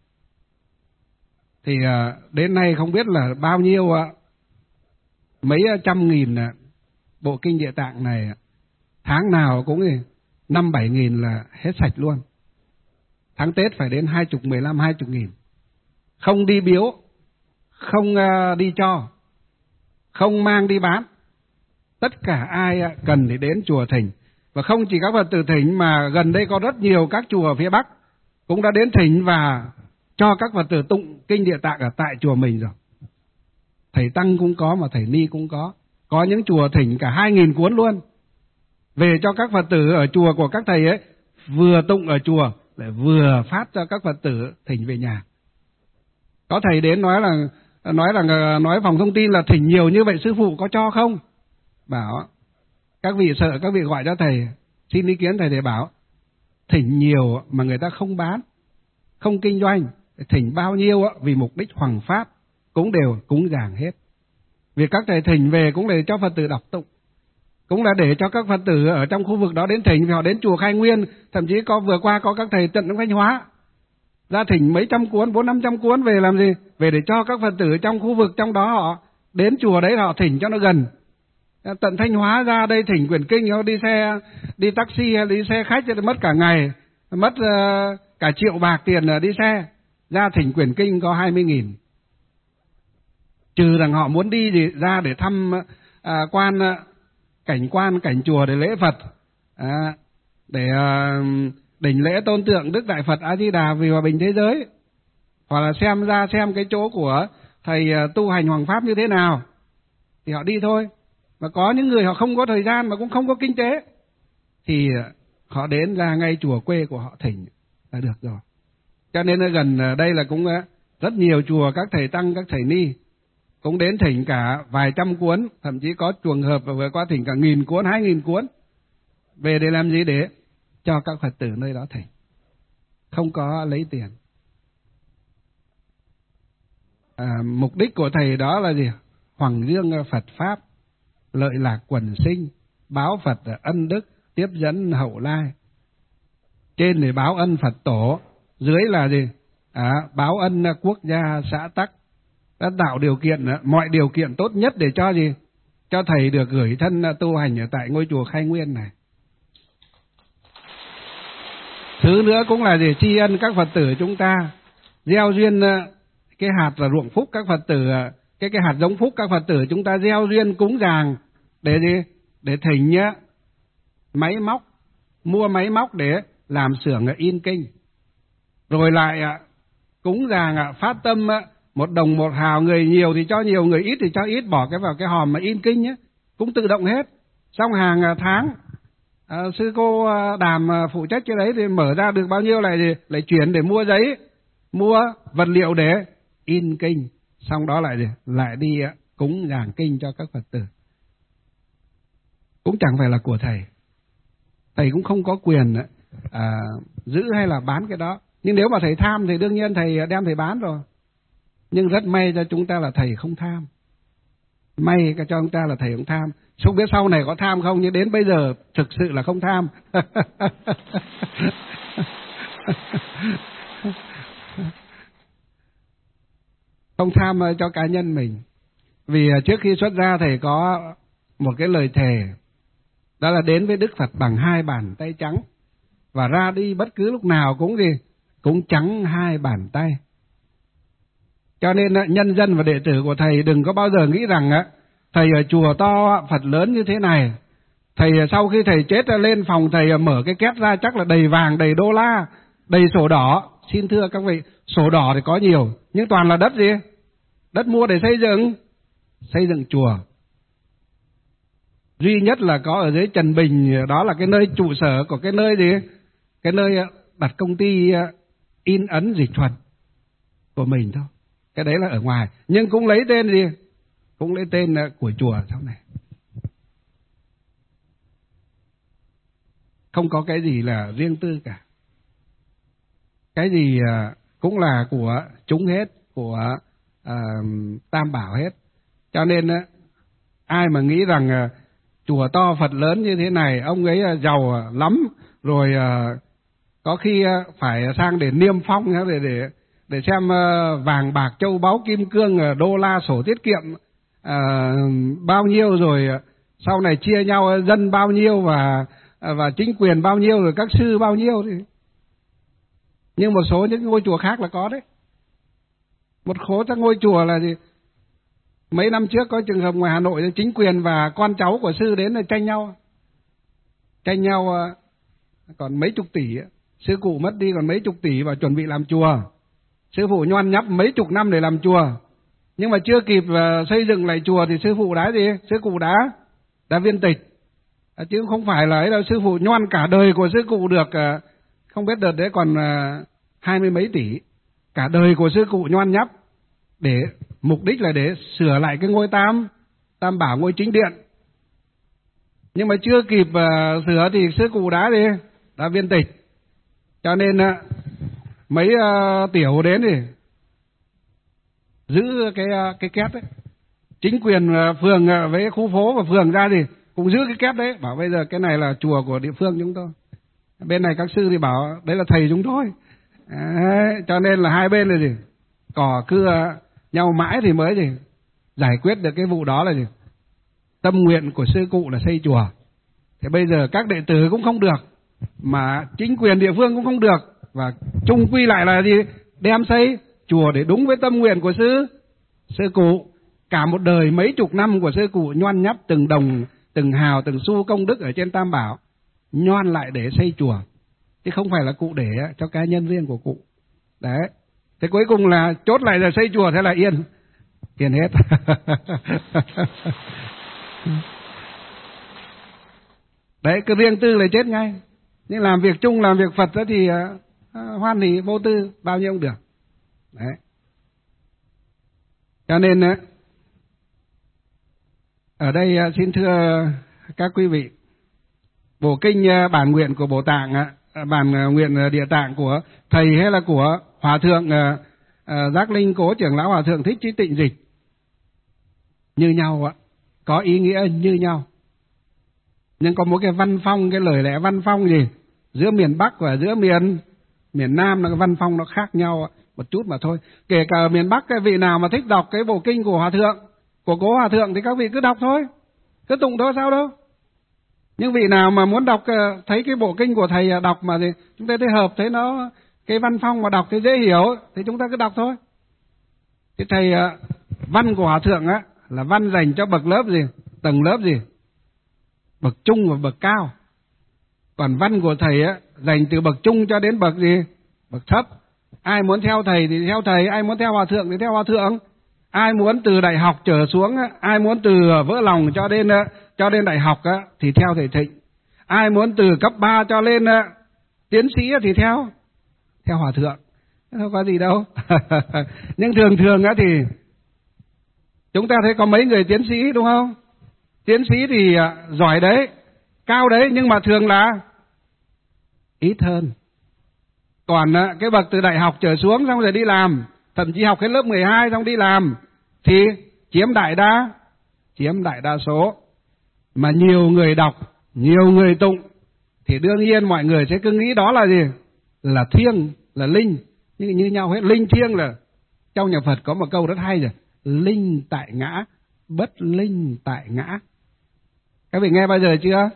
thì đến nay không biết là bao nhiêu mấy trăm nghìn bộ kinh Địa Tạng này, tháng nào cũng 5-7 nghìn là hết sạch luôn. Tháng Tết phải đến 15-20 nghìn. Không đi biếu, không đi cho, không mang đi bán. Tất cả ai cần thì đến chùa thỉnh. Và không chỉ các Phật tử thỉnh mà gần đây có rất nhiều các chùa ở phía Bắc cũng đã đến thỉnh và cho các Phật tử tụng kinh Địa Tạng ở tại chùa mình rồi. Thầy Tăng cũng có mà thầy Ni cũng có. Có những chùa thỉnh cả 2.000 cuốn luôn. Về cho các Phật tử ở chùa của các thầy ấy, vừa tụng ở chùa lại vừa phát cho các Phật tử thỉnh về nhà. Có thầy đến nói phòng thông tin là thỉnh nhiều như vậy sư phụ có cho không? Bảo các vị sợ các vị gọi cho thầy xin ý kiến thầy để bảo thỉnh nhiều mà người ta không bán, không kinh doanh, thỉnh bao nhiêu vì mục đích hoằng pháp cũng đều cúng dường hết. Vì các thầy thỉnh về cũng để cho Phật tử đọc tụng, cũng là để cho các Phật tử ở trong khu vực đó đến thỉnh, vì họ đến chùa Khai Nguyên, thậm chí vừa qua có các thầy tận trong Thanh Hóa ra thỉnh mấy trăm cuốn, 400-500 cuốn về làm gì? Về để cho các Phật tử trong khu vực trong đó họ đến chùa đấy họ thỉnh cho nó gần. Tận Thanh Hóa ra đây thỉnh quyển kinh, họ đi taxi hay đi xe khách mất cả ngày, mất cả triệu bạc tiền đi xe, ra thỉnh quyển kinh có 20.000. Trừ rằng họ muốn đi thì ra để thăm cảnh chùa để lễ Phật, để đỉnh lễ tôn tượng Đức Đại Phật A Di Đà vì hòa bình thế giới, hoặc là xem cái chỗ của thầy tu hành Hoàng Pháp như thế nào thì họ đi thôi. Và có những người họ không có thời gian mà cũng không có kinh tế thì họ đến ra ngay chùa quê của họ thỉnh là được rồi. Cho nên gần đây là cũng rất nhiều chùa các thầy tăng, các thầy ni cũng đến thỉnh cả vài trăm cuốn, thậm chí có trường hợp vừa qua thỉnh cả 1.000 cuốn, 2.000 cuốn. Về để làm gì? Để cho các Phật tử nơi đó thỉnh, không có lấy tiền. Mục đích của thầy đó là gì? Hoằng dương Phật Pháp, lợi lạc quần sinh, báo Phật ân đức, tiếp dẫn hậu lai. Trên thì báo ân Phật tổ, dưới là gì? Báo ân quốc gia xã tắc, đã tạo điều kiện, mọi điều kiện tốt nhất để cho gì? Cho thầy được gửi thân tu hành ở tại ngôi chùa Khai Nguyên này. Thứ nữa cũng là gì? Tri ân các Phật tử chúng ta, gieo duyên cái hạt là ruộng phúc các Phật tử, cái hạt giống phúc các Phật tử chúng ta gieo duyên cúng dường để gì? Để thỉnh máy móc, mua máy móc để làm xưởng in kinh. Rồi lại cúng dường phát tâm 1 đồng 1 hào, người nhiều thì cho nhiều, người ít thì cho ít, bỏ cái vào cái hòm mà in kinh cũng tự động hết. Xong hàng tháng sư cô Đàm phụ trách cái đấy thì mở ra được bao nhiêu lại chuyển để mua giấy, mua vật liệu để in kinh, xong đó lại đi cúng dường kinh cho các Phật tử. Cũng chẳng phải là của thầy, thầy cũng không có quyền giữ hay là bán cái đó. Nhưng nếu mà thầy tham thì đương nhiên thầy đem thầy bán rồi. Nhưng rất may cho chúng ta là thầy không tham, may cho chúng ta là thầy không tham. Không biết sau này có tham không, nhưng đến bây giờ thực sự là không tham. Không tham cho cá nhân mình. Vì trước khi xuất gia thầy có một cái lời thề, đó là đến với Đức Phật bằng 2 bàn tay trắng, và ra đi bất cứ lúc nào cũng trắng 2 bàn tay. Cho nên nhân dân và đệ tử của thầy đừng có bao giờ nghĩ rằng thầy ở chùa to Phật lớn như thế này, thầy sau khi thầy chết lên phòng thầy mở cái két ra chắc là đầy vàng, đầy đô la, đầy sổ đỏ. Xin thưa các vị, sổ đỏ thì có nhiều, nhưng toàn là đất gì? Đất mua để xây dựng chùa. Duy nhất là có ở dưới Trần Bình, đó là cái nơi trụ sở của cái nơi gì? Cái nơi đặt công ty in ấn dịch thuật của mình thôi. Cái đấy là ở ngoài, nhưng cũng lấy tên gì? Cũng lấy tên của chùa sau này. Không có cái gì là riêng tư cả. Cái gì cũng là của chúng hết, của Tam Bảo hết. Cho nên ai mà nghĩ rằng chùa to Phật lớn như thế này, ông ấy giàu lắm, rồi có khi phải sang để niêm phong, để xem vàng bạc châu báu kim cương, đô la sổ tiết kiệm bao nhiêu, rồi sau này chia nhau dân bao nhiêu và chính quyền bao nhiêu, rồi các sư bao nhiêu thì. Nhưng một số những ngôi chùa khác là có đấy. Một số các ngôi chùa là gì? Mấy năm trước có trường hợp ngoài Hà Nội, chính quyền và con cháu của sư đến là tranh nhau còn mấy chục tỷ. Sư cụ mất đi còn mấy chục tỷ và chuẩn bị làm chùa. Sư phụ nhoăn nhắp mấy chục năm để làm chùa, nhưng mà chưa kịp xây dựng lại chùa thì sư phụ đã gì? Sư cụ đã viên tịch, chứ không phải là ấy đâu. Sư phụ nhoăn cả đời của sư cụ được, không biết đợt đấy còn 20 mấy tỷ. Cả đời của sư cụ nhoăn nhắp để mục đích là để sửa lại cái ngôi Tam Bảo, ngôi chính điện. Nhưng mà chưa kịp sửa thì sư cụ đã viên tịch. Cho nên mấy tiểu đến thì giữ cái két ấy. Chính quyền phường với khu phố và phường ra thì cũng giữ cái kép đấy, bảo bây giờ cái này là chùa của địa phương chúng tôi. Bên này các sư thì bảo đấy là thầy chúng tôi. Đấy, cho nên là hai bên là gì? Cỏ cưa nhau mãi thì mới gì? Giải quyết được cái vụ đó là gì? Tâm nguyện của sư cụ là xây chùa. Thế bây giờ các đệ tử cũng không được, mà chính quyền địa phương cũng không được, và chung quy lại là gì? Đem xây chùa để đúng với tâm nguyện của sư cụ. Cả một đời mấy chục năm của sư cụ nhoăn nhắp từng đồng, từng hào, từng xu công đức ở trên Tam Bảo, nhoan lại để xây chùa, chứ không phải là cụ để cho cá nhân riêng của cụ. Đấy. Thế cuối cùng là chốt lại là xây chùa, thế là yên hết. Đấy, cứ riêng tư là chết ngay. Nhưng làm việc chung, làm việc Phật đó thì hoan hỉ vô tư, bao nhiêu cũng được. Đấy. Cho nên ở đây xin thưa các quý vị, bộ kinh bản nguyện của Bồ Tạng, bản nguyện Địa Tạng của thầy hay là của Hòa thượng Giác Linh Cố trưởng lão Hòa thượng Thích Trí Tịnh dịch như nhau ạ, có ý nghĩa như nhau. Nhưng có một cái văn phong, cái lời lẽ văn phong gì giữa miền Bắc và giữa miền Nam là cái văn phong nó khác nhau một chút mà thôi. Kể cả ở miền Bắc, cái vị nào mà thích đọc cái bộ kinh của Hòa thượng, của Cố Hòa thượng thì các vị cứ đọc thôi, cứ tụng thôi, sao đâu. Nhưng vị nào mà muốn đọc, thấy cái bộ kinh của thầy đọc mà thì chúng ta thấy hợp, thấy nó cái văn phong mà đọc thấy dễ hiểu thì chúng ta cứ đọc thôi. Cái thầy văn của Hòa thượng á là văn dành cho bậc lớp gì, tầng lớp gì, bậc trung và bậc cao. Còn văn của thầy á dành từ bậc trung cho đến bậc gì, bậc thấp. Ai muốn theo thầy thì theo thầy, ai muốn theo Hòa thượng thì theo Hòa thượng. Ai muốn từ đại học trở xuống, ai muốn từ vỡ lòng cho đến đại học thì theo thầy Thịnh. Ai muốn từ cấp 3 cho lên tiến sĩ thì theo Hòa thượng. Không có gì đâu. Nhưng thường thì chúng ta thấy có mấy người tiến sĩ đúng không? Tiến sĩ thì giỏi đấy, cao đấy, nhưng mà thường là ít hơn. Còn cái bậc từ đại học trở xuống xong rồi đi làm, thậm chí học hết lớp 12 xong đi làm thì chiếm đại đa số. Mà nhiều người đọc, nhiều người tụng thì đương nhiên mọi người sẽ cứ nghĩ đó là gì? Là thiêng, là linh, nhưng như nhau hết. Linh thiêng là trong nhà Phật có một câu rất hay rồi: linh tại ngã, bất linh tại ngã. Các vị nghe bao giờ chưa?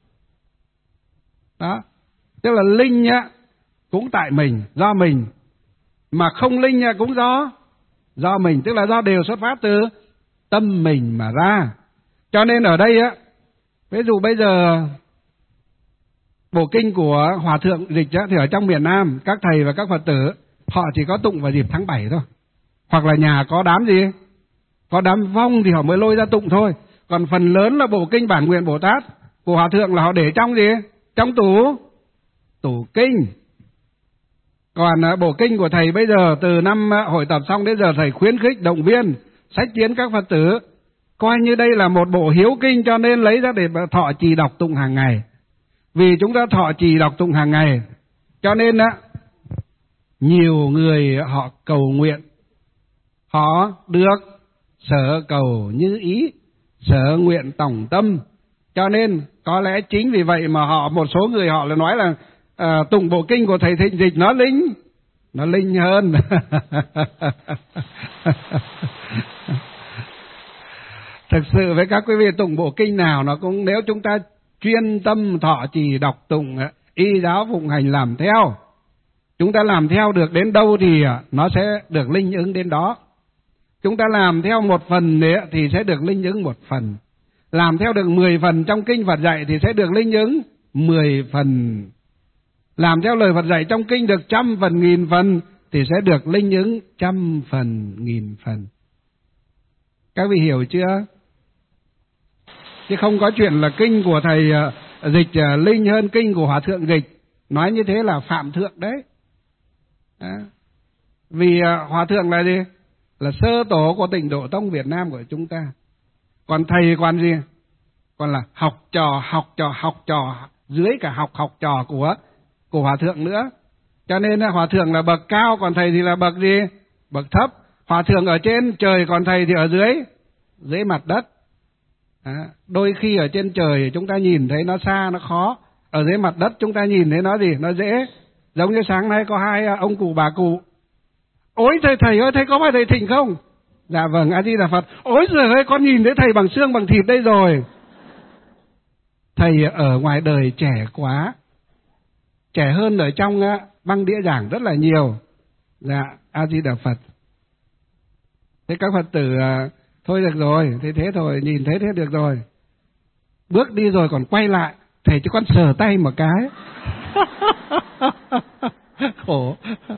Đó, tức là linh nhá cũng tại mình, do mình, mà không linh nhá cũng do mình, tức là do đều xuất phát từ tâm mình mà ra. Cho nên ở đây ví dụ bây giờ bộ kinh của Hòa thượng dịch thì ở trong miền Nam các thầy và các Phật tử họ chỉ có tụng vào dịp tháng 7 thôi, hoặc là nhà có đám gì, có đám vong thì họ mới lôi ra tụng thôi. Còn phần lớn là bộ kinh bản nguyện Bồ Tát của Hòa thượng là họ để trong gì, trong tủ kinh. Còn bộ kinh của thầy bây giờ từ năm hội tập xong đến giờ thầy khuyến khích động viên sách tiến các Phật tử coi như đây là một bộ hiếu kinh, cho nên lấy ra để thọ trì đọc tụng hàng ngày. Vì chúng ta thọ trì đọc tụng hàng ngày cho nên nhiều người họ cầu nguyện, họ được sở cầu như ý, sở nguyện tổng tâm. Cho nên có lẽ chính vì vậy mà một số người họ là nói là tụng bộ kinh của thầy Thịnh dịch nó linh hơn. Thực sự với các quý vị, tụng bộ kinh nào nó cũng, nếu chúng ta chuyên tâm thọ trì đọc tụng, y giáo phụng hành làm theo, chúng ta làm theo được đến đâu thì nó sẽ được linh ứng đến đó. Chúng ta làm theo một phần thì sẽ được linh ứng một phần. Làm theo được 10 phần trong kinh Phật dạy thì sẽ được linh ứng 10 phần. Làm theo lời Phật dạy trong kinh được 100 phần, 1000 phần thì sẽ được linh ứng 100 phần, 1000 phần. Các vị hiểu chưa? Chứ không có chuyện là kinh của thầy dịch linh hơn kinh của Hòa thượng dịch. Nói như thế là phạm thượng đấy. Vì Hòa thượng là gì? Là sơ tổ của Tịnh Độ Tông Việt Nam của chúng ta. Còn thầy còn gì? Còn là học trò dưới cả học trò của Hòa thượng nữa. Cho nên Hòa thượng là bậc cao, còn thầy thì là bậc gì? Bậc thấp. Hòa thượng ở trên trời, còn thầy thì ở dưới mặt đất. Đôi khi ở trên trời chúng ta nhìn thấy nó xa, nó khó. Ở dưới mặt đất chúng ta nhìn thấy nó gì? Nó dễ. Giống như sáng nay có hai ông cụ bà cụ. Ôi thầy ơi, thầy có phải thầy Thịnh không? Dạ vâng, A Di Đà Phật. Ôi giời ơi, con nhìn thấy thầy bằng xương bằng thịt đây rồi. Thầy ở ngoài đời trẻ quá, trẻ hơn ở trong băng đĩa giảng rất là nhiều. Dạ, A Di Đà Phật. Thế các Phật tử thôi được rồi, thế thôi, nhìn thấy thế được rồi. Bước đi rồi còn quay lại, thầy cho con sờ tay một cái. Khổ.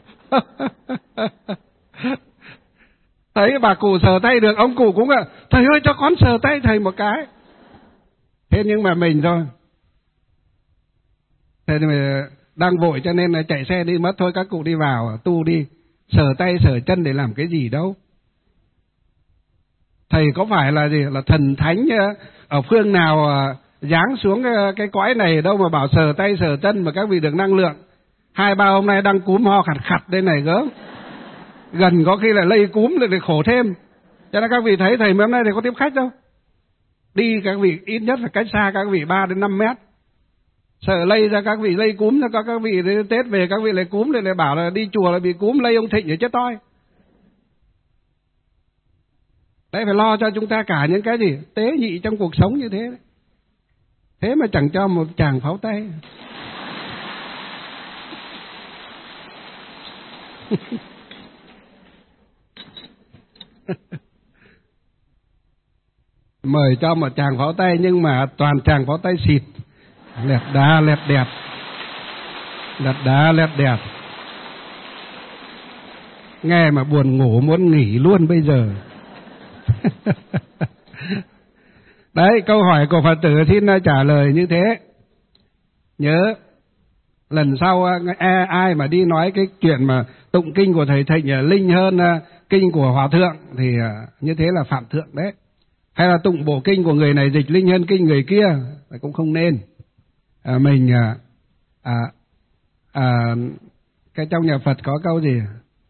Thấy bà cụ sờ tay được, ông cụ cũng thầy ơi cho con sờ tay thầy một cái. Thế nhưng mà mình thôi. Thế thì đang vội cho nên là chạy xe đi mất thôi, các cụ đi vào tu đi. Sờ tay sờ chân để làm cái gì đâu. Thầy có phải là gì, là thần thánh ở phương nào giáng xuống cái cõi này đâu mà bảo sờ tay sờ chân mà các vị được năng lượng. 2-3 hôm nay đang cúm ho khặt khặt đây này gớm. Gần có khi là lây cúm lại khổ thêm. Cho nên các vị thấy thầy mấy hôm nay thì có tiếp khách đâu. Đi các vị ít nhất là cách xa các vị 3-5 mét. Sợ lây ra các vị lây cúm cho các vị Tết về các vị lại cúm lại bảo là đi chùa là bị cúm lây ông Thịnh thì chết toi. Đấy, phải lo cho chúng ta cả những cái gì tế nhị trong cuộc sống như thế. Thế mà chẳng cho một chàng pháo tay. Mời cho một chàng pháo tay nhưng mà toàn chàng pháo tay xịt. Lẹt đá lẹt đẹp. Lẹt đá lẹt đẹp. Nghe mà buồn ngủ muốn nghỉ luôn bây giờ. Đấy, câu hỏi của Phật tử xin trả lời như thế. Nhớ lần sau ai mà đi nói cái chuyện mà tụng kinh của thầy Thịnh linh hơn kinh của Hòa Thượng thì như thế là phạm thượng đấy. Hay là tụng bộ kinh của người này dịch linh hơn kinh người kia cũng không nên. Cái trong nhà Phật có câu gì?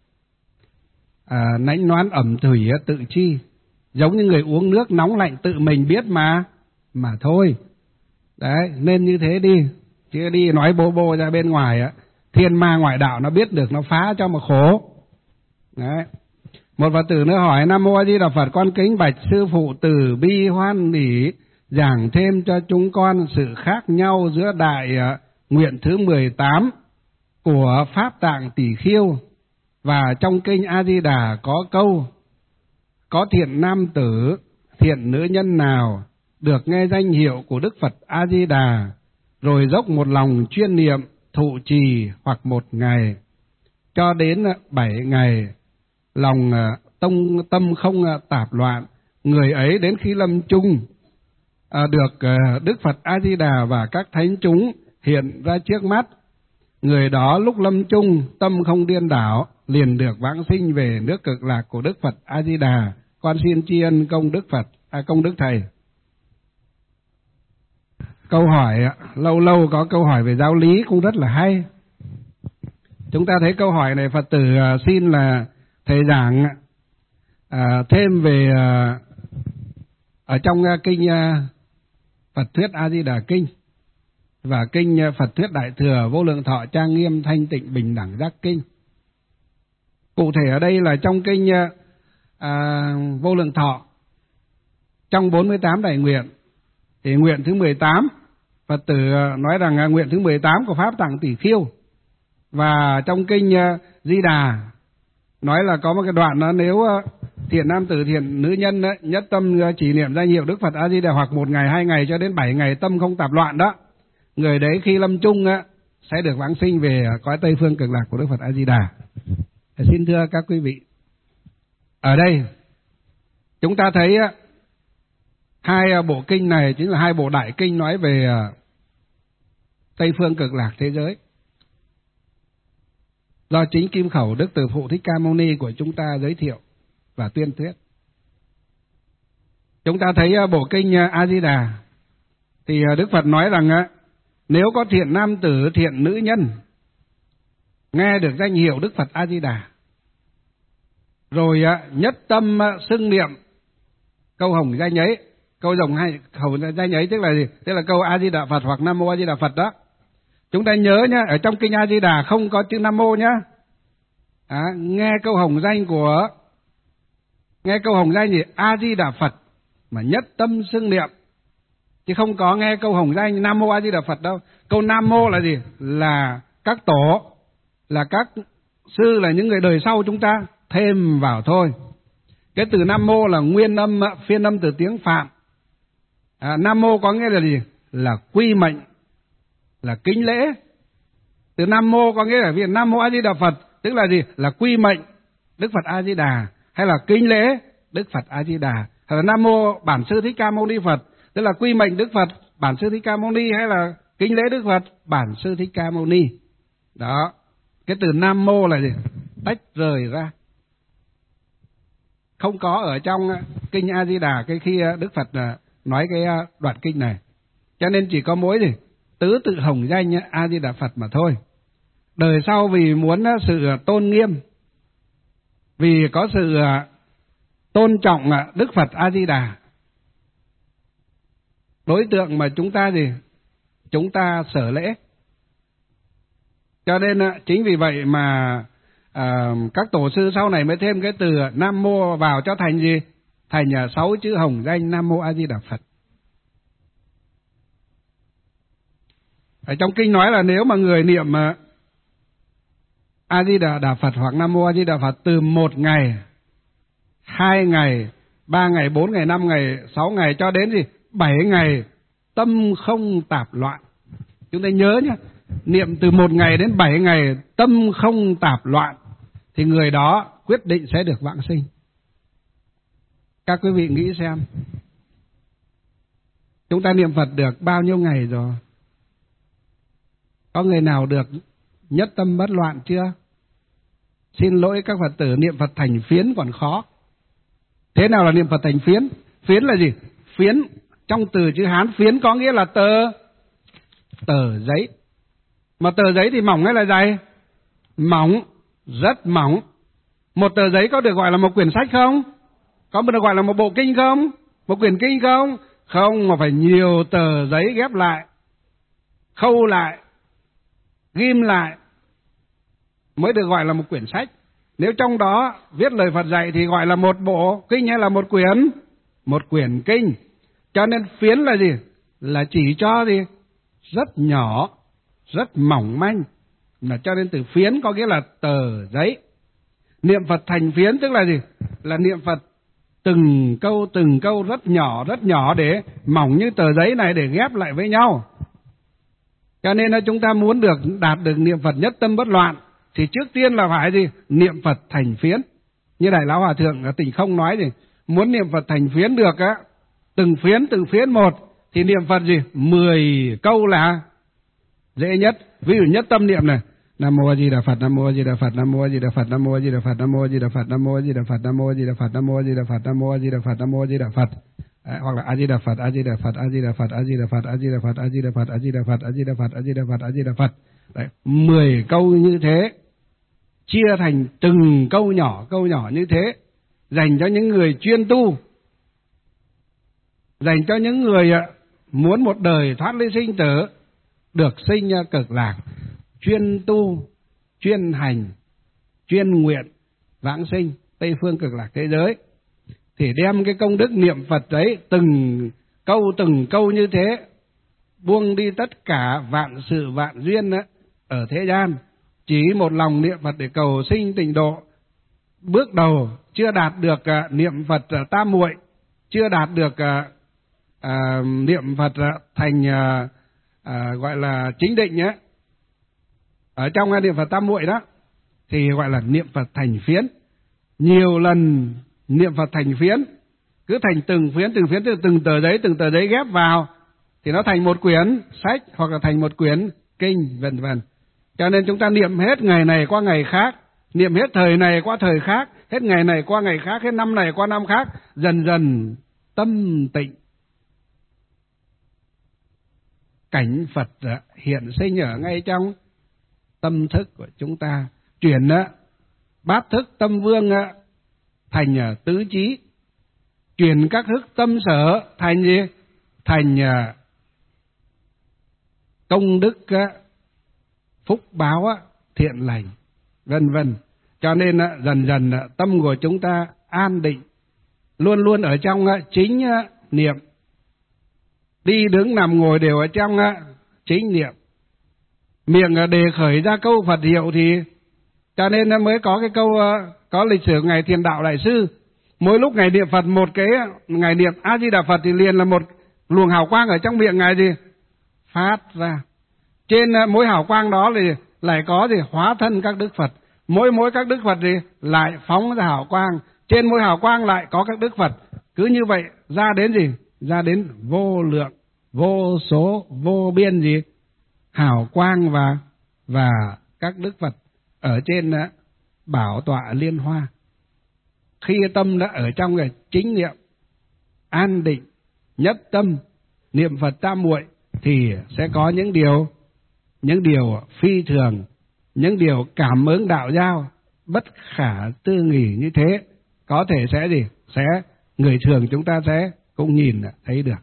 Nãnh noán ẩm thủy tự chi. Giống như người uống nước nóng lạnh tự mình biết mà thôi. Đấy, nên như thế đi. Chứ đi nói bô ra bên ngoài thiên ma ngoại đạo nó biết được, nó phá cho mà khổ. Đấy. Một Phật tử nữa hỏi: Nam Mô A Di Đà Phật, con kính bạch sư phụ từ bi hoan hỷ giảng thêm cho chúng con sự khác nhau giữa đại nguyện thứ 18 của Pháp Tạng Tỷ Khiêu và trong kinh A Di Đà có câu: có thiện nam tử, thiện nữ nhân nào được nghe danh hiệu của Đức Phật A Di Đà rồi dốc một lòng chuyên niệm thụ trì hoặc 1 ngày cho đến 7 ngày, lòng tâm không tạp loạn, người ấy đến khi lâm chung được Đức Phật A Di Đà và các thánh chúng hiện ra trước mắt. Người đó lúc lâm chung tâm không điên đảo, liền được vãng sinh về nước Cực Lạc của Đức Phật A Di Đà. Con xin tri ân công Đức Phật, công Đức Thầy. Câu hỏi lâu có câu hỏi về giáo lý cũng rất là hay. Chúng ta thấy câu hỏi này Phật tử xin là thầy giảng thêm về ở trong kinh Phật Thuyết A Di Đà Kinh và kinh Phật Thuyết Đại Thừa Vô Lượng Thọ Trang Nghiêm Thanh Tịnh Bình Đẳng Giác Kinh. Cụ thể ở đây là trong kinh Vô Lượng Thọ, trong 48 đại nguyện thì nguyện thứ 18 Phật tử nói rằng nguyện thứ 18 của Pháp Tạng Tỷ Khiêu. Và trong kinh Di Đà nói là có một cái đoạn đó, nếu thiện nam tử thiện nữ nhân nhất tâm chỉ niệm danh hiệu Đức Phật A Di Đà hoặc 1 ngày 2 ngày cho đến 7 ngày tâm không tạp loạn đó, người đấy khi lâm chung sẽ được vãng sinh về cõi Tây Phương Cực Lạc của Đức Phật A Di Đà. Xin thưa các quý vị, ở đây chúng ta thấy hai bộ kinh này chính là hai bộ đại kinh nói về Tây Phương Cực Lạc thế giới, do chính kim khẩu Đức Từ Phụ Thích Ca Mâu Ni của chúng ta giới thiệu và tuyên thuyết. Chúng ta thấy bộ kinh A Di Đà thì Đức Phật nói rằng nếu có thiện nam tử thiện nữ nhân nghe được danh hiệu Đức Phật A Di Đà rồi nhất tâm xưng niệm câu hồng danh ấy, Câu hồng danh ấy tức là gì? Tức là câu A Di Đà Phật hoặc Nam Mô A Di Đà Phật đó. Chúng ta nhớ nhá, ở trong kinh A Di Đà không có chữ Nam Mô nhá. Nghe câu hồng danh gì? A Di Đà Phật mà nhất tâm xưng niệm, chứ không có nghe câu hồng danh Nam Mô A Di Đà Phật đâu. Câu Nam Mô là gì? Là các tổ, là các sư, là những người đời sau chúng ta thêm vào thôi. Cái từ Nam Mô là nguyên âm, phiên âm từ tiếng Phạm. Nam Mô có nghĩa là gì? Là quy mệnh, là kính lễ. Từ Nam Mô có nghĩa là việc Nam Mô A Di Đà Phật tức là gì? Là quy mệnh Đức Phật A Di Đà, hay là kính lễ Đức Phật A Di Đà, hay là Nam Mô Bản Sư Thích Ca Mâu Ni Phật tức là quy mệnh Đức Phật Bản Sư Thích Ca Mâu Ni, hay là kính lễ Đức Phật Bản Sư Thích Ca Mâu Ni. Đó, cái từ Nam Mô là gì? Tách rời ra, không có ở trong kinh A Di Đà cái khi Đức Phật nói cái đoạn kinh này. Cho nên chỉ có mỗi gì? Tứ tự hồng danh A Di Đà Phật mà thôi. Đời sau vì muốn sự tôn nghiêm, vì có sự tôn trọng Đức Phật A Di Đà, đối tượng mà chúng ta gì? Chúng ta sở lễ. Cho nên chính vì vậy mà các tổ sư sau này mới thêm cái từ Nam Mô vào cho thành gì? Thành 6 chữ hồng danh Nam Mô A Di Đà Phật. Ở trong kinh nói là nếu mà người niệm A Di Đà Phật hoặc Nam Mô A Di Đà Phật từ 1 ngày, 2 ngày, 3 ngày, 4 ngày, 5 ngày, 6 ngày cho đến gì? 7 ngày, tâm không tạp loạn. Chúng ta nhớ nhé, niệm từ 1 ngày đến 7 ngày tâm không tạp loạn thì người đó quyết định sẽ được vãng sinh. Các quý vị nghĩ xem, chúng ta niệm Phật được bao nhiêu ngày rồi? Có người nào được nhất tâm bất loạn chưa? Xin lỗi các Phật tử, niệm Phật thành phiến còn khó. Thế nào là niệm Phật thành phiến? Phiến là gì? Phiến trong từ chữ Hán, phiến có nghĩa là tờ giấy. Mà tờ giấy thì mỏng hay là dày? Mỏng, rất mỏng. Một tờ giấy có được gọi là một quyển sách không? Có được gọi là một bộ kinh không? Một quyển kinh không? Không, mà phải nhiều tờ giấy ghép lại, khâu lại, ghim lại mới được gọi là một quyển sách. Nếu trong đó viết lời Phật dạy thì gọi là một bộ kinh hay là một quyển kinh. Cho nên phiến là gì? Là chỉ cho gì? Rất nhỏ, rất mỏng manh. Là cho nên từ phiến có nghĩa là tờ giấy. Niệm Phật thành phiến tức là gì? Là niệm Phật từng câu rất nhỏ để mỏng như tờ giấy này để ghép lại với nhau. Cho nên là chúng ta muốn đạt được niệm Phật nhất tâm bất loạn thì trước tiên là phải gì? Niệm Phật thành phiến. Như Đại Lão Hòa Thượng ở Tỉnh Không nói gì? Muốn niệm Phật thành phiến được từng phiến một thì niệm Phật gì? 10 câu là dễ nhất. Ví dụ nhất tâm niệm này: Nam Mô A Di Đà Phật, Nam Mô A Di Đà Phật, Nam Mô A Di Đà Phật, Nam Mô A Di Đà Phật, Nam Mô A Di Đà Phật, Nam Mô A Di Đà Phật, Nam Mô A Di Đà Phật, Nam Mô A Di Đà Phật, Nam Mô A Di Đà Phật, Nam Mô A Di Đà Phật. Hoặc là A Di Đà Phật, A Di Đà Phật, A Di Đà Phật, A Di Đà Phật, A Di Đà Phật, A Di Đà Phật, A Di Đà Phật, A Di Đà Phật, A Di Đà Phật, A Di Đà Phật. Đấy, 10 câu như thế, chia thành từng câu nhỏ như thế, dành cho những người chuyên tu, dành cho những người muốn một đời thoát ly sinh tử, được sinh cực lạc, chuyên tu, chuyên hành, chuyên nguyện vãng sinh Tây phương cực lạc thế giới. Thì đem cái công đức niệm Phật đấy từng câu như thế, buông đi tất cả vạn sự vạn duyên ở thế gian, chỉ một lòng niệm Phật để cầu sinh tịnh độ. Bước đầu chưa đạt được niệm Phật tam muội, chưa đạt được niệm Phật thành gọi là chính định nhé, ở trong niệm Phật tam muội đó thì gọi là niệm Phật thành phiến. Nhiều lần niệm Phật thành phiến, cứ thành từng phiến từng tờ giấy ghép vào thì nó thành một quyển sách hoặc là thành một quyển kinh, vân vân. Cho nên chúng ta niệm hết ngày này qua ngày khác, niệm hết thời này qua thời khác, hết ngày này qua ngày khác, hết năm này qua năm khác, dần dần tâm tịnh, cảnh Phật hiện sinh ở ngay trong tâm thức của chúng ta, chuyển bát thức tâm vương thành tứ trí, chuyển các thức tâm sở thành gì? Thành công đức, phúc báo, thiện lành, vân vân. Cho nên dần dần tâm của chúng ta an định, luôn luôn ở trong chính niệm. Đi đứng nằm ngồi đều ở trong chính niệm. Miệng đề khởi ra câu Phật hiệu thì cho nên nó mới có cái câu có lịch sử ngày Thiền Đạo Đại Sư. Mỗi lúc ngày niệm Phật, một cái ngày niệm A Di Đà Phật thì liền là một luồng hào quang ở trong miệng ngài gì? Phát ra. Trên mỗi hào quang đó thì lại có gì? Hóa thân các đức Phật. Mỗi các đức Phật thì lại phóng ra hào quang. Trên mỗi hào quang lại có các đức Phật. Cứ như vậy ra đến gì? Ra đến vô lượng, vô số, vô biên gì? Hào quang và các đức Phật ở trên bảo tọa liên hoa. Khi tâm đã ở trong cái chính niệm, an định, nhất tâm, niệm Phật tam muội thì sẽ có những điều phi thường, những điều cảm ứng đạo giao bất khả tư nghì như thế, có thể sẽ gì? Sẽ người thường chúng ta sẽ cũng nhìn thấy được.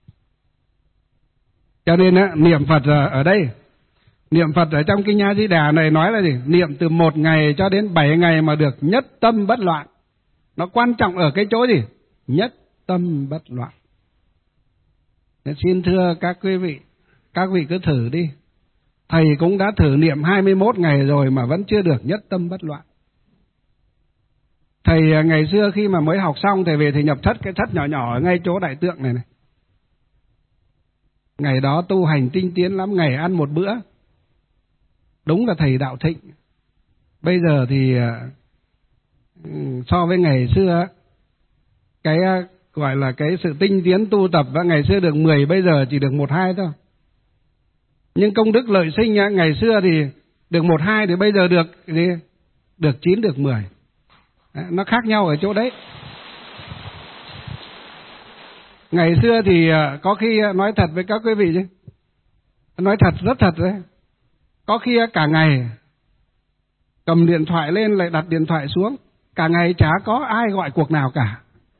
Cho nên niệm Phật ở đây, niệm Phật ở trong Kinh A Di Đà này nói là gì? Niệm từ 1 ngày cho đến 7 ngày mà được nhất tâm bất loạn. Nó quan trọng ở cái chỗ gì? Nhất tâm bất loạn. Nên xin thưa các vị cứ thử đi. Thầy cũng đã thử niệm 21 ngày rồi mà vẫn chưa được nhất tâm bất loạn. Thầy ngày xưa khi mà mới học xong, thầy về thầy nhập thất, cái thất nhỏ nhỏ ở ngay chỗ đại tượng này này. Ngày đó tu hành tinh tiến lắm, ngày ăn một bữa. Đúng là thầy đạo thịnh. Bây giờ thì so với ngày xưa, cái gọi là cái sự tinh tiến tu tập, ngày xưa được 10, bây giờ chỉ được 1-2 thôi. Nhưng công đức lợi sinh ngày xưa thì được 1-2 thì bây giờ được 9, được 10. Nó khác nhau ở chỗ đấy. Ngày xưa thì có khi nói thật với các quý vị chứ, nói thật, rất thật đấy. Có khi cả ngày cầm điện thoại lên lại đặt điện thoại xuống, cả ngày chả có ai gọi cuộc nào cả.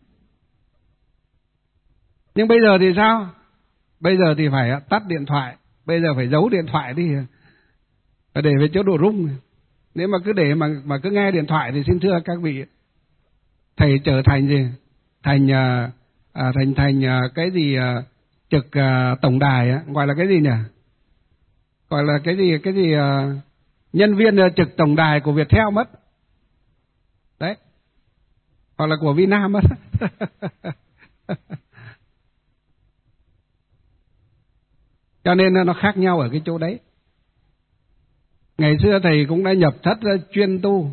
Nhưng bây giờ thì sao? Bây giờ thì phải tắt điện thoại, bây giờ phải giấu điện thoại đi, phải để về chỗ độ rung. Nếu mà cứ để mà cứ nghe điện thoại thì xin thưa các vị, thầy trở thành gì? Thành cái gì trực tổng đài, gọi là cái gì nhỉ? Gọi là cái gì nhân viên trực tổng đài của Viettel mất. Đấy. Hoặc là của Vinam mất. Cho nên nó khác nhau ở cái chỗ đấy. Ngày xưa thầy cũng đã nhập thất chuyên tu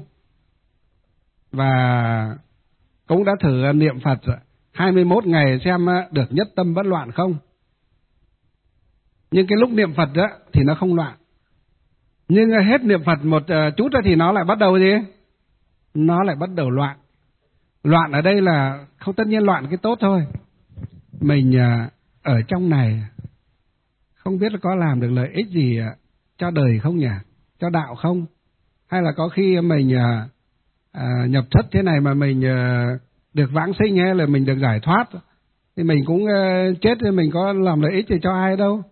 và cũng đã thử niệm Phật 21 ngày xem được nhất tâm bất loạn không. Nhưng cái lúc niệm Phật thì nó không loạn. Nhưng hết niệm Phật một chút thì nó lại bắt đầu gì? Nó lại bắt đầu loạn. Loạn ở đây là không, tất nhiên loạn cái tốt thôi. Mình ở trong này không biết là có làm được lợi ích gì cho đời không nhỉ? Cho đạo không? Hay là có khi mình nhập thất thế này mà mình được vãng sinh hay là mình được giải thoát thì mình cũng chết thì mình có làm lợi ích gì cho ai đâu.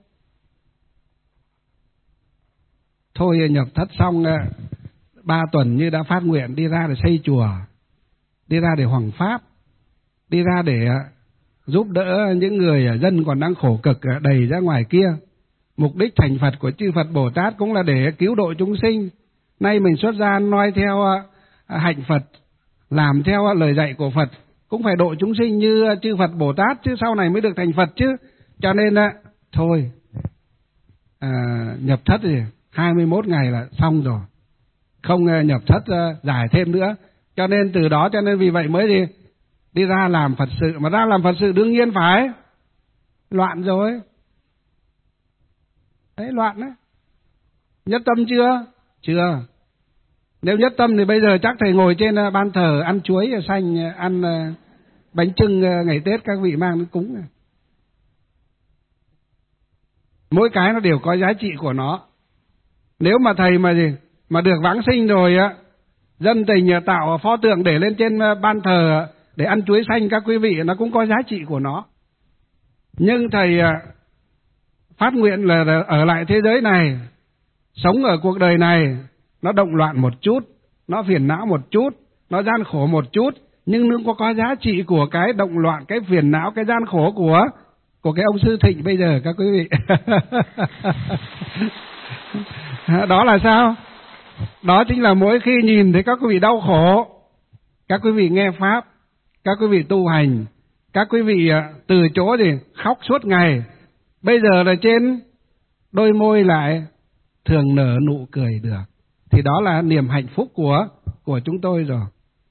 Thôi nhập thất xong 3 tuần như đã phát nguyện đi ra để xây chùa, đi ra để hoằng pháp, đi ra để giúp đỡ những người dân còn đang khổ cực đầy ra ngoài kia. Mục đích thành Phật của chư Phật Bồ Tát cũng là để cứu độ chúng sinh. Nay mình xuất gia noi theo hạnh Phật, làm theo lời dạy của Phật, cũng phải độ chúng sinh như chư Phật Bồ Tát chứ, sau này mới được thành Phật chứ. Cho nên thôi nhập thất thì 21 ngày là xong rồi, không nhập thất dài thêm nữa. Cho nên từ đó, cho nên vì vậy mới đi ra làm Phật sự. Mà ra làm Phật sự đương nhiên phải loạn rồi. Đấy, loạn đấy. Nhất tâm chưa? Chưa. Nếu nhất tâm thì bây giờ chắc thầy ngồi trên ban thờ ăn chuối xanh, ăn bánh chưng ngày Tết các vị mang đến cúng này. Mỗi cái nó đều có giá trị của nó. Nếu mà thầy mà được vãng sinh rồi dân tình tạo pho tượng để lên trên ban thờ để ăn chuối xanh các quý vị, nó cũng có giá trị của nó. Nhưng thầy phát nguyện là ở lại thế giới này, sống ở cuộc đời này, nó động loạn một chút, nó phiền não một chút, nó gian khổ một chút, nhưng nó có giá trị của cái động loạn, cái phiền não, cái gian khổ của cái ông Sư Thịnh bây giờ các quý vị. Đó là sao? Đó chính là mỗi khi nhìn thấy các quý vị đau khổ, các quý vị nghe Pháp, các quý vị tu hành, các quý vị từ chỗ thì khóc suốt ngày, bây giờ là trên đôi môi lại thường nở nụ cười được, thì đó là niềm hạnh phúc của chúng tôi rồi.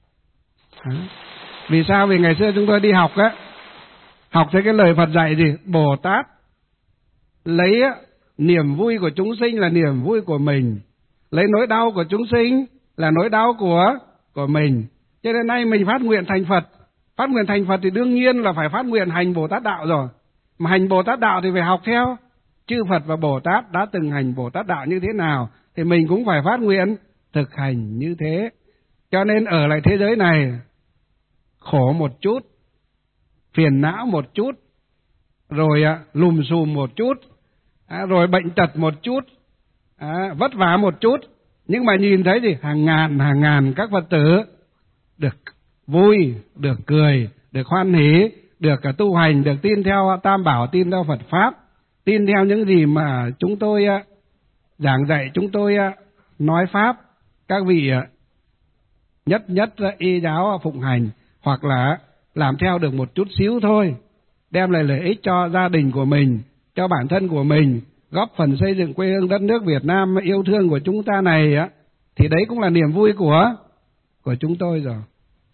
Vì sao? Vì ngày xưa chúng tôi đi học á, học thấy cái lời Phật dạy gì? Bồ Tát lấy niềm vui của chúng sinh là niềm vui của mình, lấy nỗi đau của chúng sinh là nỗi đau của mình. Cho nên nay mình phát nguyện thành Phật. Phát nguyện thành Phật thì đương nhiên là phải phát nguyện hành Bồ Tát đạo rồi. Mà hành Bồ Tát đạo thì phải học theo chư Phật và Bồ Tát đã từng hành Bồ Tát đạo như thế nào, thì mình cũng phải phát nguyện thực hành như thế. Cho nên ở lại thế giới này khổ một chút, phiền não một chút, rồi lùm xùm một chút, rồi bệnh tật một chút, vất vả một chút, nhưng mà nhìn thấy gì? Hàng ngàn các Phật tử được vui, được cười, được hoan hỷ, được tu hành, được tin theo Tam Bảo, tin theo Phật Pháp, tin theo những gì mà chúng tôi giảng dạy, chúng tôi nói Pháp, các vị nhất y giáo phụng hành, hoặc là làm theo được một chút xíu thôi, đem lại lợi ích cho gia đình của mình, cho bản thân của mình, góp phần xây dựng quê hương đất nước Việt Nam yêu thương của chúng ta này á, thì đấy cũng là niềm vui của chúng tôi rồi.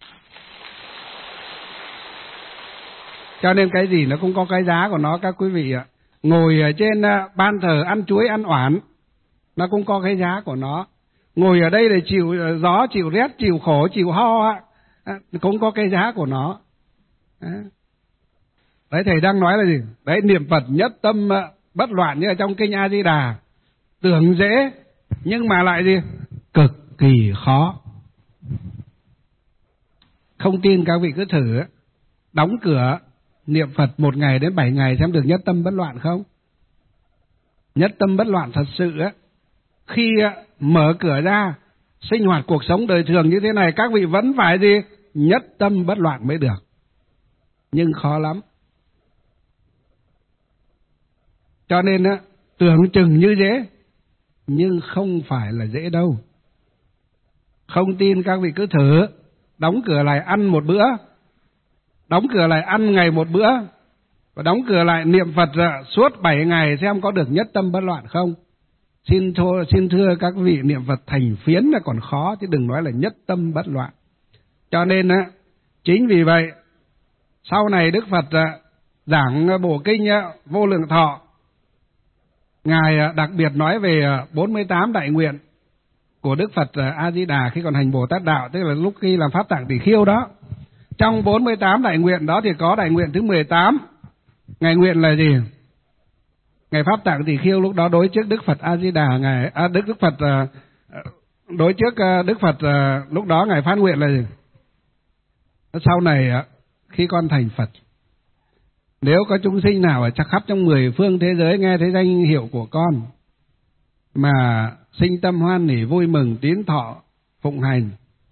Cho nên cái gì nó cũng có cái giá của nó các quý vị ạ. Ngồi ở trên ban thờ ăn chuối ăn oản, nó cũng có cái giá của nó. Ngồi ở đây để chịu gió, chịu rét, chịu khổ, chịu ho cũng có cái giá của nó. Đấy, thầy đang nói là gì? Đấy, niệm Phật nhất tâm bất loạn như ở trong kinh A Di Đà. Tưởng dễ nhưng mà lại gì? Cực kỳ khó. Không tin các vị cứ thử đóng cửa niệm Phật 1 ngày đến 7 ngày xem được nhất tâm bất loạn không? Nhất tâm bất loạn thật sự á, khi mở cửa ra sinh hoạt cuộc sống đời thường như thế này, các vị vẫn phải gì? Nhất tâm bất loạn mới được. Nhưng khó lắm. Cho nên tưởng chừng như dễ, nhưng không phải là dễ đâu. Không tin các vị cứ thử đóng cửa lại ăn một bữa, đóng cửa lại ăn ngày một bữa, và đóng cửa lại niệm Phật suốt 7 ngày xem có được nhất tâm bất loạn không. Xin thưa các vị, niệm Phật thành phiến là còn khó, chứ đừng nói là nhất tâm bất loạn. Cho nên chính vì vậy sau này Đức Phật giảng bộ kinh Vô Lượng Thọ, Ngài đặc biệt nói về 48 đại nguyện của Đức Phật A Di Đà khi còn hành Bồ Tát đạo, tức là lúc khi làm Pháp Tạng Tỳ Khưu đó. Trong 48 đại nguyện đó thì có đại nguyện thứ 18. Ngài nguyện là gì? Ngài Pháp Tạng Tỳ Khưu lúc đó đối trước Đức Phật A Di Đà, Đức Phật đối trước Đức Phật lúc đó Ngài phát nguyện là gì? Sau này khi con thành Phật, nếu có chúng sinh nào ở khắp trong 10 phương thế giới nghe thấy danh hiệu của con mà sinh tâm hoan hỷ vui mừng tín thọ phụng hành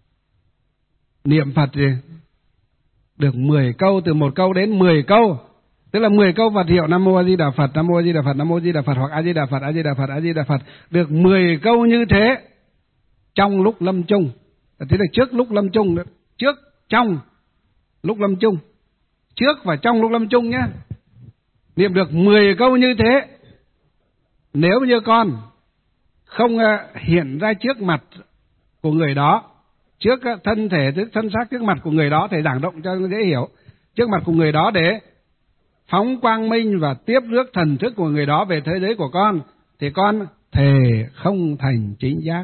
niệm Phật gì? Được 10 câu, từ 1 câu đến 10 câu, tức là 10 câu Phật hiệu Nam Mô A Di Đà Phật, Nam Mô A Di Đà Phật, Nam Mô A Di Đà Phật, hoặc A Di Đà Phật, A Di Đà Phật, A Di Đà Phật, được 10 câu như thế trong lúc lâm chung. Thế là trước lúc lâm chung, trước trong lúc lâm chung, trước và trong lúc lâm chung nhé. Niệm được 10 câu như thế, nếu như con không hiện ra trước mặt của người đó, trước thân thể, trước thân xác trước mặt của người đó, thầy giảng động cho dễ hiểu, trước mặt của người đó để phóng quang minh và tiếp rước thần thức của người đó về thế giới của con, thì con thề không thành chính giác,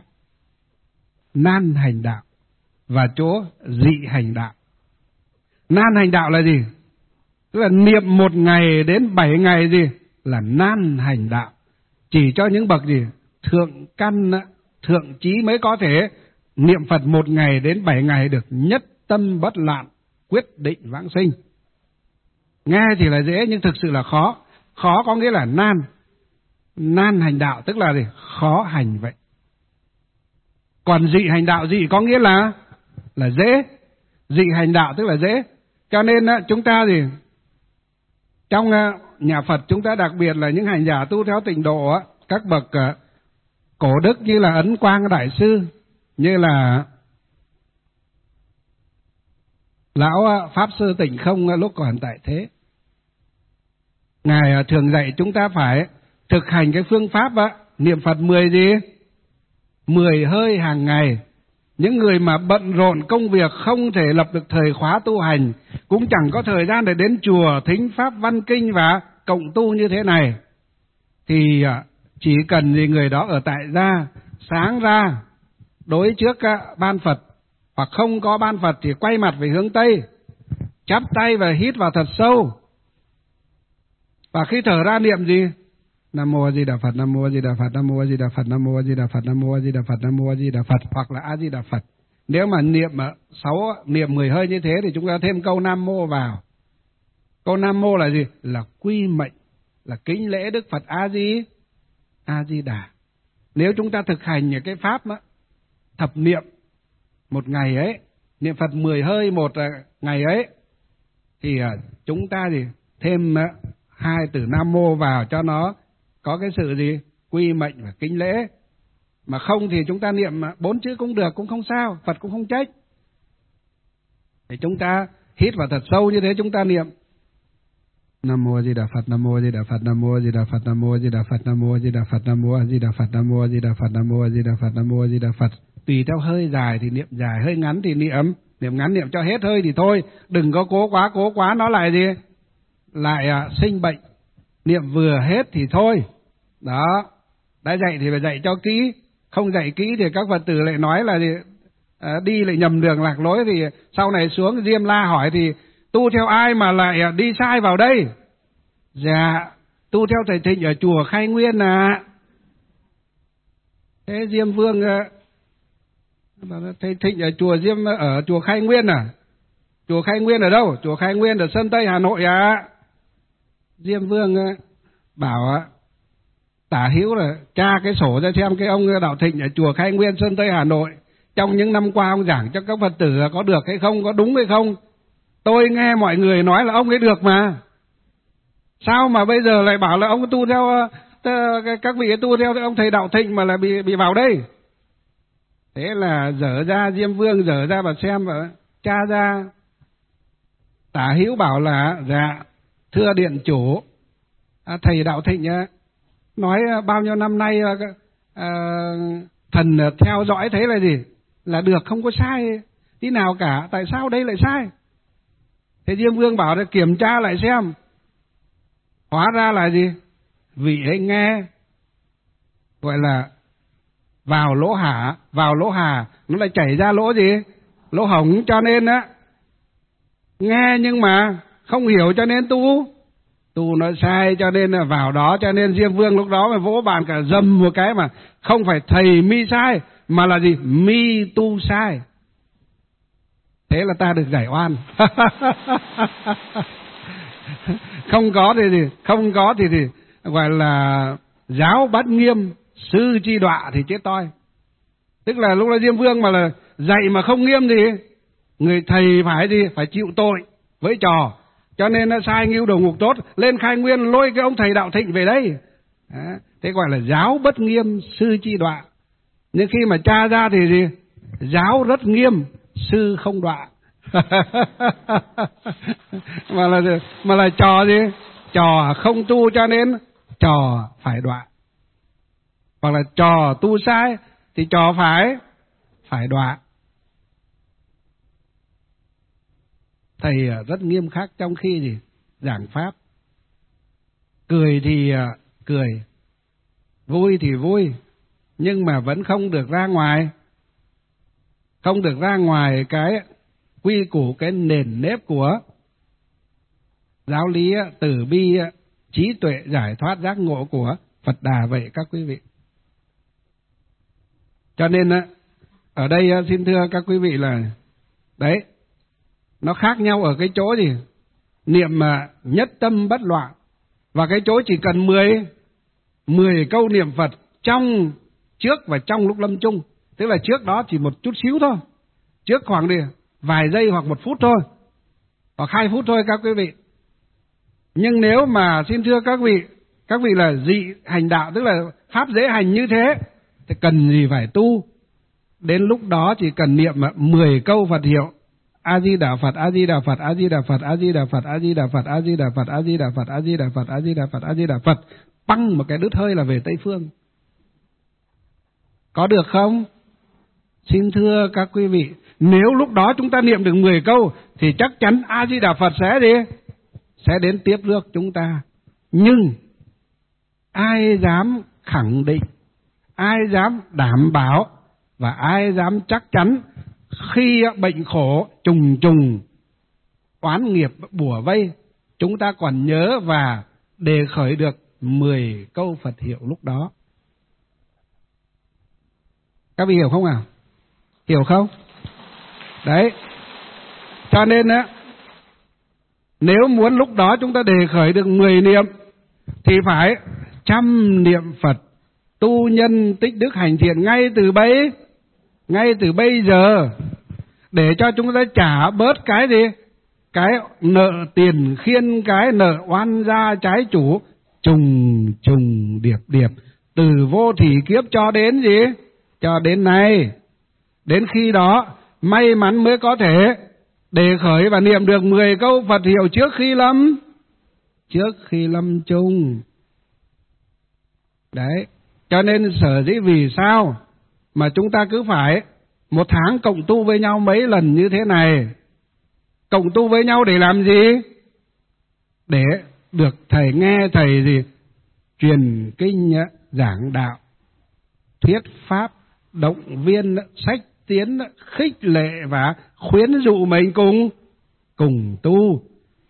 nan hành đạo và chỗ dị hành đạo. Nan hành đạo là gì? Tức là niệm 1 ngày đến 7 ngày gì? Là nan hành đạo. Chỉ cho những bậc gì? Thượng căn, thượng trí mới có thể niệm Phật 1 ngày đến 7 ngày được nhất tâm bất loạn quyết định vãng sinh. Nghe thì là dễ nhưng thực sự là khó. Khó có nghĩa là nan. Nan hành đạo tức là gì? Khó hành vậy. Còn dị hành đạo, dị có nghĩa là dễ. Dị hành đạo tức là dễ. Cho nên chúng ta thì trong nhà Phật chúng ta đặc biệt là những hành giả tu theo tịnh độ, các bậc cổ đức như là Ấn Quang Đại Sư, như là Lão Pháp Sư Tịnh Không lúc còn tại thế. Ngài thường dạy chúng ta phải thực hành cái phương pháp niệm Phật 10 hơi hàng ngày. Những người mà bận rộn công việc không thể lập được thời khóa tu hành, cũng chẳng có thời gian để đến chùa thính pháp văn kinh và cộng tu như thế này, thì chỉ cần gì người đó ở tại gia, sáng ra đối trước ban Phật, hoặc không có ban Phật thì quay mặt về hướng Tây, chắp tay và hít vào thật sâu. Và khi thở ra niệm gì? Nam mô A Di Đà Phật, Nam mô A Di Đà Phật, Nam mô A Di Đà Phật, Nam mô A Di Đà Phật, Nam mô A Di Đà Phật, Nam mô A Di Đà Phật, hoặc là A Di Đà Phật. Nếu mà niệm 10 hơi như thế thì chúng ta thêm câu Nam mô vào. Câu Nam mô là gì? Là quy mệnh, là kính lễ Đức Phật A Di Đà. Nếu chúng ta thực hành những cái pháp thập niệm một ngày ấy, niệm Phật 10 hơi một ngày ấy, thì chúng ta thì thêm 2 từ Nam mô vào cho nó có cái sự gì? Quy mệnh và kính lễ. Mà không thì chúng ta niệm 4 chữ cũng được, cũng không sao, Phật cũng không trách. Thì chúng ta hít vào thật sâu như thế, chúng ta niệm Nam mô A Di Đà Phật, Nam mô A Di Đà Phật, Nam mô A Di Đà Phật, Nam mô A Di Đà Phật, Nam mô A Di Đà Phật, Nam mô A Di Đà Phật, Nam mô A Di Đà Phật, Nam mô A Di Đà Phật, Nam mô A Di Đà Phật. Tùy theo hơi dài thì niệm dài, hơi ngắn thì niệm ngắn, niệm cho hết hơi thì thôi, đừng có cố quá nó lại gì? Lại sinh bệnh. Niệm vừa hết thì thôi. Đó, đã dạy thì phải dạy cho kỹ, không dạy kỹ thì các Phật tử lại nói là gì? Đi lại nhầm đường lạc lối, thì sau này xuống Diêm La hỏi thì tu theo ai mà lại đi sai vào đây? Dạ, tu theo thầy Thịnh ở chùa Khai Nguyên Thế Diêm Vương thầy Thịnh ở chùa Khai Nguyên Chùa Khai Nguyên ở đâu? Chùa Khai Nguyên ở Sơn Tây Hà Nội Diêm Vương bảo tả hữu là tra cái sổ ra xem cái ông Đạo Thịnh ở chùa Khai Nguyên Sơn Tây Hà Nội trong những năm qua ông giảng cho các Phật tử có được hay không, có đúng hay không. Tôi nghe mọi người nói là ông ấy được mà, sao mà bây giờ lại bảo là ông tu theo các vị tu theo ông thầy Đạo Thịnh mà lại bị vào đây. Thế là dở ra, Diêm Vương dở ra và xem và tra ra. Tả hữu bảo là dạ thưa điện chủ, thầy Đạo Thịnh nói bao nhiêu năm nay thần theo dõi thấy là gì? Là được, không có sai tí nào cả, tại sao đây lại sai? Thế Diêm Vương bảo là kiểm tra lại xem. Hóa ra là gì? Vị ấy nghe gọi là vào lỗ hà nó lại chảy ra lỗ gì? Lỗ hổng, cho nên nghe nhưng mà không hiểu cho nên tu nó sai, cho nên là vào đó. Cho nên Diêm Vương lúc đó mà vỗ bàn cả dầm một cái, mà không phải thầy mi sai mà là gì? Mi tu sai. Thế là ta được giải oan. Không có thì gọi là giáo bắt nghiêm, sư chi đọa thì chết toi. Tức là lúc đó Diêm Vương mà là dạy mà không nghiêm thì người thầy phải chịu tội với trò. Cho nên nó sai ngưu đầu ngục tốt, lên Khai Nguyên lôi cái ông thầy Đạo Thịnh về đây. Thế gọi là giáo bất nghiêm, sư chi đọa. Nhưng khi mà tra ra thì gì? Giáo rất nghiêm, sư không đọa. mà là trò gì? Trò không tu cho nên trò phải đọa. Hoặc là trò tu sai thì trò phải đọa. Thầy rất nghiêm khắc trong khi gì? Giảng pháp. Cười thì cười, vui thì vui, nhưng mà vẫn không được ra ngoài. Không được ra ngoài cái quy củ, cái nền nếp của giáo lý từ bi, trí tuệ, giải thoát, giác ngộ của Phật Đà vậy các quý vị. Cho nên ở đây xin thưa các quý vị là đấy, Nó khác nhau ở cái chỗ gì? Niệm mà nhất tâm bất loạn. Và cái chỗ chỉ cần 10 câu niệm Phật trong trước và trong lúc lâm chung. Tức là trước đó chỉ một chút xíu thôi. Trước khoảng vài giây hoặc 1 phút thôi. Hoặc 2 phút thôi các quý vị. Nhưng nếu mà xin thưa các vị là dị hành đạo, tức là pháp dễ hành như thế, thì cần gì phải tu. Đến lúc đó chỉ cần niệm 10 câu Phật hiệu: A Di Đà Phật, A Di Đà Phật, A Di Đà Phật, A Di Đà Phật, A Di Đà Phật, A Di Đà Phật, A Di Đà Phật, A Di Đà Phật, A Di Đà Phật, A Di Đà Phật, băng một cái đứt hơi là về Tây Phương. Có được không? Xin thưa các quý vị, nếu lúc đó chúng ta niệm được 10 câu thì chắc chắn A Di Đà Phật sẽ đến tiếp rước chúng ta. Nhưng ai dám khẳng định, ai dám đảm bảo và ai dám chắc chắn khi bệnh khổ trùng trùng, oán nghiệp bủa vây, chúng ta còn nhớ và đề khởi được 10 câu Phật hiệu lúc đó? Các vị hiểu không nào? Hiểu không? Đấy. Cho nên á, nếu muốn lúc đó chúng ta đề khởi được 10 niệm thì phải 100 niệm Phật, tu nhân tích đức hành thiện ngay từ bây giờ, để cho chúng ta trả bớt cái gì? Cái nợ tiền khiên, cái nợ oan gia trái chủ trùng điệp từ vô thỉ kiếp cho đến gì? Cho đến nay. Đến khi đó may mắn mới có thể đề khởi và niệm được 10 câu Phật hiệu trước khi lâm chung. Đấy. Cho nên sở dĩ vì sao mà chúng ta cứ phải 1 tháng cộng tu với nhau mấy lần như thế này. Cộng tu với nhau để làm gì? Để được thầy nghe thầy gì? Truyền kinh, giảng đạo, thuyết pháp, động viên, sách tiến, khích lệ và khuyến dụ mình cùng tu.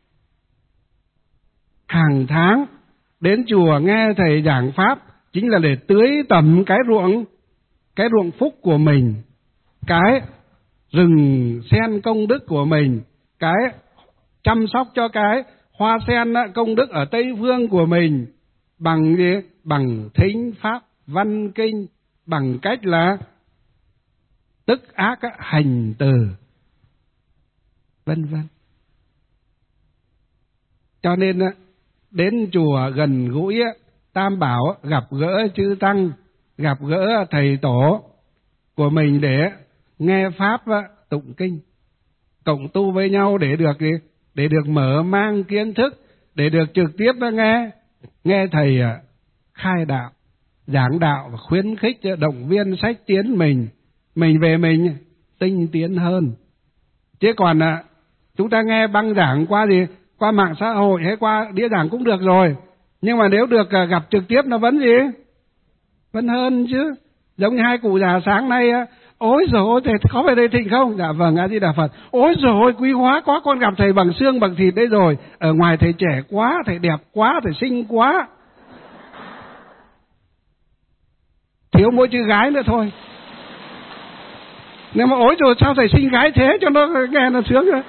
Hàng tháng đến chùa nghe thầy giảng pháp chính là để tưới tẩm cái ruộng phúc của mình, cái rừng sen công đức của mình, cái chăm sóc cho cái hoa sen công đức ở Tây Phương của mình, bằng gì? Bằng thính pháp văn kinh, bằng cách là tức ác hành từ, vân vân. Cho nên đến chùa gần gũi Tam Bảo, gặp gỡ chư tăng, gặp gỡ thầy tổ của mình để nghe pháp tụng kinh, cộng tu với nhau để được mở mang kiến thức, để được trực tiếp nghe thầy khai đạo, giảng đạo và khuyến khích động viên sách tiến mình về mình tinh tiến hơn. Chứ còn chúng ta nghe băng giảng qua qua mạng xã hội hay qua đĩa giảng cũng được rồi, nhưng mà nếu được gặp trực tiếp nó vẫn hơn chứ. Giống như hai cụ già sáng nay ôi dồi thầy có về đây thịnh không? Dạ vâng, A Di Đà Phật. Ôi dồi quý hóa quá, con gặp thầy bằng xương bằng thịt đấy rồi. Ở ngoài thầy trẻ quá, thầy đẹp quá, thầy xinh quá, thiếu mỗi chữ gái nữa thôi. Nếu mà ôi rồi sao thầy xinh gái thế cho nó nghe nó sướng rồi.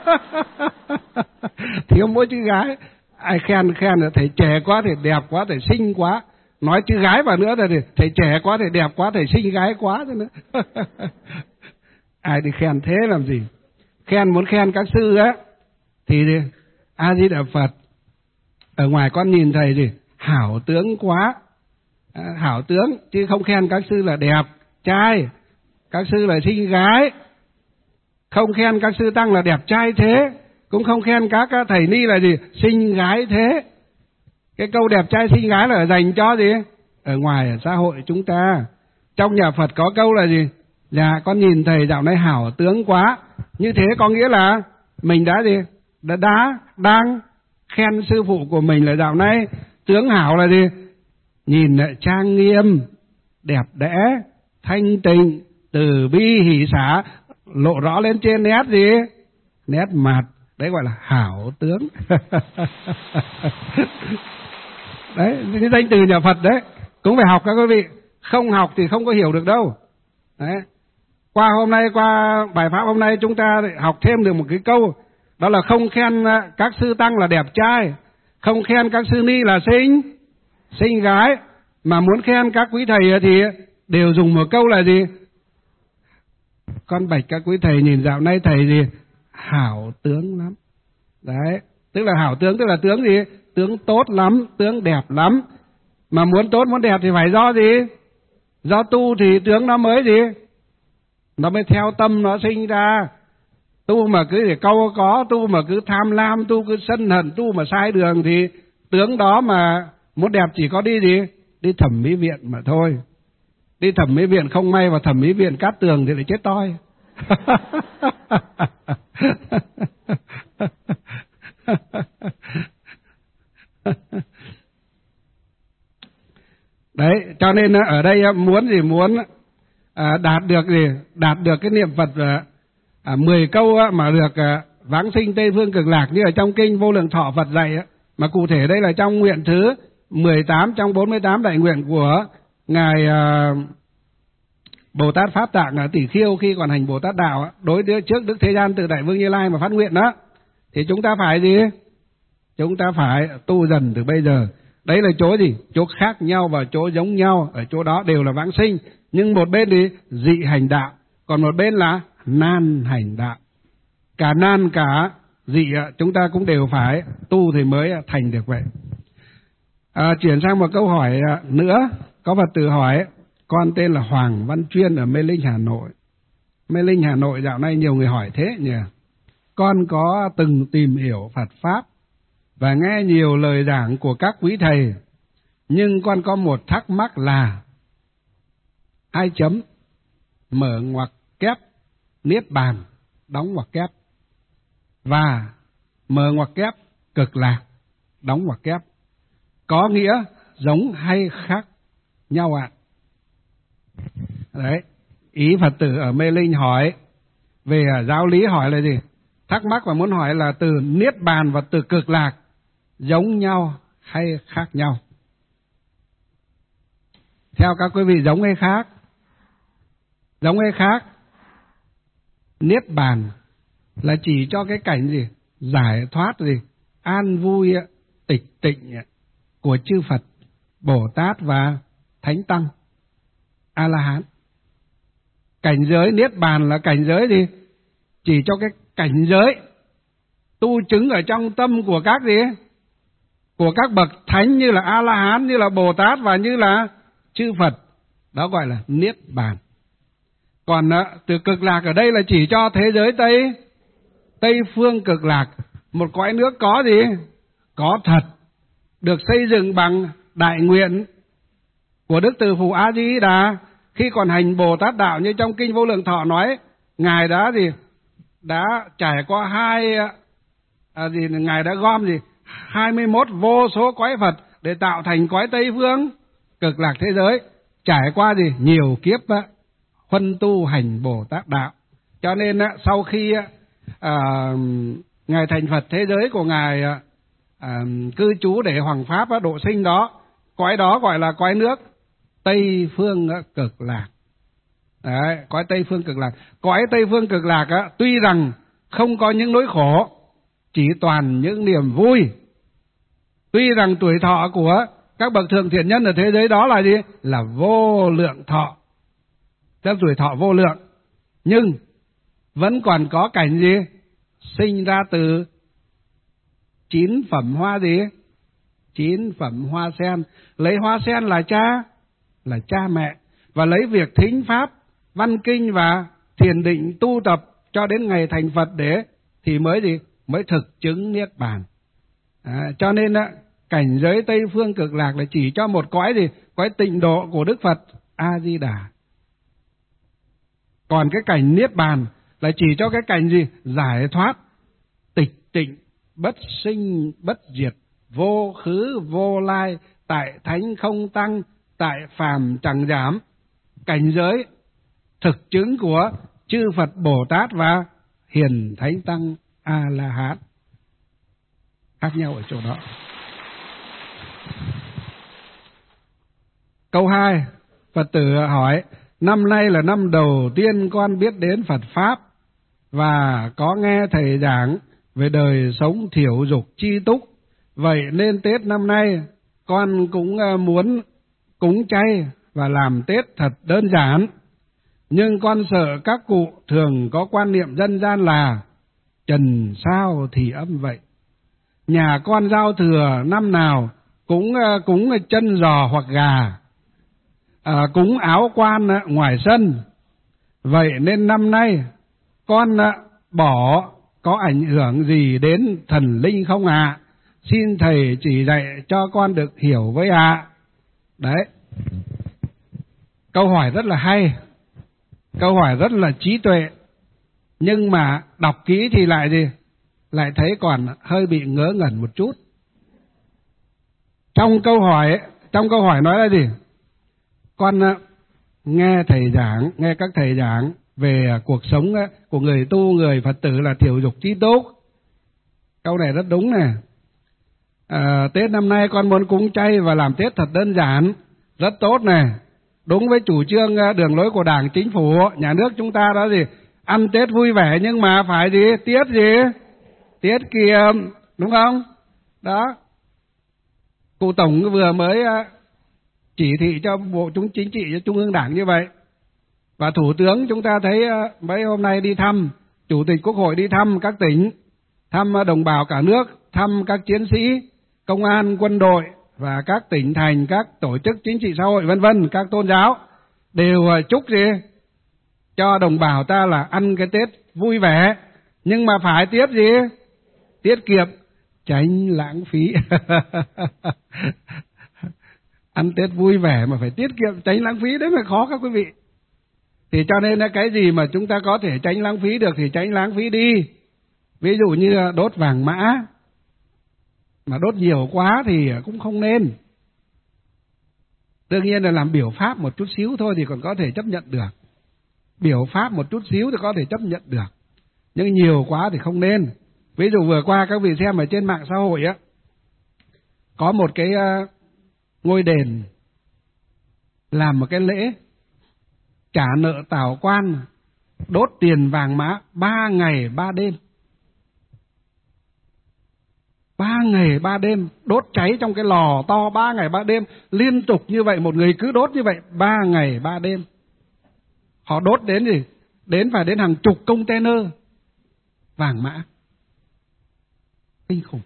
Thiếu mỗi chữ gái. Ai khen là thầy trẻ quá, thầy đẹp quá, thầy xinh quá. Nói chữ gái vào nữa là thầy trẻ quá, thầy đẹp quá, thầy xinh gái quá thế nữa. Ai đi khen thế làm gì? Muốn khen các sư á thì A Di Đà Phật, ở ngoài con nhìn thầy hảo tướng quá, hảo tướng, chứ không khen các sư là đẹp trai, các sư là xinh gái, không khen các sư tăng là đẹp trai thế, cũng không khen các thầy ni là xinh gái thế. Cái câu đẹp trai xinh gái là dành cho ở ngoài xã hội chúng ta. Trong nhà Phật có câu là dạ con nhìn thầy dạo này hảo tướng quá. Như thế có nghĩa là mình đang khen sư phụ của mình là dạo này tướng hảo là nhìn trang nghiêm, đẹp đẽ, thanh tịnh, từ bi hỷ xả lộ rõ lên trên nét mặt. Đấy gọi là hảo tướng. Đấy, cái danh từ nhà Phật đấy, cũng phải học các quý vị. Không học thì không có hiểu được đâu. Đấy. Qua bài pháp hôm nay chúng ta học thêm được một cái câu, đó là không khen các sư tăng là đẹp trai, không khen các sư ni là xinh gái, mà muốn khen các quý thầy thì đều dùng một câu là gì? Con bạch các quý thầy nhìn dạo này thầy gì? Hảo tướng lắm. Đấy, tức là hảo tướng, tức là tướng gì? Tướng tốt lắm, tướng đẹp lắm. Mà muốn tốt, muốn đẹp thì phải do gì? Do tu thì tướng nó mới gì? Nó mới theo tâm nó sinh ra. Tu mà cứ để câu có, tu mà cứ tham lam, tu cứ sân hận, tu mà sai đường thì tướng đó mà muốn đẹp chỉ có đi gì? Đi thẩm mỹ viện mà thôi. Đi thẩm mỹ viện không may vào thẩm mỹ viện cát tường thì lại chết toi. Đấy, cho nên ở đây muốn gì? Muốn đạt được cái niệm Phật 10 câu mà được vãng sinh Tây Phương Cực Lạc như ở trong kinh Vô Lượng Thọ Phật dạy, mà cụ thể đây là trong nguyện thứ 18 trong 48 đại nguyện của ngài Bồ Tát Pháp Tạng Tỷ Khiêu khi còn hành Bồ Tát đạo, đối trước Đức Thế Gian Từ Đại Vương Như Lai mà phát nguyện đó, thì chúng ta phải gì? Chúng ta phải tu dần từ bây giờ. Đấy là chỗ gì? Chỗ khác nhau và chỗ giống nhau, ở chỗ đó đều là vãng sinh, nhưng một bên thì dị hành đạo, còn một bên là nan hành đạo. Cả nan cả dị chúng ta cũng đều phải tu thì mới thành được vậy. Chuyển sang một câu hỏi nữa. Có Phật tử hỏi: con tên là Hoàng Văn Chuyên ở Mê Linh, Hà Nội. Mê Linh, Hà Nội dạo này nhiều người hỏi thế nhỉ? Con có từng tìm hiểu Phật Pháp và nghe nhiều lời giảng của các quý thầy, nhưng con có một thắc mắc là 2 chấm mở ngoặc kép Niết Bàn đóng ngoặc kép và mở ngoặc kép Cực Lạc đóng ngoặc kép có nghĩa giống hay khác nhau ạ? Đấy, ý Phật tử ở Mê Linh hỏi về giáo lý, hỏi là gì? Thắc mắc và muốn hỏi là từ Niết Bàn và từ Cực Lạc giống nhau hay khác nhau? Theo các quý vị giống hay khác? Giống hay khác? Niết Bàn là chỉ cho cái cảnh gì? Giải thoát gì? An vui, tịch tịnh của chư Phật, Bồ Tát và Thánh Tăng, A-la-hán. Cảnh giới Niết Bàn là cảnh giới gì? Chỉ cho cái cảnh giới tu chứng ở trong tâm của các gì? Của các bậc thánh như là A-la-hán, như là Bồ Tát và như là chư Phật. Đó gọi là Niết Bàn. Còn từ Cực Lạc ở đây là chỉ cho thế giới Tây Phương Cực Lạc, một cõi nước có gì? Có thật, được xây dựng bằng đại nguyện của Đức Từ Phụ A Di Đà khi còn hành Bồ Tát đạo, như trong kinh Vô Lượng Thọ nói, ngài đã gì? Đã trải qua ngài đã gom 21 vô số cõi Phật để tạo thành cõi Tây Phương Cực Lạc thế giới, trải qua nhiều kiếp huân tu hành Bồ Tát đạo. Cho nên sau khi ngài thành Phật, thế giới của ngài cư trú để hoằng pháp độ sinh đó, cõi đó gọi là cõi nước Tây Phương Cực Lạc. Đấy, cõi Tây Phương Cực Lạc. Cõi Tây Phương Cực Lạc tuy rằng không có những nỗi khổ, chỉ toàn những niềm vui. Tuy rằng tuổi thọ của các bậc thượng thiện nhân ở thế giới đó là gì? Là vô lượng thọ, tức tuổi thọ vô lượng, nhưng vẫn còn có cảnh gì? Sinh ra từ 9 phẩm hoa gì? 9 phẩm hoa sen. Lấy hoa sen là cha mẹ, và lấy việc thính pháp, văn kinh và thiền định tu tập cho đến ngày thành Phật để thì mới thực chứng Niết Bàn. Cho nên cảnh giới Tây Phương Cực Lạc là chỉ cho một cõi gì? Cõi tịnh độ của Đức Phật A Di Đà. Còn cái cảnh Niết Bàn là chỉ cho cái cảnh gì? Giải thoát, tịch tịnh, bất sinh bất diệt, vô khứ vô lai, tại thánh không tăng, tại phàm chẳng giảm. Cảnh giới thực chứng của chư Phật Bồ Tát và hiền thánh tăng A-la-hán. Khác nhau ở chỗ đó. Câu 2, Phật tử hỏi: năm nay là năm đầu tiên con biết đến Phật Pháp và có nghe thầy giảng về đời sống thiểu dục chi túc. Vậy nên Tết năm nay con cũng muốn cúng chay và làm Tết thật đơn giản. Nhưng con sợ các cụ thường có quan niệm dân gian là trần sao thì âm vậy. Nhà con giao thừa năm nào cũng cúng chân giò hoặc gà, cúng áo quan ngoài sân. Vậy nên năm nay con bỏ có ảnh hưởng gì đến thần linh không ạ? Xin thầy chỉ dạy cho con được hiểu với ạ. Đấy, câu hỏi rất là hay, câu hỏi rất là trí tuệ, nhưng mà đọc kỹ thì lại gì? Lại thấy còn hơi bị ngớ ngẩn một chút. Trong câu hỏi nói là gì? Con nghe thầy giảng, nghe các thầy giảng về cuộc sống của người tu, người Phật tử là thiểu dục chi túc. Câu này rất đúng này. Tết năm nay con muốn cúng chay và làm Tết thật đơn giản, rất tốt này. Đúng với chủ trương đường lối của Đảng, Chính phủ, nhà nước chúng ta đó gì? Ăn Tết vui vẻ nhưng mà phải gì? Tiết kiệm, đúng không? Đó. Cụ Tổng vừa mới chỉ thị cho Bộ Chính trị, cho Trung ương Đảng như vậy. Và Thủ tướng chúng ta thấy mấy hôm nay đi thăm, Chủ tịch Quốc hội đi thăm các tỉnh, thăm đồng bào cả nước, thăm các chiến sĩ, công an, quân đội và các tỉnh thành, các tổ chức chính trị xã hội vân vân, các tôn giáo đều chúc gì? Cho đồng bào ta là ăn cái Tết vui vẻ, nhưng mà phải tiết kiệm, tránh lãng phí. Ăn Tết vui vẻ mà phải tiết kiệm, tránh lãng phí, đấy mới khó các quý vị. Thì cho nên là cái gì mà chúng ta có thể tránh lãng phí được thì tránh lãng phí đi. Ví dụ như đốt vàng mã, mà đốt nhiều quá thì cũng không nên. Đương nhiên là làm biểu pháp một chút xíu thôi thì còn có thể chấp nhận được. Biểu pháp một chút xíu thì có thể chấp nhận được, nhưng nhiều quá thì không nên. Ví dụ vừa qua các vị xem ở trên mạng xã hội á, có một cái ngôi đền làm một cái lễ trả nợ tảo quan, đốt tiền vàng mã 3 ngày 3 đêm. 3 ngày 3 đêm, đốt cháy trong cái lò to 3 ngày 3 đêm, liên tục như vậy, một người cứ đốt như vậy 3 ngày 3 đêm. Họ đốt đến gì? Phải đến hàng chục container vàng mã. Kinh khủng.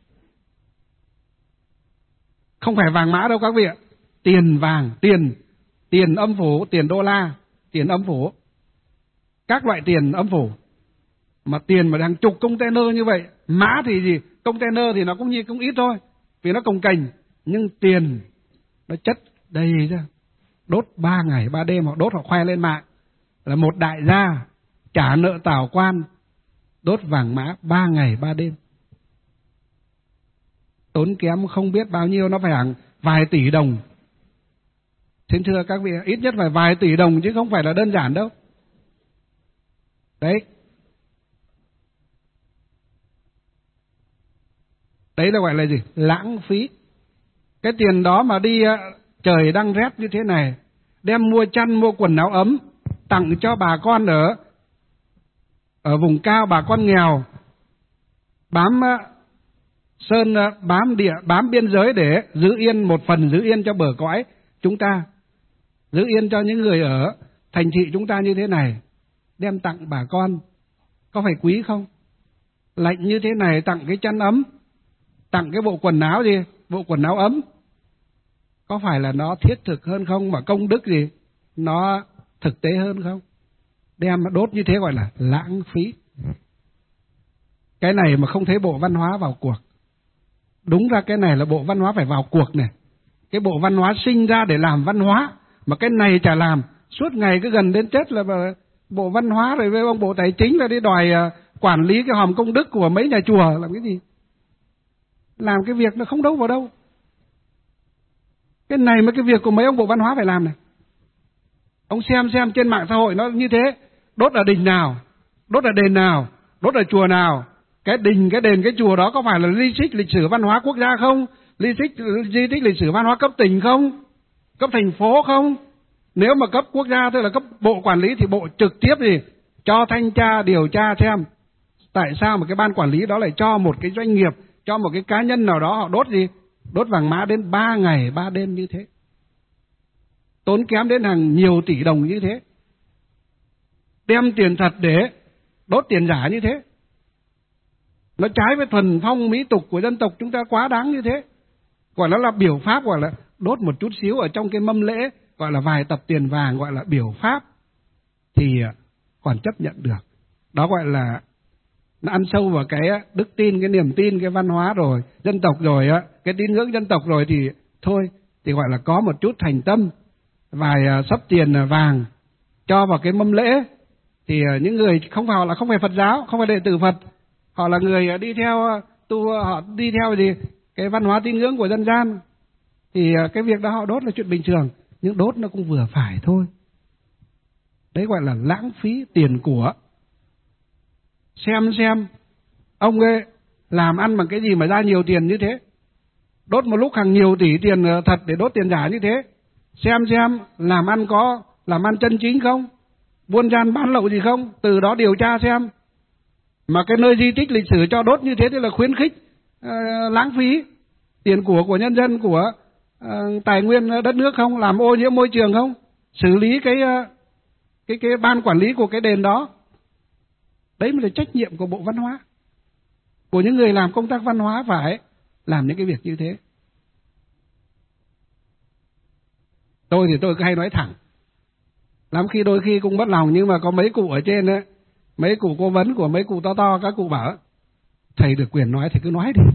Không phải vàng mã đâu các vị ạ. Tiền vàng, tiền âm phủ, tiền đô la, tiền âm phủ. Các loại tiền âm phủ. Mà tiền mà hàng chục container như vậy, mã thì gì? Container thì nó cũng ít thôi, vì nó cồng kềnh, nhưng tiền nó chất đầy ra. Đốt 3 ngày 3 đêm, họ đốt, họ khoe lên mạng là một đại gia trả nợ tảo quan, đốt vàng mã 3 ngày 3 đêm. Tốn kém không biết bao nhiêu, nó phải hàng vài tỷ đồng. Xin thưa các vị, ít nhất phải vài tỷ đồng chứ không phải là đơn giản đâu. Đấy. Đấy là gọi là gì? Lãng phí. Cái tiền đó mà đi trời đang rét như thế này, đem mua chăn, mua quần áo ấm, tặng cho bà con ở vùng cao, bà con nghèo, bám sơn, bám địa, bám biên giới để giữ yên một phần, giữ yên cho bờ cõi chúng ta, giữ yên cho những người ở thành thị chúng ta như thế này, đem tặng bà con, có phải quý không? Lạnh như thế này tặng cái chăn ấm, tặng cái bộ quần áo gì? Bộ quần áo ấm. Có phải là nó thiết thực hơn không, mà công đức gì? Nó thực tế hơn không? Đem đốt như thế gọi là lãng phí. Cái này mà không thấy Bộ Văn hóa vào cuộc. Đúng ra cái này là Bộ Văn hóa phải vào cuộc này. Cái Bộ Văn hóa sinh ra để làm văn hóa, mà cái này chả làm. Suốt ngày cứ gần đến chết là Bộ Văn hóa rồi với ông Bộ Tài chính là đi đòi quản lý cái hòm công đức của mấy nhà chùa, làm cái gì? Làm cái việc nó không đâu vào đâu. Cái này mới cái việc của mấy ông Bộ Văn hóa phải làm này. Ông xem trên mạng xã hội nó như thế. Đốt ở đình nào, đốt ở đền nào, đốt ở chùa nào. Cái đình, cái đền, cái chùa đó có phải là di tích lịch sử văn hóa quốc gia không? Di tích lịch sử văn hóa cấp tỉnh không? Cấp thành phố không? Nếu mà cấp quốc gia, tức là cấp bộ quản lý, thì bộ trực tiếp thì cho thanh tra điều tra xem tại sao mà cái ban quản lý đó lại cho một cái doanh nghiệp, cho một cái cá nhân nào đó họ đốt gì? Đốt vàng mã đến 3 ngày 3 đêm như thế. Tốn kém đến hàng nhiều tỷ đồng như thế. Đem tiền thật để đốt tiền giả như thế. Nó trái với thuần phong mỹ tục của dân tộc chúng ta quá đáng như thế. Gọi nó là biểu pháp, gọi là đốt một chút xíu ở trong cái mâm lễ, gọi là vài tập tiền vàng, gọi là biểu pháp, thì còn chấp nhận được. Đó gọi là nó ăn sâu vào cái đức tin, cái niềm tin, cái văn hóa rồi, dân tộc rồi, cái tín ngưỡng dân tộc rồi thì thôi, thì gọi là có một chút thành tâm, vài sấp tiền vàng cho vào cái mâm lễ. Thì những người không phải, họ là không phải Phật giáo, không phải đệ tử Phật, họ là người đi theo họ đi theo gì? Cái văn hóa tín ngưỡng của dân gian, thì cái việc đó họ đốt là chuyện bình thường, nhưng đốt nó cũng vừa phải thôi. Đấy gọi là lãng phí tiền của. Xem ông ấy làm ăn bằng cái gì mà ra nhiều tiền như thế, đốt một lúc hàng nhiều tỷ tiền thật để đốt tiền giả như thế. Xem làm ăn có làm ăn chân chính không, buôn gian bán lậu gì không, từ đó điều tra xem. Mà cái nơi di tích lịch sử cho đốt như thế thì là khuyến khích lãng phí tiền của nhân dân, của tài nguyên đất nước không, làm ô nhiễm môi trường không, xử lý cái ban quản lý của cái đền đó. Đấy mới là trách nhiệm của Bộ Văn hóa, của những người làm công tác văn hóa phải làm những cái việc như thế. Tôi thì tôi cứ hay nói thẳng lắm, khi đôi khi cũng bất lòng, nhưng mà có mấy cụ ở trên ấy, mấy cụ cố vấn của mấy cụ to, các cụ bảo thầy được quyền nói thì cứ nói đi.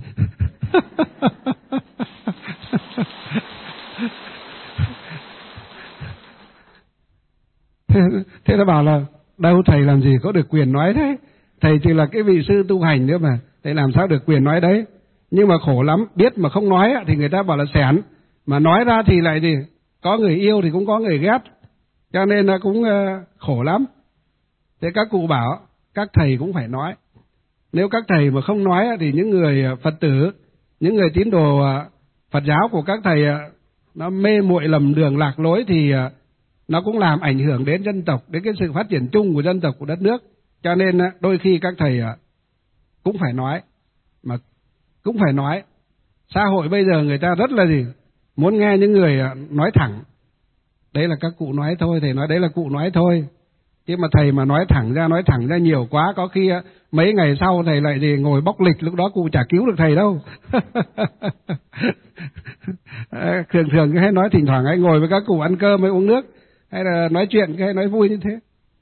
Thế nó bảo là đâu thầy làm gì có được quyền nói đấy, thầy chỉ là cái vị sư tu hành nữa mà, thầy làm sao được quyền nói đấy. Nhưng mà khổ lắm, biết mà không nói thì người ta bảo là xẻn, mà nói ra thì lại gì, có người yêu thì cũng có người ghét, cho nên là cũng khổ lắm. Thế các cụ bảo các thầy cũng phải nói. Nếu các thầy mà không nói thì những người Phật tử, những người tín đồ Phật giáo của các thầy nó mê muội lầm đường lạc lối, thì nó cũng làm ảnh hưởng đến dân tộc, đến cái sự phát triển chung của dân tộc, của đất nước. Cho nên đôi khi các thầy cũng phải nói, mà cũng phải nói. Xã hội bây giờ người ta rất là gì, muốn nghe những người nói thẳng. Đấy là các cụ nói thôi, thầy nói đấy là cụ nói thôi. Chứ mà thầy mà nói thẳng ra nhiều quá, có khi mấy ngày sau thầy lại gì ngồi bóc lịch, lúc đó cụ chả cứu được thầy đâu. Thường hay nói, thỉnh thoảng hay ngồi với các cụ ăn cơm hay uống nước, hay là nói chuyện hay nói vui như thế.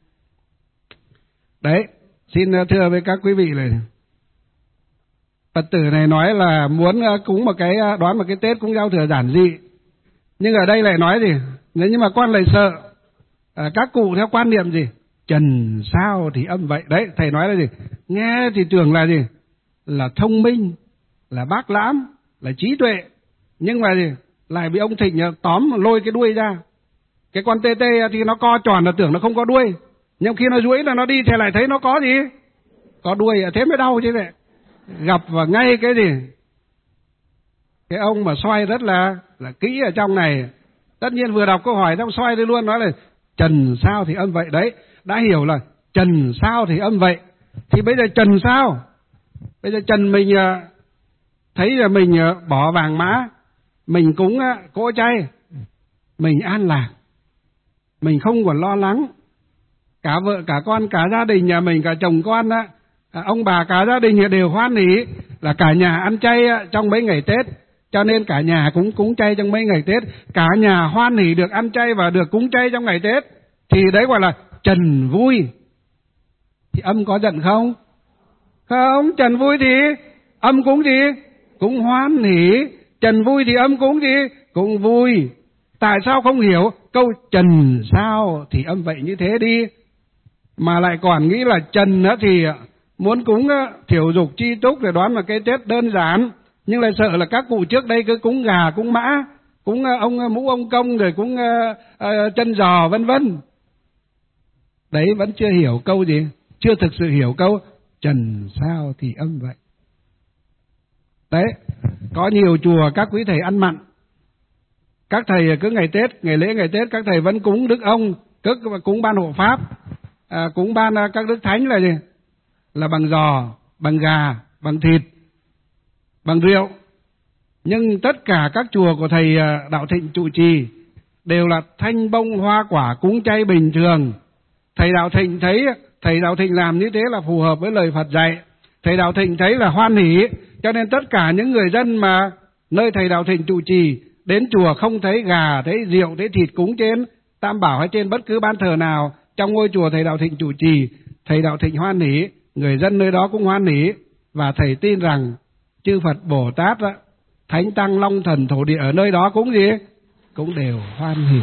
Đấy, xin thưa với các quý vị này, Phật tử này nói là muốn cúng một cái, đoán một cái Tết cúng giao thừa giản dị, nhưng ở đây lại nói gì, nếu như mà con lại sợ các cụ theo quan niệm gì, trần sao thì âm vậy. Đấy, thầy nói là gì, nghe thì tưởng là gì, là thông minh, là bác lãm, là trí tuệ, nhưng mà gì, lại bị ông Thịnh tóm lôi cái đuôi ra. Cái con tê tê thì nó co tròn là tưởng nó không có đuôi, nhưng khi nó duỗi là nó đi thì lại thấy nó có gì, có đuôi, thế mới đau chứ vậy. Gặp vào ngay cái gì, cái ông mà xoay rất là kỹ ở trong này. Tất nhiên vừa đọc câu hỏi xong xoay đi luôn, nói là trần sao thì âm vậy. Đấy, đã hiểu là trần sao thì âm vậy. Thì bây giờ trần sao? Bây giờ trần mình thấy là mình bỏ vàng mã, mình cúng cỗ chay, mình an lạc, mình không còn lo lắng. Cả vợ, cả con, cả gia đình nhà mình, cả chồng con, ông bà, cả gia đình đều hoan hỉ là cả nhà ăn chay trong mấy ngày Tết. Cho nên cả nhà cũng cúng chay trong mấy ngày Tết. Cả nhà hoan hỉ được ăn chay và được cúng chay trong ngày Tết. Thì đấy gọi là trần vui. Thì âm có giận không? Không, trần vui thì âm cũng gì? Cũng hoan hỉ. Trần vui thì âm cũng gì? Cũng vui. Tại sao không hiểu câu trần sao thì âm vậy như thế đi, mà lại còn nghĩ là trần thì muốn cúng thiểu dục chi túc để đoán một cái Tết đơn giản, nhưng lại sợ là các cụ trước đây cứ cúng gà, cúng mã, cúng ông mũ ông công, rồi cúng chân giò vân vân. Đấy vẫn chưa hiểu câu gì, chưa thực sự hiểu câu trần sao thì âm vậy. Đấy, có nhiều chùa các quý thầy ăn mặn, các thầy cứ ngày Tết, ngày lễ ngày Tết các thầy vẫn cúng Đức Ông, cúng ban hộ pháp, cúng ban các đức thánh là gì? Là bằng giò, bằng gà, bằng thịt, bằng rượu. Nhưng tất cả các chùa của thầy Đạo Thịnh trụ trì đều là thanh bông hoa quả cúng chay bình thường. Thầy Đạo Thịnh thấy thầy Đạo Thịnh làm như thế là phù hợp với lời Phật dạy. Thầy Đạo Thịnh thấy là hoan hỷ, cho nên tất cả những người dân mà nơi thầy Đạo Thịnh trụ trì đến chùa không thấy gà, thấy rượu, thấy thịt cúng trên Tam Bảo hay trên bất cứ ban thờ nào trong ngôi chùa thầy Đạo Thịnh trụ trì, thầy Đạo Thịnh hoan hỷ, người dân nơi đó cũng hoan hỷ, và thầy tin rằng chư Phật Bồ Tát, Thánh Tăng, Long Thần, Thổ Địa ở nơi đó cũng gì? Cũng đều hoan hỷ.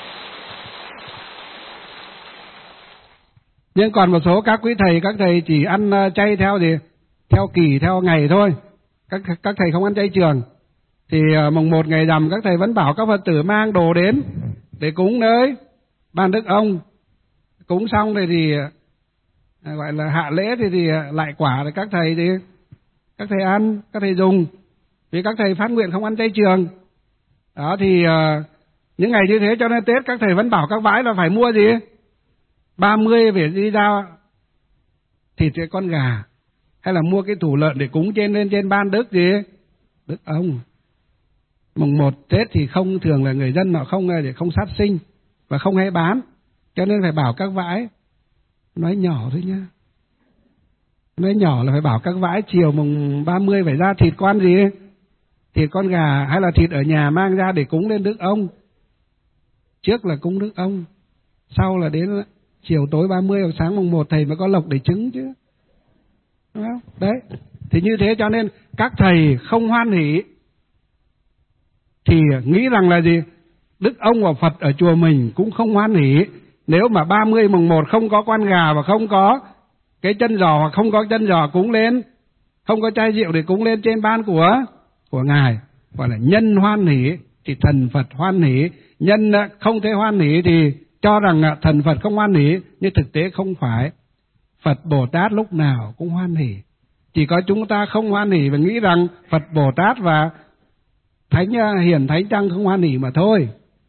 Nhưng còn một số các quý thầy, các thầy chỉ ăn chay theo gì? Theo kỳ, theo ngày thôi. Các thầy không ăn chay trường. Thì mùng 1 ngày rằm các thầy vẫn bảo các Phật tử mang đồ đến để cúng nơi ban Đức Ông. Cúng xong rồi thì gọi là hạ lễ thì lại quả thì các thầy ăn, các thầy dùng. Vì các thầy phát nguyện không ăn chay trường. Đó thì những ngày như thế cho nên Tết các thầy vẫn bảo các vãi là phải mua gì? 30 phải đi ra thịt cái con gà, hay là mua cái thủ lợn để cúng trên ban Đức gì? Đức Ông. Mùng 1 Tết thì không, thường là người dân họ không sát sinh và không hay bán, cho nên phải bảo các vãi, nói nhỏ thôi nhá, nói nhỏ là phải bảo các vãi chiều mùng 30 phải ra thịt con gì? Thịt con gà hay là thịt ở nhà mang ra để cúng lên Đức Ông. Trước là cúng Đức Ông, sau là đến chiều tối 30 hoặc sáng mùng 1 thầy mới có lộc để trứng chứ. Đúng không? Đấy. Thì như thế cho nên các thầy không hoan hỷ thì nghĩ rằng là gì? Đức Ông và Phật ở chùa mình cũng không hoan hỷ. Nếu mà 30 mùng 1 không có con gà và không có cái chân giò hoặc không có chân giò cúng lên, không có chai rượu để cúng lên trên ban của Ngài, gọi là nhân hoan hỷ thì thần Phật hoan hỷ. Nhân không thể hoan hỷ thì cho rằng thần Phật không hoan hỷ, nhưng thực tế không phải. Phật Bồ Tát lúc nào cũng hoan hỷ. Chỉ có chúng ta không hoan hỷ và nghĩ rằng Phật Bồ Tát và Thánh Hiền Thánh Tăng không hoan hỷ mà thôi.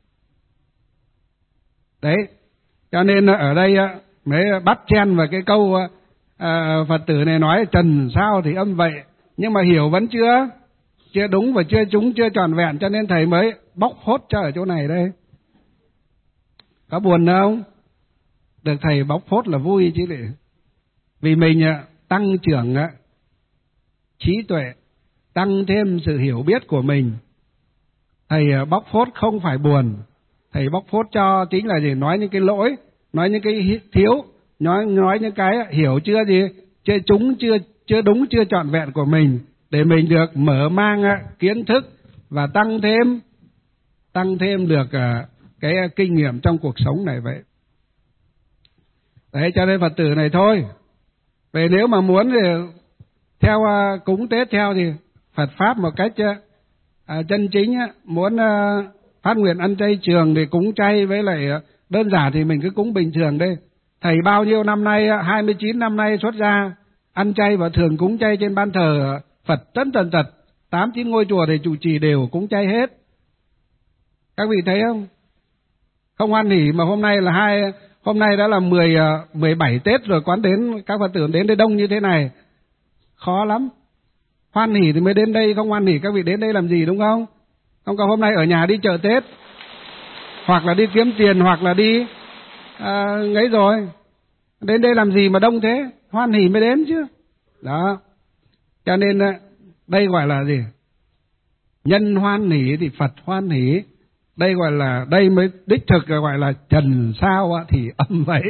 Đấy, cho nên ở đây mới bắt chen vào cái câu Phật tử này nói trần sao thì âm vậy, nhưng mà hiểu vẫn chưa đúng và chưa trúng, chưa trọn vẹn, cho nên thầy mới bóc phốt cho ở chỗ này đây. Có buồn không? Được thầy bóc phốt là vui chứ. Vì mình tăng trưởng trí tuệ, tăng thêm sự hiểu biết của mình. Thầy bóc phốt không phải buồn. Thầy bóc phốt cho chính là gì? Nói những cái lỗi, nói những cái thiếu, nói những cái hiểu chưa gì, chưa trúng, chưa đúng, chưa trọn vẹn của mình, để mình được mở mang kiến thức và tăng thêm được cái kinh nghiệm trong cuộc sống này vậy. Đấy, cho nên Phật tử này thôi. Vậy nếu mà muốn thì theo cúng Tết theo thì Phật Pháp một cách chân chính, muốn phát nguyện ăn chay trường thì cúng chay, với lại đơn giản thì mình cứ cúng bình thường đây. Thầy bao nhiêu năm nay, 29 năm nay xuất gia, ăn chay và thường cúng chay trên ban thờ Phật tất tần tật. 8-9 ngôi chùa thầy trụ trì đều cúng chay hết. Các vị thấy không? Không hoan hỉ mà hôm nay đã là 17 Tết rồi, quán đến các Phật tử đến đây đông như thế này. Khó lắm. Hoan hỉ thì mới đến đây, không hoan hỉ các vị đến đây làm gì, đúng không? Không có hôm nay ở nhà đi chợ Tết, hoặc là đi kiếm tiền, hoặc là đi ấy rồi. Đến đây làm gì mà đông thế? Hoan hỉ mới đến chứ. Đó. Cho nên đây gọi là gì? Nhân hoan hỉ thì Phật hoan hỉ. Đây gọi là, đây mới đích thực gọi là trần sao thì âm vậy.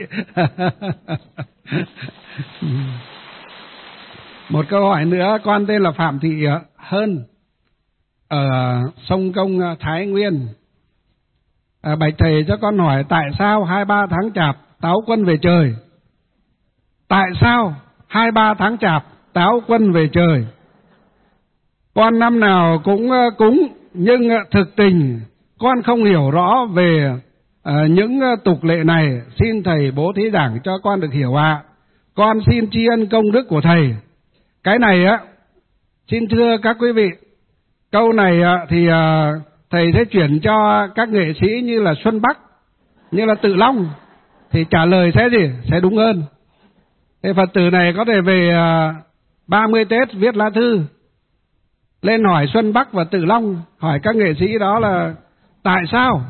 Một câu hỏi nữa, con tên là Phạm Thị Hơn, ở Sông Công, Thái Nguyên. Bạch thầy cho con hỏi tại sao 23 tháng Chạp táo quân về trời? Tại sao 23 tháng Chạp táo quân về trời? Con năm nào cũng cúng, nhưng thực tình con không hiểu rõ về những tục lệ này. Xin thầy bố thí giảng cho con được hiểu ạ. Con xin tri ân công đức của thầy. Cái này xin thưa các quý vị, câu này thì thầy sẽ chuyển cho các nghệ sĩ như là Xuân Bắc, như là Tự Long, thì trả lời sẽ gì? Sẽ đúng hơn. Thế Phật tử này có thể về 30 Tết viết lá thư lên hỏi Xuân Bắc và Tự Long, hỏi các nghệ sĩ đó là tại sao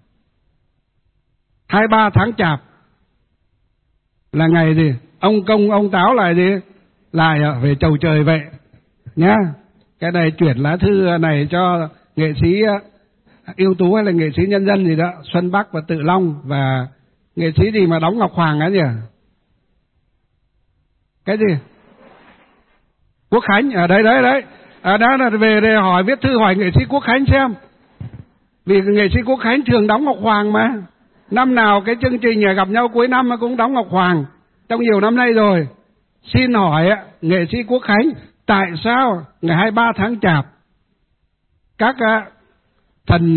23 tháng Chạp là ngày gì? Ông Công, ông Táo lại gì? Lại về chầu trời vậy nhá. Cái này chuyển lá thư này cho nghệ sĩ ưu tú hay là nghệ sĩ nhân dân gì đó, Xuân Bắc và Tự Long, và nghệ sĩ gì mà đóng Ngọc Hoàng ấy nhỉ? Cái gì? Quốc Khánh. Đấy. Đó là về để hỏi, viết thư hỏi nghệ sĩ Quốc Khánh xem. Vì nghệ sĩ Quốc Khánh thường đóng Ngọc Hoàng mà. Năm nào cái chương trình gặp nhau cuối năm cũng đóng Ngọc Hoàng, trong nhiều năm nay rồi. Xin hỏi nghệ sĩ Quốc Khánh, tại sao ngày 23 tháng Chạp các thần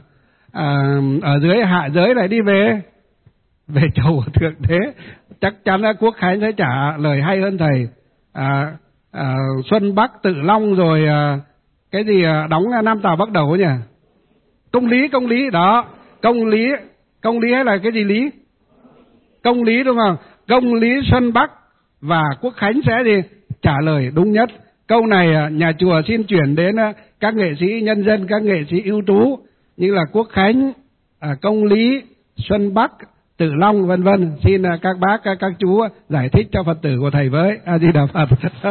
ở dưới hạ giới lại đi về chầu Thượng Đế? Chắc chắn là Quốc Khánh sẽ trả lời hay hơn thầy. Xuân Bắc, Tự Long rồi cái gì đóng Nam Tào Bắc Đẩu nhỉ? Công lý đó. Công lý hay là cái gì lý? Công lý đúng không? Công lý, Xuân Bắc và Quốc Khánh sẽ gì? Trả lời đúng nhất. Câu này nhà chùa xin chuyển đến các nghệ sĩ nhân dân, các nghệ sĩ ưu tú như là Quốc Khánh, Công lý, Xuân Bắc, Tự Long vân vân. Xin các bác, các chú giải thích cho Phật tử của thầy với. A Di Đà Phật.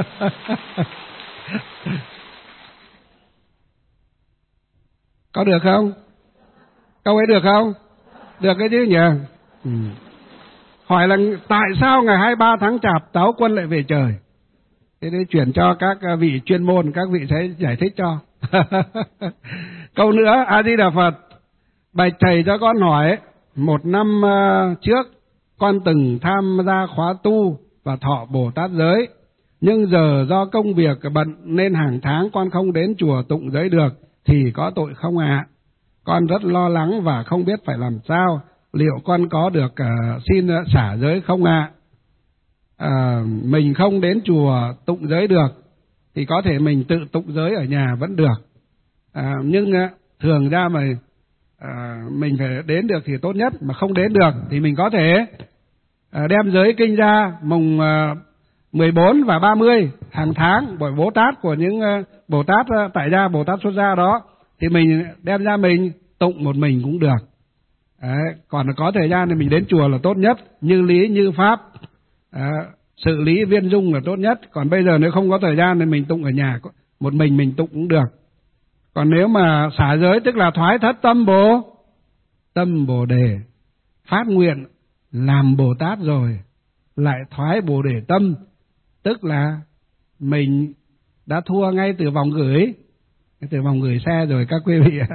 Có được không? Câu ấy được không? Được cái chứ nhỉ? Hỏi là tại sao ngày 23 tháng Chạp Táo Quân lại về trời? Thế nên chuyển cho các vị chuyên môn, các vị sẽ giải thích cho. Câu nữa, A Di Đà Phật. Bạch thầy cho con hỏi, một năm trước con từng tham gia khóa tu và thọ Bồ Tát giới, nhưng giờ do công việc bận nên hàng tháng con không đến chùa tụng giới được, thì có tội không ạ? Con rất lo lắng và không biết phải làm sao. Liệu con có được xin xả giới không ạ? Mình không đến chùa tụng giới được thì có thể mình tự tụng giới ở nhà vẫn được. Nhưng thường ra mà mình phải đến được thì tốt nhất, mà không đến được thì mình có thể đem giới kinh ra mùng 14 và 30 hàng tháng bởi Bồ Tát của những Bồ Tát tại gia, Bồ Tát xuất gia đó, thì mình đem ra mình tụng một mình cũng được. Còn có thời gian thì mình đến chùa là tốt nhất, như lý như pháp, sự lý viên dung là tốt nhất. Còn bây giờ nếu không có thời gian thì mình tụng ở nhà một mình tụng cũng được. Còn nếu mà xả giới tức là thoái thất tâm Bồ Đề, phát nguyện làm Bồ Tát rồi lại thoái Bồ Đề tâm, tức là mình đã thua ngay từ vòng gửi xe rồi các quý vị.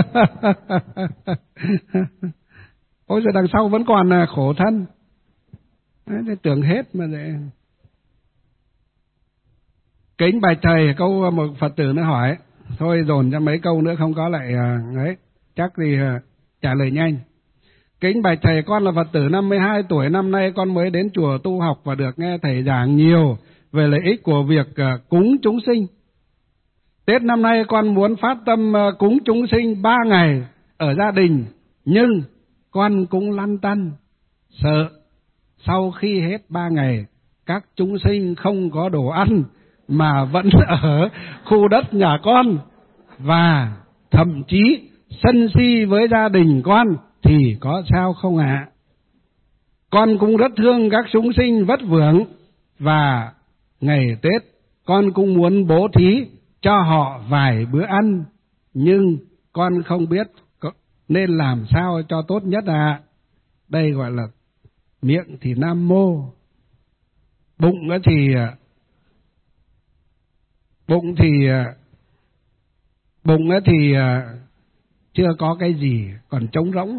Ôi giờ đằng sau vẫn còn khổ thân. Đấy, tưởng hết mà vậy. Kính bạch thầy, câu một Phật tử nữa hỏi, thôi dồn cho mấy câu nữa không có lại ấy, chắc thì trả lời nhanh. Kính bạch thầy, con là Phật tử 52 tuổi, năm nay con mới đến chùa tu học và được nghe thầy giảng nhiều về lợi ích của việc cúng chúng sinh. Tết năm nay con muốn phát tâm cúng chúng sinh 3 ngày ở gia đình, nhưng con cũng lăn tăn, sợ sau khi hết 3 ngày các chúng sinh không có đồ ăn mà vẫn ở khu đất nhà con, và thậm chí sân si với gia đình con thì có sao không ạ? Con cũng rất thương các chúng sinh vất vưởng, và ngày Tết con cũng muốn bố thí cho họ vài bữa ăn, nhưng con không biết nên làm sao cho tốt nhất ạ. Đây gọi là miệng thì Nam Mô, bụng thì chưa có cái gì, còn trống rỗng.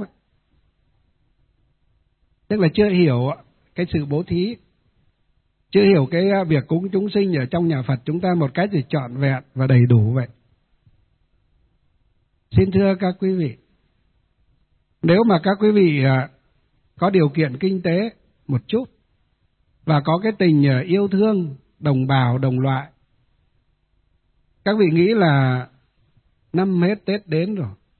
Tức là chưa hiểu cái sự bố thí, chưa hiểu cái việc cúng chúng sinh ở trong nhà Phật chúng ta một cách gì trọn vẹn và đầy đủ vậy. Xin thưa các quý vị, nếu mà các quý vị có điều kiện kinh tế một chút và có cái tình yêu thương đồng bào đồng loại, các vị nghĩ là năm hết Tết đến rồi,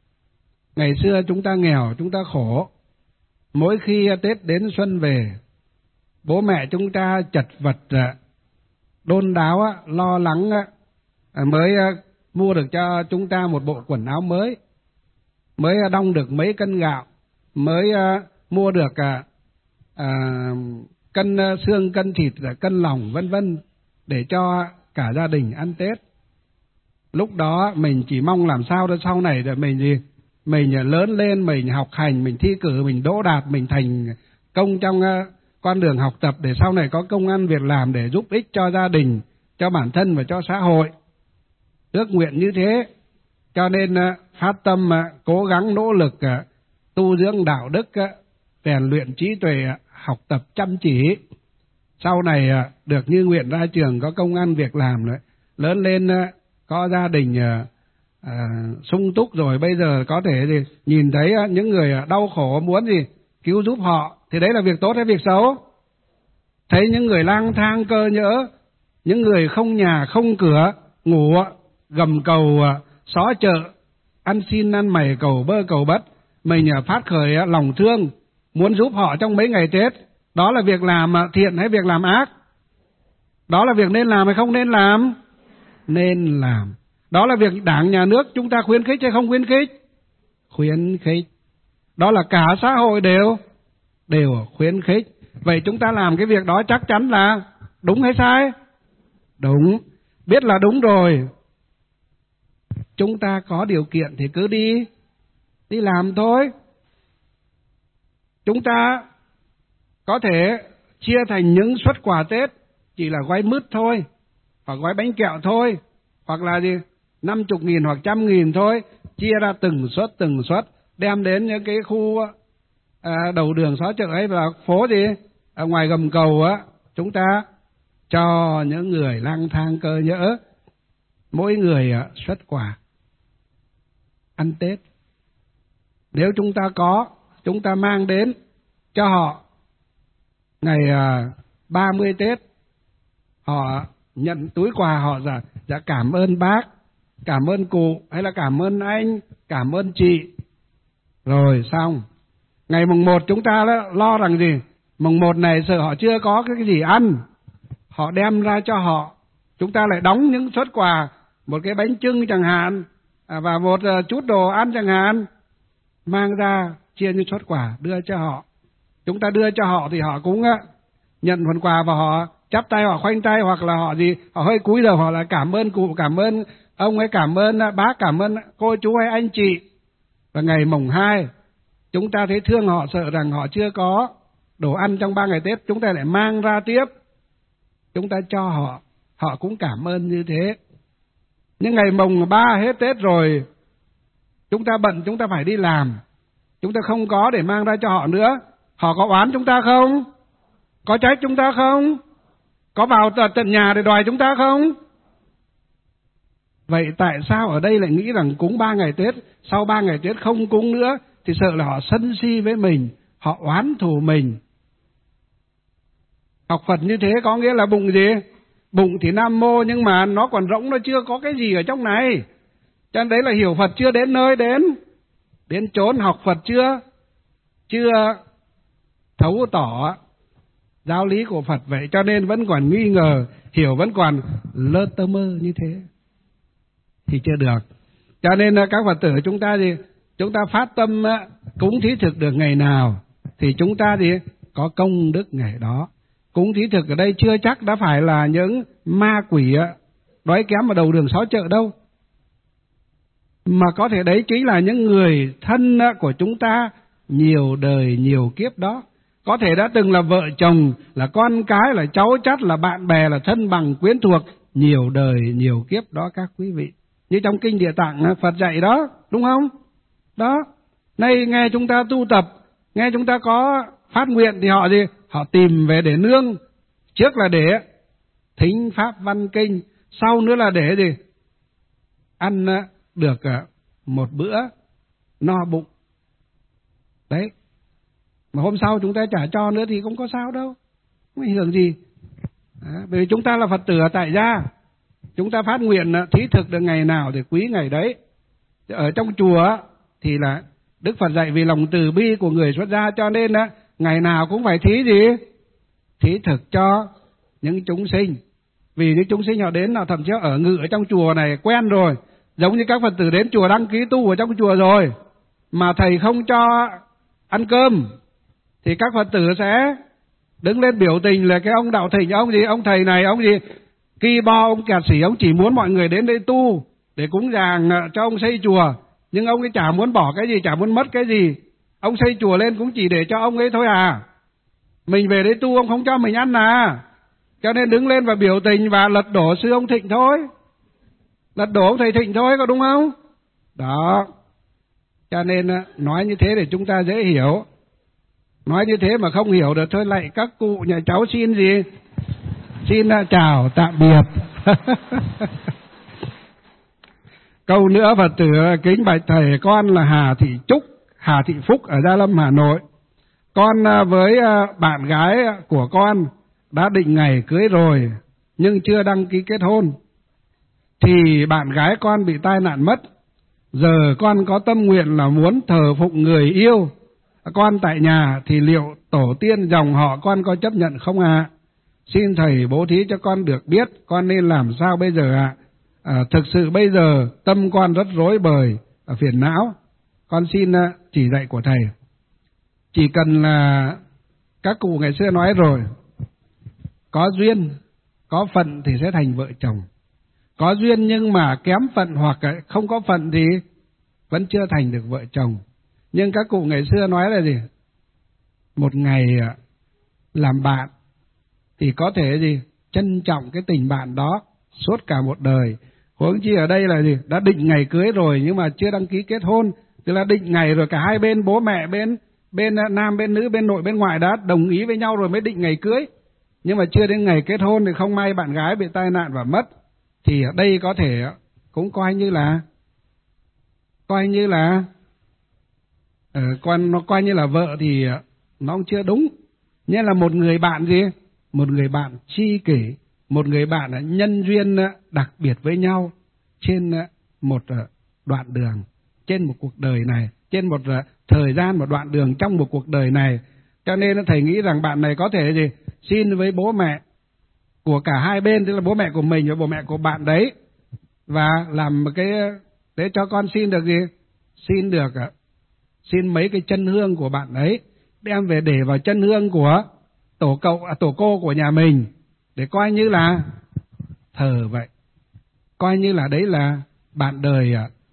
Ngày xưa chúng ta nghèo, chúng ta khổ. Mỗi khi Tết đến xuân về, bố mẹ chúng ta chật vật, đôn đáo, lo lắng mới mua được cho chúng ta một bộ quần áo mới, mới đong được mấy cân gạo, mới mua được cân xương, cân thịt, cân lòng vân vân để cho cả gia đình ăn Tết. Lúc đó mình chỉ mong làm sao để sau này rồi mình lớn lên, mình học hành, mình thi cử, mình đỗ đạt, mình thành công trong con đường học tập để sau này có công ăn việc làm để giúp ích cho gia đình, cho bản thân và cho xã hội. Ước nguyện như thế, cho nên phát tâm cố gắng nỗ lực tu dưỡng đạo đức, rèn luyện trí tuệ, học tập chăm chỉ. Sau này được như nguyện ra trường có công ăn việc làm nữa, lớn lên có gia đình sung túc rồi, bây giờ có thể thì nhìn thấy những người đau khổ muốn gì cứu giúp họ, thì đấy là việc tốt hay việc xấu? Thấy những người lang thang cơ nhỡ, những người không nhà không cửa, ngủ gầm cầu xó chợ, ăn xin ăn mày cầu bơ cầu bất, mình phát khởi lòng thương muốn giúp họ trong mấy ngày Tết, đó là việc làm thiện hay việc làm ác? Đó là việc nên làm hay không nên làm? Nên làm. Đó là việc Đảng nhà nước chúng ta khuyến khích hay không khuyến khích? Khuyến khích. Đó là cả xã hội đều khuyến khích. Vậy chúng ta làm cái việc đó chắc chắn là đúng hay sai? Đúng. Biết là đúng rồi, chúng ta có điều kiện thì cứ đi làm thôi. Chúng ta có thể chia thành những suất quà Tết chỉ là gói mứt thôi, hoặc gói bánh kẹo thôi, hoặc là 50.000 hoặc 100.000 thôi, chia ra từng suất đem đến những cái khu đầu đường xó chợ ấy và phố ở ngoài gầm cầu chúng ta cho những người lang thang cơ nhỡ, mỗi người suất quà ăn Tết. Nếu chúng ta có, chúng ta mang đến cho họ ngày 30 Tết, họ nhận túi quà, họ dạ cảm ơn bác, cảm ơn cụ, hay là cảm ơn anh, cảm ơn chị, rồi xong. Ngày mùng 1 chúng ta lo rằng gì? Mùng 1 này sợ họ chưa có cái gì ăn, họ đem ra cho họ, chúng ta lại đóng những suất quà, một cái bánh chưng chẳng hạn, và một chút đồ ăn chẳng hạn, mang ra chia như suất quà đưa cho họ. Chúng ta đưa cho họ thì họ cũng nhận phần quà và họ chắp tay, họ khoanh tay, hoặc là họ hơi cúi đầu, họ là cảm ơn cụ, cảm ơn ông ấy, cảm ơn bác, cảm ơn cô chú hay anh chị. Và ngày mùng 2 chúng ta thấy thương họ, sợ rằng họ chưa có đồ ăn trong 3 ngày Tết, chúng ta lại mang ra tiếp, chúng ta cho họ, họ cũng cảm ơn như thế. Nhưng ngày mùng 3 hết Tết rồi, chúng ta bận, chúng ta phải đi làm, chúng ta không có để mang ra cho họ nữa, họ có oán chúng ta không? Có trách chúng ta không? Có vào tận nhà để đòi chúng ta không? Vậy tại sao ở đây lại nghĩ rằng cúng 3 ngày Tết, sau 3 ngày Tết không cúng nữa, thì sợ là họ sân si với mình, họ oán thù mình. Học Phật như thế có nghĩa là bụng gì? Bụng thì Nam Mô, nhưng mà nó còn rỗng, nó chưa có cái gì ở trong này. Cho nên đấy là hiểu Phật chưa đến nơi đến chốn, học Phật chưa thấu tỏ giáo lý của Phật. Vậy cho nên vẫn còn nghi ngờ, hiểu vẫn còn lơ tơ mơ như thế thì chưa được. Cho nên các Phật tử chúng ta phát tâm cúng thí thực được ngày nào thì chúng ta có công đức ngày đó. Cúng thí thực ở đây chưa chắc đã phải là những ma quỷ đói kém ở đầu đường xó chợ đâu, mà có thể đấy chính là những người thân của chúng ta nhiều đời nhiều kiếp đó. Có thể đã từng là vợ chồng, là con cái, là cháu chắt, là bạn bè, là thân bằng quyến thuộc, nhiều đời nhiều kiếp đó các quý vị. Như trong Kinh Địa Tạng Phật dạy đó, đúng không? Đó, nay nghe chúng ta tu tập, nghe chúng ta có phát nguyện thì họ tìm về để nương. Trước là để thính pháp văn kinh, sau nữa là để ăn được một bữa no bụng. Đấy. Mà hôm sau chúng ta trả cho nữa thì không có sao đâu, không ảnh hưởng gì. Bởi vì chúng ta là Phật tử ở tại gia, chúng ta phát nguyện thí thực được ngày nào thì quý ngày đấy. Ở trong chùa thì là Đức Phật dạy vì lòng từ bi của người xuất gia, cho nên á ngày nào cũng phải thí gì? Thí thực cho những chúng sinh. Vì những chúng sinh họ đến là thậm chí ở ngự ở trong chùa này quen rồi, giống như các Phật tử đến chùa đăng ký tu ở trong chùa rồi, mà thầy không cho ăn cơm thì các Phật tử sẽ đứng lên biểu tình là cái ông đạo thịnh, ông gì, ông thầy này, ông gì ki bo, ông kẹt xỉ, ông chỉ muốn mọi người đến đây tu để cúng dường cho ông xây chùa, nhưng ông ấy chả muốn bỏ cái gì, chả muốn mất cái gì. Ông xây chùa lên cũng chỉ để cho ông ấy thôi à. Mình về đây tu ông không cho mình ăn à. Cho nên đứng lên và biểu tình và lật đổ sư ông Thịnh thôi, lật đổ ông thầy Thịnh thôi, có đúng không? Đó. Cho nên nói như thế để chúng ta dễ hiểu. Nói như thế mà không hiểu được thôi lại các cụ nhà cháu xin gì? Xin chào tạm biệt. Câu nữa Phật tử kính bạch thầy, con là Hà Thị Phúc ở Gia Lâm, Hà Nội. Con với bạn gái của con đã định ngày cưới rồi nhưng chưa đăng ký kết hôn. Thì bạn gái con bị tai nạn mất. Giờ con có tâm nguyện là muốn thờ phụng người yêu con tại nhà, thì liệu tổ tiên dòng họ con có chấp nhận không ạ? Xin thầy bố thí cho con được biết con nên làm sao bây giờ ạ? Thực sự bây giờ tâm con rất rối bời, phiền não. Con xin chỉ dạy của thầy. Chỉ cần là các cụ ngày xưa nói rồi, có duyên, có phận thì sẽ thành vợ chồng. Có duyên nhưng mà kém phận hoặc không có phận thì vẫn chưa thành được vợ chồng. Nhưng các cụ ngày xưa nói là gì? Một ngày làm bạn thì có thể gì? Trân trọng cái tình bạn đó suốt cả một đời. Huống chi ở đây là gì? Đã định ngày cưới rồi nhưng mà chưa đăng ký kết hôn. Tức là định ngày rồi, cả hai bên, bố mẹ bên nam, bên nữ, bên nội, bên ngoại đã đồng ý với nhau rồi mới định ngày cưới. Nhưng mà chưa đến ngày kết hôn thì không may bạn gái bị tai nạn và mất. Thì ở đây có thể cũng coi như là nó coi như là vợ thì nó cũng chưa đúng. Như là một người bạn gì? Một người bạn tri kỷ, một người bạn nhân duyên đặc biệt với nhau trên một đoạn đường, trên một cuộc đời này, trên một thời gian, một đoạn đường trong một cuộc đời này. Cho nên thầy nghĩ rằng bạn này có thể gì? Xin với bố mẹ của cả hai bên, tức là bố mẹ của mình và bố mẹ của bạn đấy, và làm một cái để cho con xin được gì? Xin mấy cái chân hương của bạn ấy, đem về để vào chân hương của tổ cô của nhà mình, để coi như là thờ vậy, coi như là đấy là bạn đời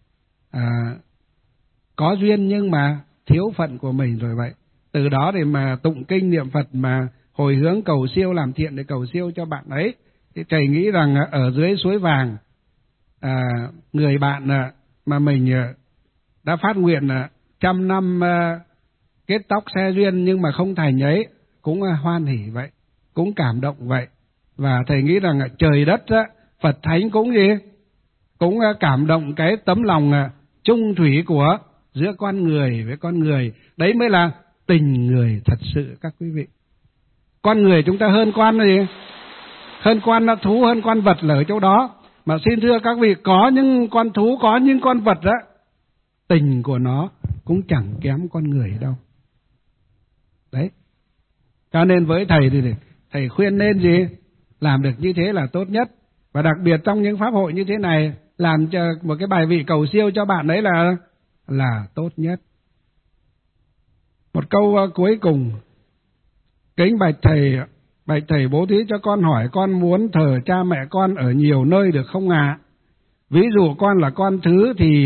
có duyên nhưng mà thiếu phận của mình rồi vậy. Từ đó để mà tụng kinh niệm Phật mà hồi hướng cầu siêu, làm thiện để cầu siêu cho bạn ấy. Thì thầy nghĩ rằng ở dưới suối vàng, người bạn mà mình đã phát nguyện 100 năm kết tóc xe duyên nhưng mà không thành ấy, cũng hoan hỉ vậy, cũng cảm động vậy. Và thầy nghĩ rằng trời đất Phật Thánh cũng gì? Cũng cảm động cái tấm lòng chung thủy của giữa con người với con người. Đấy mới là tình người thật sự các quý vị. Con người chúng ta hơn con gì? Hơn con thú, hơn con vật là ở chỗ đó. Mà xin thưa các vị, có những con thú, có những con vật tình của nó cũng chẳng kém con người đâu. Đấy. Cho nên với thầy thì thầy khuyên nên gì? Làm được như thế là tốt nhất. Và đặc biệt trong những pháp hội như thế này, làm cho một cái bài vị cầu siêu cho bạn đấy là tốt nhất. Một câu cuối cùng. Kính bạch thầy bố thí cho con hỏi, con muốn thờ cha mẹ con ở nhiều nơi được không ạ? Ví dụ con là con thứ thì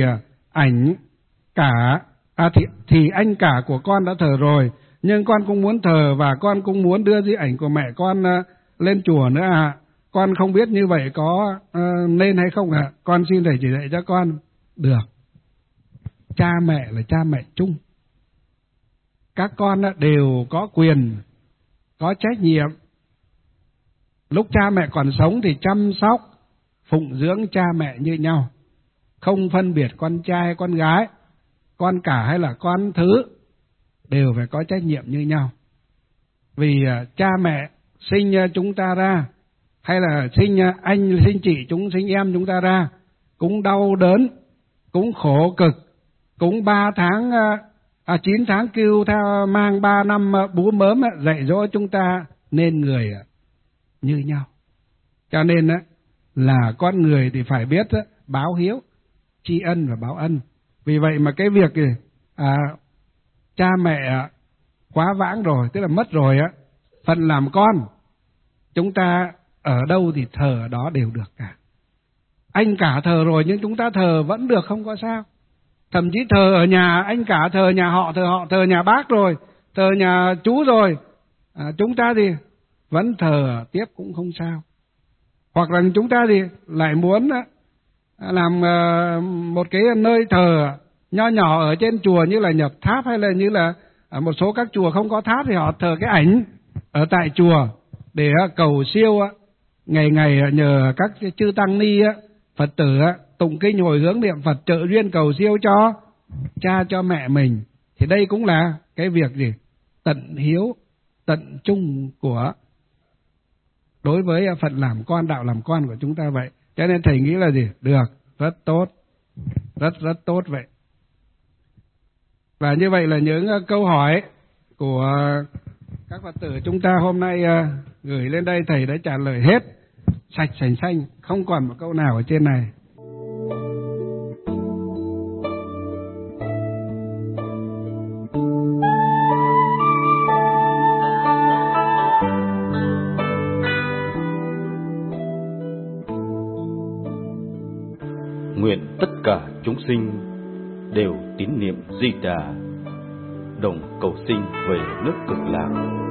thì anh cả của con đã thờ rồi, nhưng con cũng muốn thờ và con cũng muốn đưa di ảnh của mẹ con lên chùa nữa ạ. Con không biết như vậy có nên hay không ạ? Con xin thầy chỉ dạy cho con. Được. Cha mẹ là cha mẹ chung. Các con đều có quyền, có trách nhiệm. Lúc cha mẹ còn sống thì chăm sóc, phụng dưỡng cha mẹ như nhau, không phân biệt con trai, con gái, con cả hay là con thứ, đều phải có trách nhiệm như nhau. Vì cha mẹ sinh chúng ta ra, hay là sinh anh, sinh chị, sinh em chúng ta ra, cũng đau đớn, cũng khổ cực, cúng 9 tháng cưu theo mang 3 năm bú mớm dạy dỗ chúng ta nên người như nhau. Cho nên là con người thì phải biết báo hiếu, tri ân và báo ân. Vì vậy mà cái việc cha mẹ quá vãng rồi, tức là mất rồi phần làm con chúng ta ở đâu thì thờ ở đó đều được cả. Anh cả thờ rồi nhưng chúng ta thờ vẫn được, không có sao. Thậm chí thờ ở nhà, anh cả thờ nhà họ, thờ nhà bác rồi, thờ nhà chú rồi, chúng ta thì vẫn thờ tiếp cũng không sao. Hoặc là chúng ta thì lại muốn làm một cái nơi thờ nho nhỏ ở trên chùa như là nhập tháp, hay là như là ở một số các chùa không có tháp thì họ thờ cái ảnh ở tại chùa để cầu siêu ngày ngày nhờ các chư tăng ni Phật tử tụng kinh hồi hướng niệm Phật trợ duyên cầu siêu cho cha cho mẹ mình. Thì đây cũng là cái việc gì tận hiếu tận trung của đối với Phật làm con, đạo làm con của chúng ta vậy. Cho nên thầy nghĩ là gì? Được, rất tốt, rất tốt vậy. Và như vậy là những câu hỏi của các Phật tử chúng ta hôm nay gửi lên đây, thầy đã trả lời hết sạch sành xanh, không còn một câu nào ở trên này. Nguyện tất cả chúng sinh đều tín niệm Di Đà, đồng cầu sinh về nước Cực Lạc.